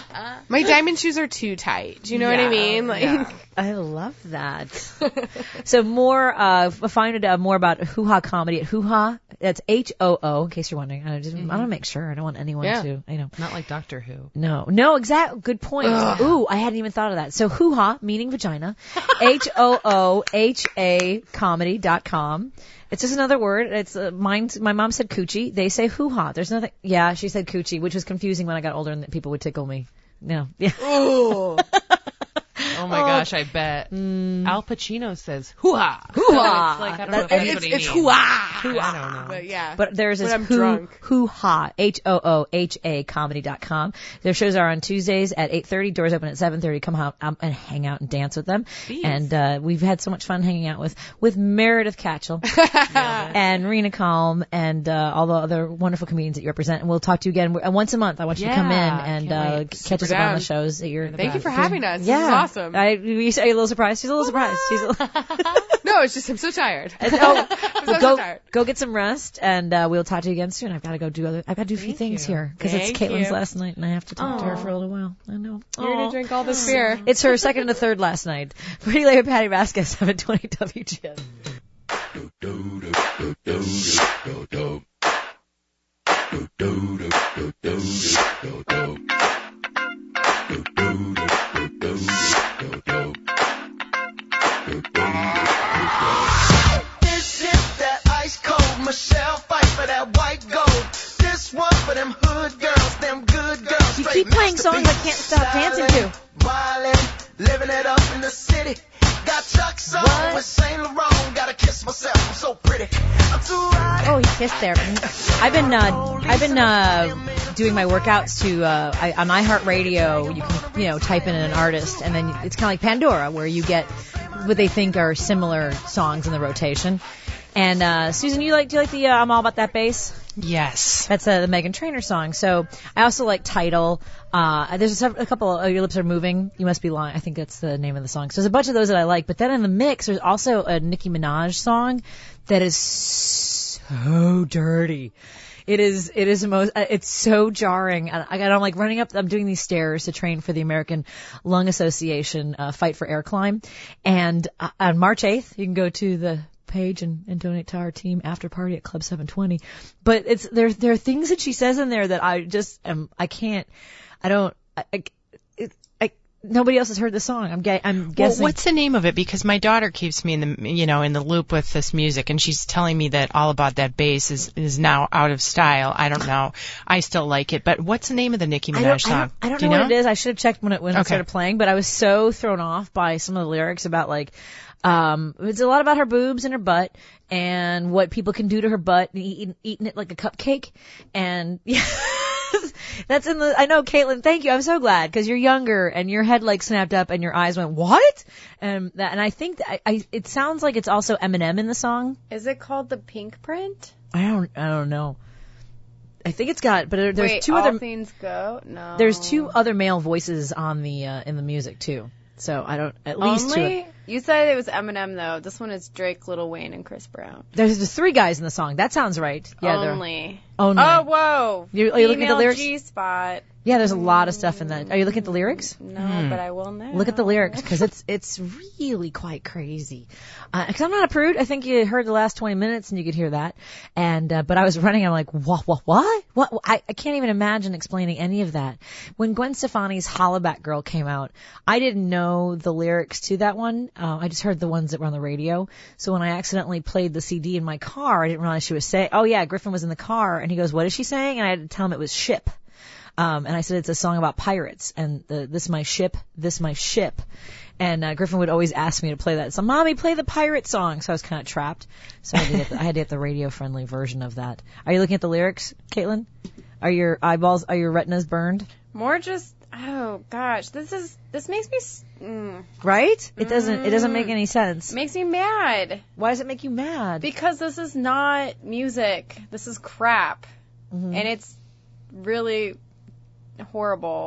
My diamond shoes are too tight. Do you know what I mean? Like, yeah. I love that. So more, uh, find out more about Hoo Ha Comedy at Hoo Ha. That's H O O, in case you're wondering. I just, mm-hmm. I want to make sure. I don't want anyone yeah. to, you know. Not like Doctor Who. No, no, exact. Good point. Ugh. Ooh, I hadn't even thought of that. So Hoo Ha, meaning vagina. H O O H A comedy dot com. It's just another word. It's uh, mine. My mom said coochie. They say hoo ha. There's nothing. Yeah, she said coochie, which was confusing when I got older and people would tickle me. No. Yeah. Ooh. Oh my oh. gosh, I bet. Mm. Al Pacino says hoo-ha. Hoo-ha. So it's like, I don't know if that's it's, what he it's means. hoo-ha. hoo-ha. I don't know. But yeah. But there's this when I'm hoo, drunk. hoo-ha, H O O H A comedy dot com. Their shows are on Tuesdays at eight thirty. Doors open at seven thirty. Come out um, and hang out and dance with them. Jeez. And uh, we've had so much fun hanging out with, with Meredith Catchell and Rena Calm and uh, all the other wonderful comedians that you represent. And we'll talk to you again uh, once a month. I want you yeah, to come in and uh, catch Super us up down. on the shows that you're. Thank you for having us. Yeah. This is awesome. I, you say, are you a little surprised? She's a little surprised. She's a little no, it's just I'm so tired. And, oh, I'm well, so, go so tired. go get some rest, and uh, we'll talk to you again soon. I've got to go do other. I've got to do a few Thank things you. here because it's Thank Caitlin's you. last night, and I have to talk Aww. to her for a little while. I know. You're gonna drink all this beer. It's her second and third last night. Pretty Lady Patty Vasquez, seven twenty W G N. This is that ice cold Michelle fight for that white gold. This one for them hood girls, them good girls. You keep playing songs I can't stop dancing to. Wildin', living it up in the city. Got Chuck's on with Saint Laurent. Gotta kiss myself, I'm so pretty. I'm too right. Oh, he kissed there. I've been uh, I've been uh, doing my workouts to uh, I, on iHeartRadio. You can you know type in an artist, and then it's kind of like Pandora, where you get what they think are similar songs in the rotation. And uh, Susan, you like do you like the uh, I'm All About That Bass? Yes. That's uh, the Meghan Trainor song. So I also like Tidal. Uh, there's a, a couple, of, uh, Your Lips Are Moving, You Must Be Lying. I think that's the name of the song. So there's a bunch of those that I like. But then in the mix, there's also a Nicki Minaj song that is so dirty. It is, it is the most, uh, it's so jarring. And I, I'm like running up, I'm doing these stairs to train for the American Lung Association, uh, Fight for Air Climb. And uh, on March eighth, you can go to the page and, and donate to our team after party at Club seven twenty. But it's, there, there are things that she says in there that I just am, I can't, I don't, I, I, it, I nobody else has heard the song. I'm, ga- I'm guessing. Well, what's the name of it? Because my daughter keeps me in the, you know, in the loop with this music, and she's telling me that All About That Bass is, is now out of style. I don't know. I still like it, but what's the name of the Nicki Minaj I don't, song? I don't, I don't Do know, you know what it is. I should have checked when it, when okay. it started playing, but I was so thrown off by some of the lyrics about like, Um, it's a lot about her boobs and her butt and what people can do to her butt and eating, eating it like a cupcake. And yeah, that's in the, I know, Caitlin, thank you. I'm so glad because you're younger and your head like snapped up and your eyes went, what? And that, and I think that I, I, it sounds like it's also Eminem in the song. Is it called the Pink Print? I don't, I don't know. I think it's got, but there's Wait, two All other, Things Go? No. There's two other male voices on the, uh, in the music too. So I don't, at least Only? two. You said it was Eminem though. This one is Drake, Lil Wayne, and Chris Brown. There's just three guys in the song. That sounds right. Yeah, Only. Only. Oh, whoa. You, are you looking at the lyrics? G-spot. Yeah, there's a lot of stuff in that. Are you looking at the lyrics? No, hmm. but I will now. Look at the lyrics because it's it's really quite crazy. Because uh, I'm not a prude. I think you heard the last twenty minutes and you could hear that. And uh, but I was running. I'm like, what? What? What? What? I, I can't even imagine explaining any of that. When Gwen Stefani's Hollaback Girl came out, I didn't know the lyrics to that one. Uh, I just heard the ones that were on the radio. So when I accidentally played the C D in my car, I didn't realize she was saying, "Oh yeah, Griffin was in the car," and he goes, "What is she saying?" And I had to tell him it was ship. Um, and I said, it's a song about pirates and the, this my ship, this my ship. And, uh, Griffin would always ask me to play that. So, Mommy, play the pirate song. So I was kind of trapped. So I had to get the, I had to get the radio friendly version of that. Are you looking at the lyrics, Caitlin? Are your eyeballs, are your retinas burned? More just, oh gosh, this is, this makes me, mm. Right? It doesn't, it doesn't make any sense. It makes me mad. Why does it make you mad? Because this is not music. This is crap. Mm-hmm. And it's really horrible.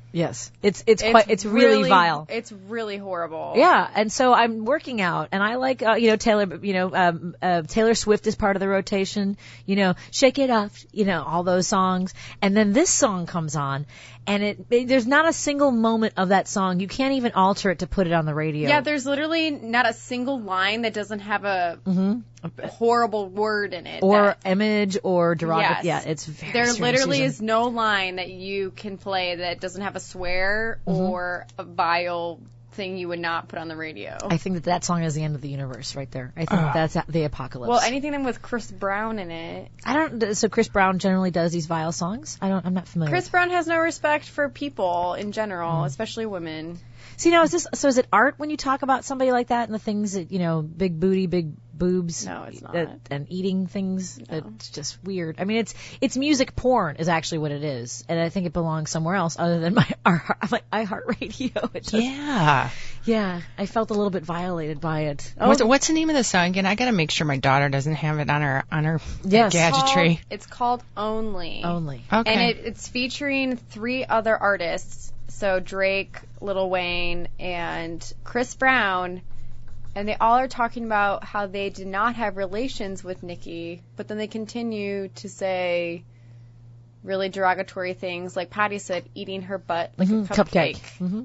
Yes, it's it's quite it's really, vile. It's really horrible. Yeah, and so I'm working out, and I like uh, you know Taylor, you know um, uh, Taylor Swift is part of the rotation. You know, Shake It Off, you know all those songs, and then this song comes on, and it, it there's not a single moment of that song. You can't even alter it to put it on the radio. Yeah, there's literally not a single line that doesn't have a mm-hmm. horrible word in it, or that, image or derogatory. Yes. Yeah, it's very. There strange literally season. is no line that you can play that doesn't have a swear Mm-hmm. or a vile thing you would not put on the radio. I think that that song is the end of the universe right there. I think Uh. that's the apocalypse. Well, anything with Chris Brown in it. I don't. So Chris Brown generally does these vile songs. I don't. I'm not familiar. Chris with Brown has no respect for people in general, Mm. especially women. See, now is this? So is it art when you talk about somebody like that and the things that you know, big booty, big boobs? No, it's not. That, and eating things. No. It's just weird. I mean, it's it's music porn is actually what it is, and I think it belongs somewhere else other than my our, my iHeartRadio. It just, Yeah. Yeah, I felt a little bit violated by it. What's, what's the name of the song again? I got to make sure my daughter doesn't have it on her on her Yes. gadgetry. Called, it's called Only. Only. Okay. And it, it's featuring three other artists. So Drake, Lil Wayne, and Chris Brown. And they all are talking about how they did not have relations with Nicki, but then they continue to say really derogatory things, like Patty said, eating her butt like mm-hmm. a cupcake. cupcake. Mm-hmm.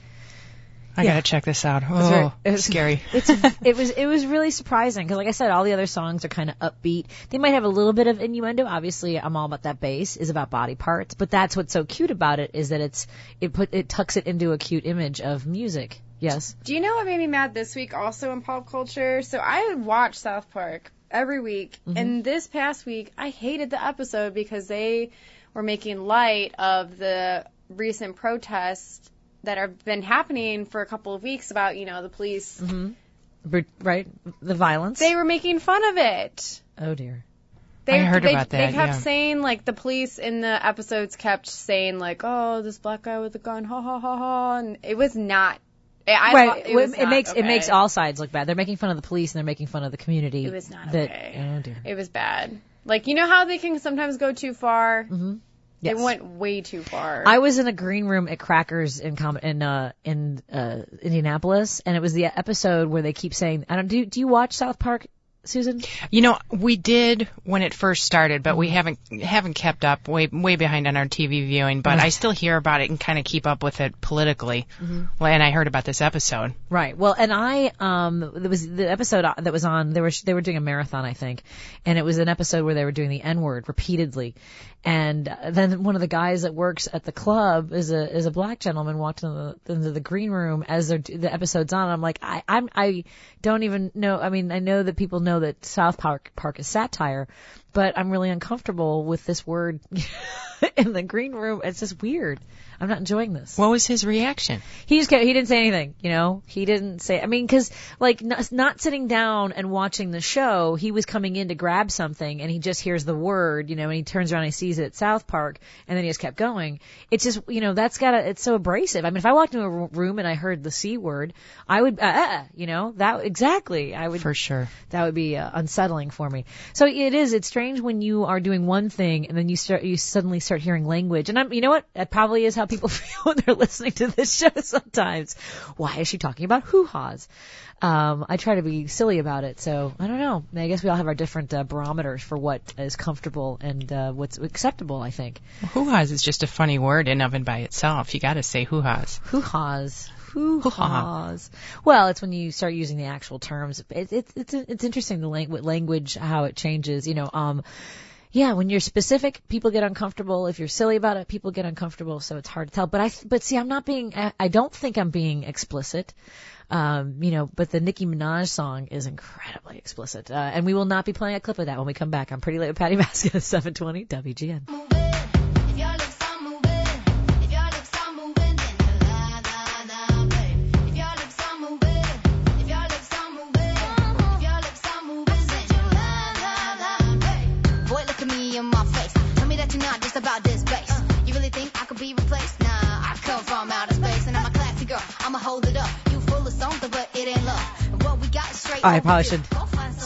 I Yeah. gotta check this out. It's Oh, very- it was scary. It's it was it was really surprising because, like I said, all the other songs are kind of upbeat. They might have a little bit of innuendo. Obviously, I'm all about that bass is about body parts, but that's what's so cute about it is that it's it put it tucks it into a cute image of music. Yes. Do you know what made me mad this week also in pop culture? So I watch South Park every week, Mm-hmm. and this past week I hated the episode because they were making light of the recent protests that have been happening for a couple of weeks about, you know, the police. Mm-hmm. Right. The violence. They were making fun of it. Oh dear. They, I heard they, about that, They kept yeah. saying, like, the police in the episodes kept saying, like, oh, this black guy with a gun, ha ha ha ha, and it was not. I right. thought it, It, was it not makes okay. it makes all sides look bad. They're making fun of the police and they're making fun of the community. It was not that, okay. Oh dear. It was bad. Like, you know how they can sometimes go too far? Mm-hmm. Yes. They went way too far. I was in a green room at Crackers in com- in uh, in uh, Indianapolis, and it was the episode where they keep saying, "I don't do. Do you watch South Park, Susan?" You know, we did when it first started, but we haven't haven't kept up. Way way behind on our T V viewing, but I still hear about it and kind of keep up with it politically. Mm-hmm. Well, and I heard about this episode. Right. Well, and I um there was the episode that was on. They were they were doing a marathon, I think, and it was an episode where they were doing the N word repeatedly. And then one of the guys that works at the club is a is a black gentleman walked into the, into the green room as they're, the episode's on. I'm like, I I'm I don't even know. I mean, I know that people know that South Park Park is satire, but I'm really uncomfortable with this word in the green room. It's just weird. I'm not enjoying this. What was his reaction? He just kept, he didn't say anything, you know? He didn't say, I mean, cause like not, not sitting down and watching the show, he was coming in to grab something and he just hears the word, you know, and he turns around and he sees it at South Park and then he just kept going. It's just, you know, that's gotta, it's so abrasive. I mean, if I walked into a room and I heard the C word, I would, uh, uh, you know, that, exactly, I would. For sure. That would be uh, unsettling for me. So it is, it's strange when you are doing one thing and then you start, you suddenly start hearing language. And I'm, you know what? That probably is how people feel when they're listening to this show sometimes. Why is she talking about hoo-haws? Um, I try to be silly about it, so I don't know. I guess we all have our different uh, barometers for what is comfortable and uh, what's acceptable, I think. Well, hoo-haws is just a funny word in of and by itself. You got to say hoo-haws. Hoo-haws. Hoo-haws. Well, it's when you start using the actual terms. It, it, it's it's interesting the language, language, how it changes. You know, um, yeah, when you're specific, people get uncomfortable. If you're silly about it, people get uncomfortable. So it's hard to tell. But I, but see, I'm not being. I, I don't think I'm being explicit. Um, you know, but the Nicki Minaj song is incredibly explicit. Uh, and we will not be playing a clip of that when we come back. I'm Pretty Late with Patty Vasquez, seven twenty W G N. About this bass. You really think I could be replaced? Nah, I come from outer space and I'm a classy girl. I'ma hold it up. You full of something, but it ain't love. And what we got is straight. I probably should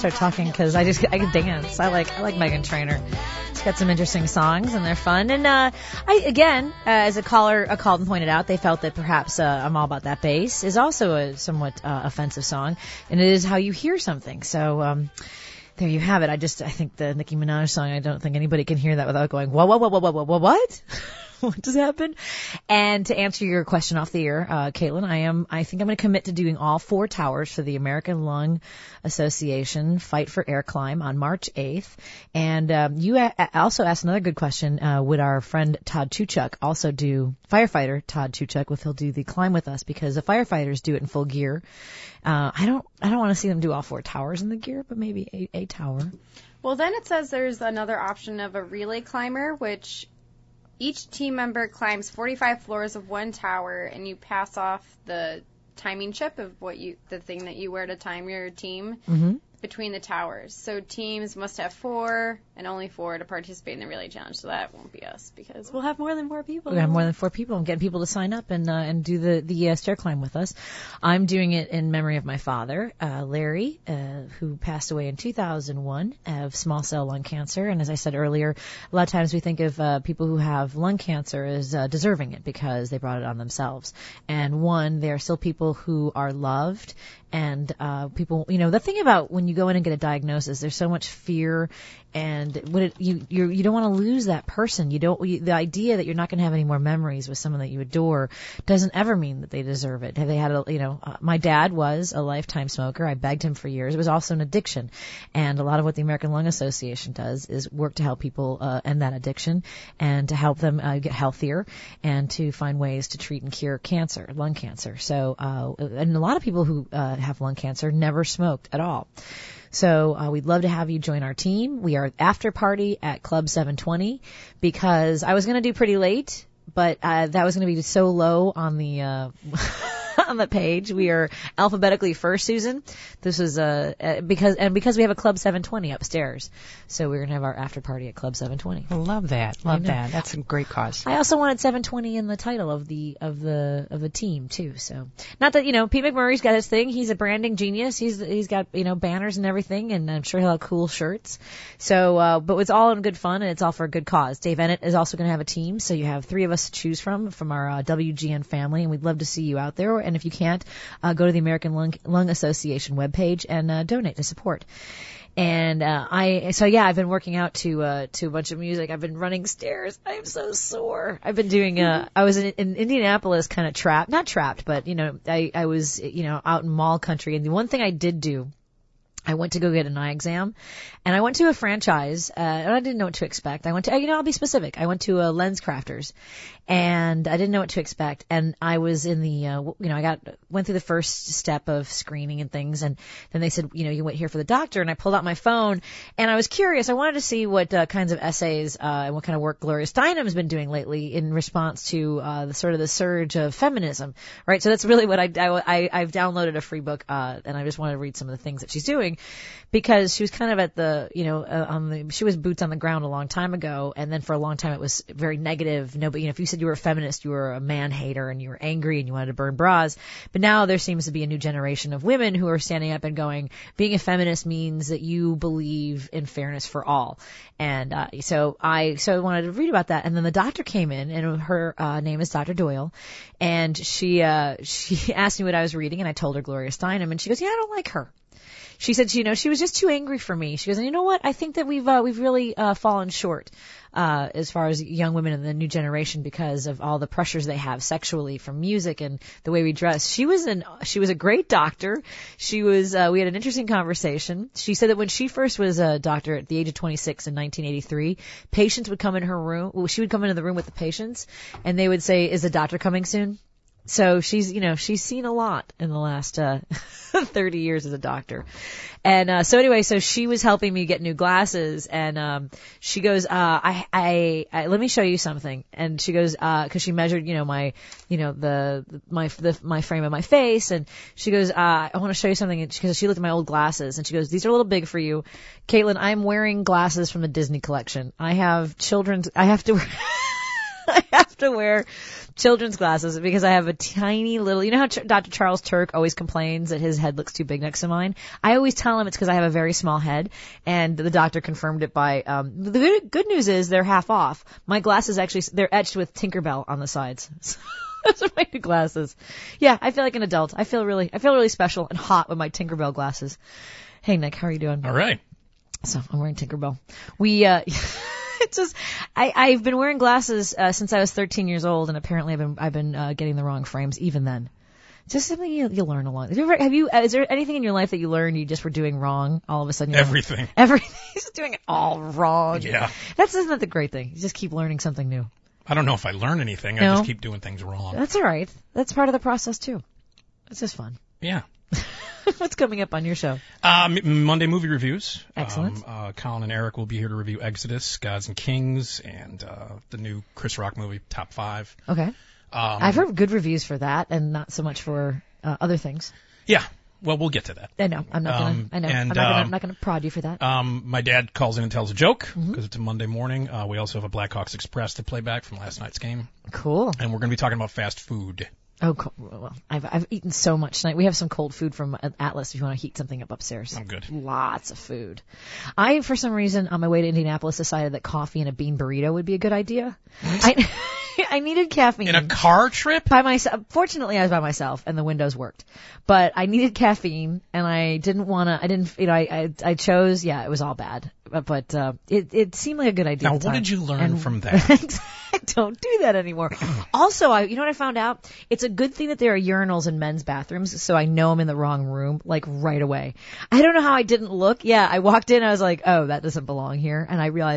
start talking because I just I can dance. I like I like Meghan Trainor. She's got some interesting songs and they're fun. And uh, I again, uh, as a caller, a Calden pointed out, they felt that perhaps uh, I'm All About That Bass is also a somewhat uh, offensive song, and it is how you hear something. So. Um, There you have it. I just, I think the Nicki Minaj song, I don't think anybody can hear that without going, whoa, whoa, whoa, whoa, whoa, whoa, whoa, what? What just happened? And to answer your question off the air, uh, Caitlin, I am, I think I'm going to commit to doing all four towers for the American Lung Association Fight for Air Climb on March eighth. And, um, you a- also asked another good question. Uh, would our friend Todd Chuchuk also do, firefighter Todd Chuchuk, if he'll do the climb with us, because the firefighters do it in full gear. Uh, I don't, I don't want to see them do all four towers in the gear, but maybe a, a tower. Well, then it says there's another option of a relay climber, which each team member climbs forty-five floors of one tower, and you pass off the timing chip of what you, the thing that you wear to time your team Mm-hmm. between the towers. So teams must have four, and only four to participate in the relay challenge. So that won't be us because we'll have more than four people. We have more than four people. I'm getting people to sign up and uh, and do the the uh, stair climb with us. I'm doing it in memory of my father, uh, Larry, uh, who passed away in two thousand one of small cell lung cancer. And as I said earlier, a lot of times we think of uh, people who have lung cancer as uh, deserving it because they brought it on themselves. And one, there are still people who are loved. And uh, people, you know, the thing about when you go in and get a diagnosis, there's so much fear, and what it, you you you don't want to lose that person. You don't. You, the idea that you're not going to have any more memories with someone that you adore doesn't ever mean that they deserve it. Have they had a, you know, uh, my dad was a lifetime smoker. I begged him for years. It was also an addiction, and a lot of what the American Lung Association does is work to help people uh, end that addiction and to help them uh, get healthier and to find ways to treat and cure cancer, lung cancer. So, uh, and a lot of people who uh, have lung cancer never smoked at all. So uh, we'd love to have you join our team. We are after party at Club seven twenty because I was going to do pretty late, but uh, that was going to be so low on the uh, on the page. We are alphabetically first, Susan. This is uh, uh, because and because we have a Club seven twenty upstairs, so we're going to have our after party at Club seven twenty. I love that. Love that. That's a great cause. I also wanted seven twenty in the title of the of the of the team too. So not that you know Pete McMurray's got his thing. He's a branding genius. He's he's got you know banners and everything, and I'm sure he'll have cool shirts. So, uh, but it's all in good fun and it's all for a good cause. Dave Ennett is also going to have a team, so you have three of us to choose from from our uh, W G N family, and we'd love to see you out there. And if you can't, uh, go to the American Lung, Lung Association webpage and uh, donate to support. And uh, I, so yeah, I've been working out to uh, to a bunch of music. I've been running stairs. I'm so sore. I've been doing. Uh, I was in, in Indianapolis, kind of trapped, not trapped, but you know, I I was you know out in mall country. And the one thing I did do, I went to go get an eye exam, and I went to a franchise, uh, and I didn't know what to expect. I went to, you know, I'll be specific. I went to a Lens Crafters, and I didn't know what to expect. And I was in the, uh, you know, I got, went through the first step of screening and things, and then they said, you know, you went here for the doctor, and I pulled out my phone, and I was curious. I wanted to see what uh, kinds of essays uh, and what kind of work Gloria Steinem's been doing lately in response to uh, the sort of the surge of feminism, right? So that's really what I, I, I've downloaded a free book, uh, and I just wanted to read some of the things that she's doing. Because she was kind of at the, you know, uh, on the, she was boots on the ground a long time ago, and then for a long time it was very negative. Nobody, you know, if you said you were a feminist, you were a man hater, and you were angry, and you wanted to burn bras. But now there seems to be a new generation of women who are standing up and going, being a feminist means that you believe in fairness for all. And uh, so I, so I wanted to read about that. And then the doctor came in, and her uh, name is Doctor Doyle, and she, uh, she asked me what I was reading, and I told her Gloria Steinem, and she goes, yeah, I don't like her. She said, you know, she was just too angry for me. She goes, and you know what? I think that we've uh, we've really uh, fallen short uh, as far as young women in the new generation because of all the pressures they have sexually from music and the way we dress. She was an she was a great doctor. She was uh, we had an interesting conversation. She said that when she first was a doctor at the age of twenty-six in nineteen eighty-three, patients would come in her room. Well, she would come into the room with the patients, and they would say, "Is the doctor coming soon?" So she's, you know, she's seen a lot in the last uh thirty years as a doctor. And uh so anyway, so she was helping me get new glasses, and um she goes, uh I I, I let me show you something. And she goes, uh cuz she measured, you know, my you know, the my the my frame of my face, and she goes, uh I want to show you something, because she looked at my old glasses, and she goes, these are a little big for you. Caitlin, I'm wearing glasses from the Disney collection. I have children's I have to wear I have have to wear children's glasses because I have a tiny little, you know how Ch- Doctor Charles Turk always complains that his head looks too big next to mine? I always tell him it's because I have a very small head, and the doctor confirmed it by, um, the good, good news is they're half off. My glasses actually, they're etched with Tinkerbell on the sides. Those are my new glasses. Yeah, I feel like an adult. I feel really, I feel really special and hot with my Tinkerbell glasses. Hey, Nick, how are you doing? All right. So I'm wearing Tinkerbell. We, uh, it's just, I, I've been wearing glasses, uh, since I was thirteen years old, and apparently I've been, I've been, uh, getting the wrong frames even then. Just something you, you learn along. Have you ever, have you, uh, is there anything in your life that you learned you just were doing wrong all of a sudden? Everything. Everything. You're just doing it all wrong. Yeah. That's, isn't that the great thing? You just keep learning something new. I don't know if I learn anything. I No. just keep doing things wrong. That's all right. That's part of the process too. It's just fun. Yeah. What's coming up on your show? Um, Monday movie reviews. Excellent. Um, uh, Colin and Eric will be here to review Exodus, Gods and Kings, and uh, the new Chris Rock movie, Top Five. Okay. Um, I've heard good reviews for that, and not so much for uh, other things. Yeah. Well, we'll get to that. I know. I'm not gonna. Um, I know. and, I'm not gonna, um, I'm not gonna prod you for that. Um, my dad calls in and tells a joke because Mm-hmm. it's a Monday morning. Uh, we also have a Blackhawks Express to play back from last night's game. Cool. And we're going to be talking about fast food. Oh, cool. Well, I've I've eaten so much tonight. We have some cold food from Atlas if you want to heat something up upstairs. I'm good. Lots of food. I, for some reason, on my way to Indianapolis, decided that coffee and a bean burrito would be a good idea. I I needed caffeine. In a car trip? By myself. Fortunately, I was by myself, and the windows worked. But I needed caffeine, and I didn't want to. I didn't. You know, I, I I chose. Yeah, it was all bad. But uh, it it seemed like a good idea. Now, at the what time. did you learn And from that? I don't do that anymore. Also, I, you know what I found out? It's a good thing that there are urinals in men's bathrooms, so I know I'm in the wrong room, like, right away. I don't know how I didn't look. Yeah, I walked in, I was like, oh, that doesn't belong here, and I realized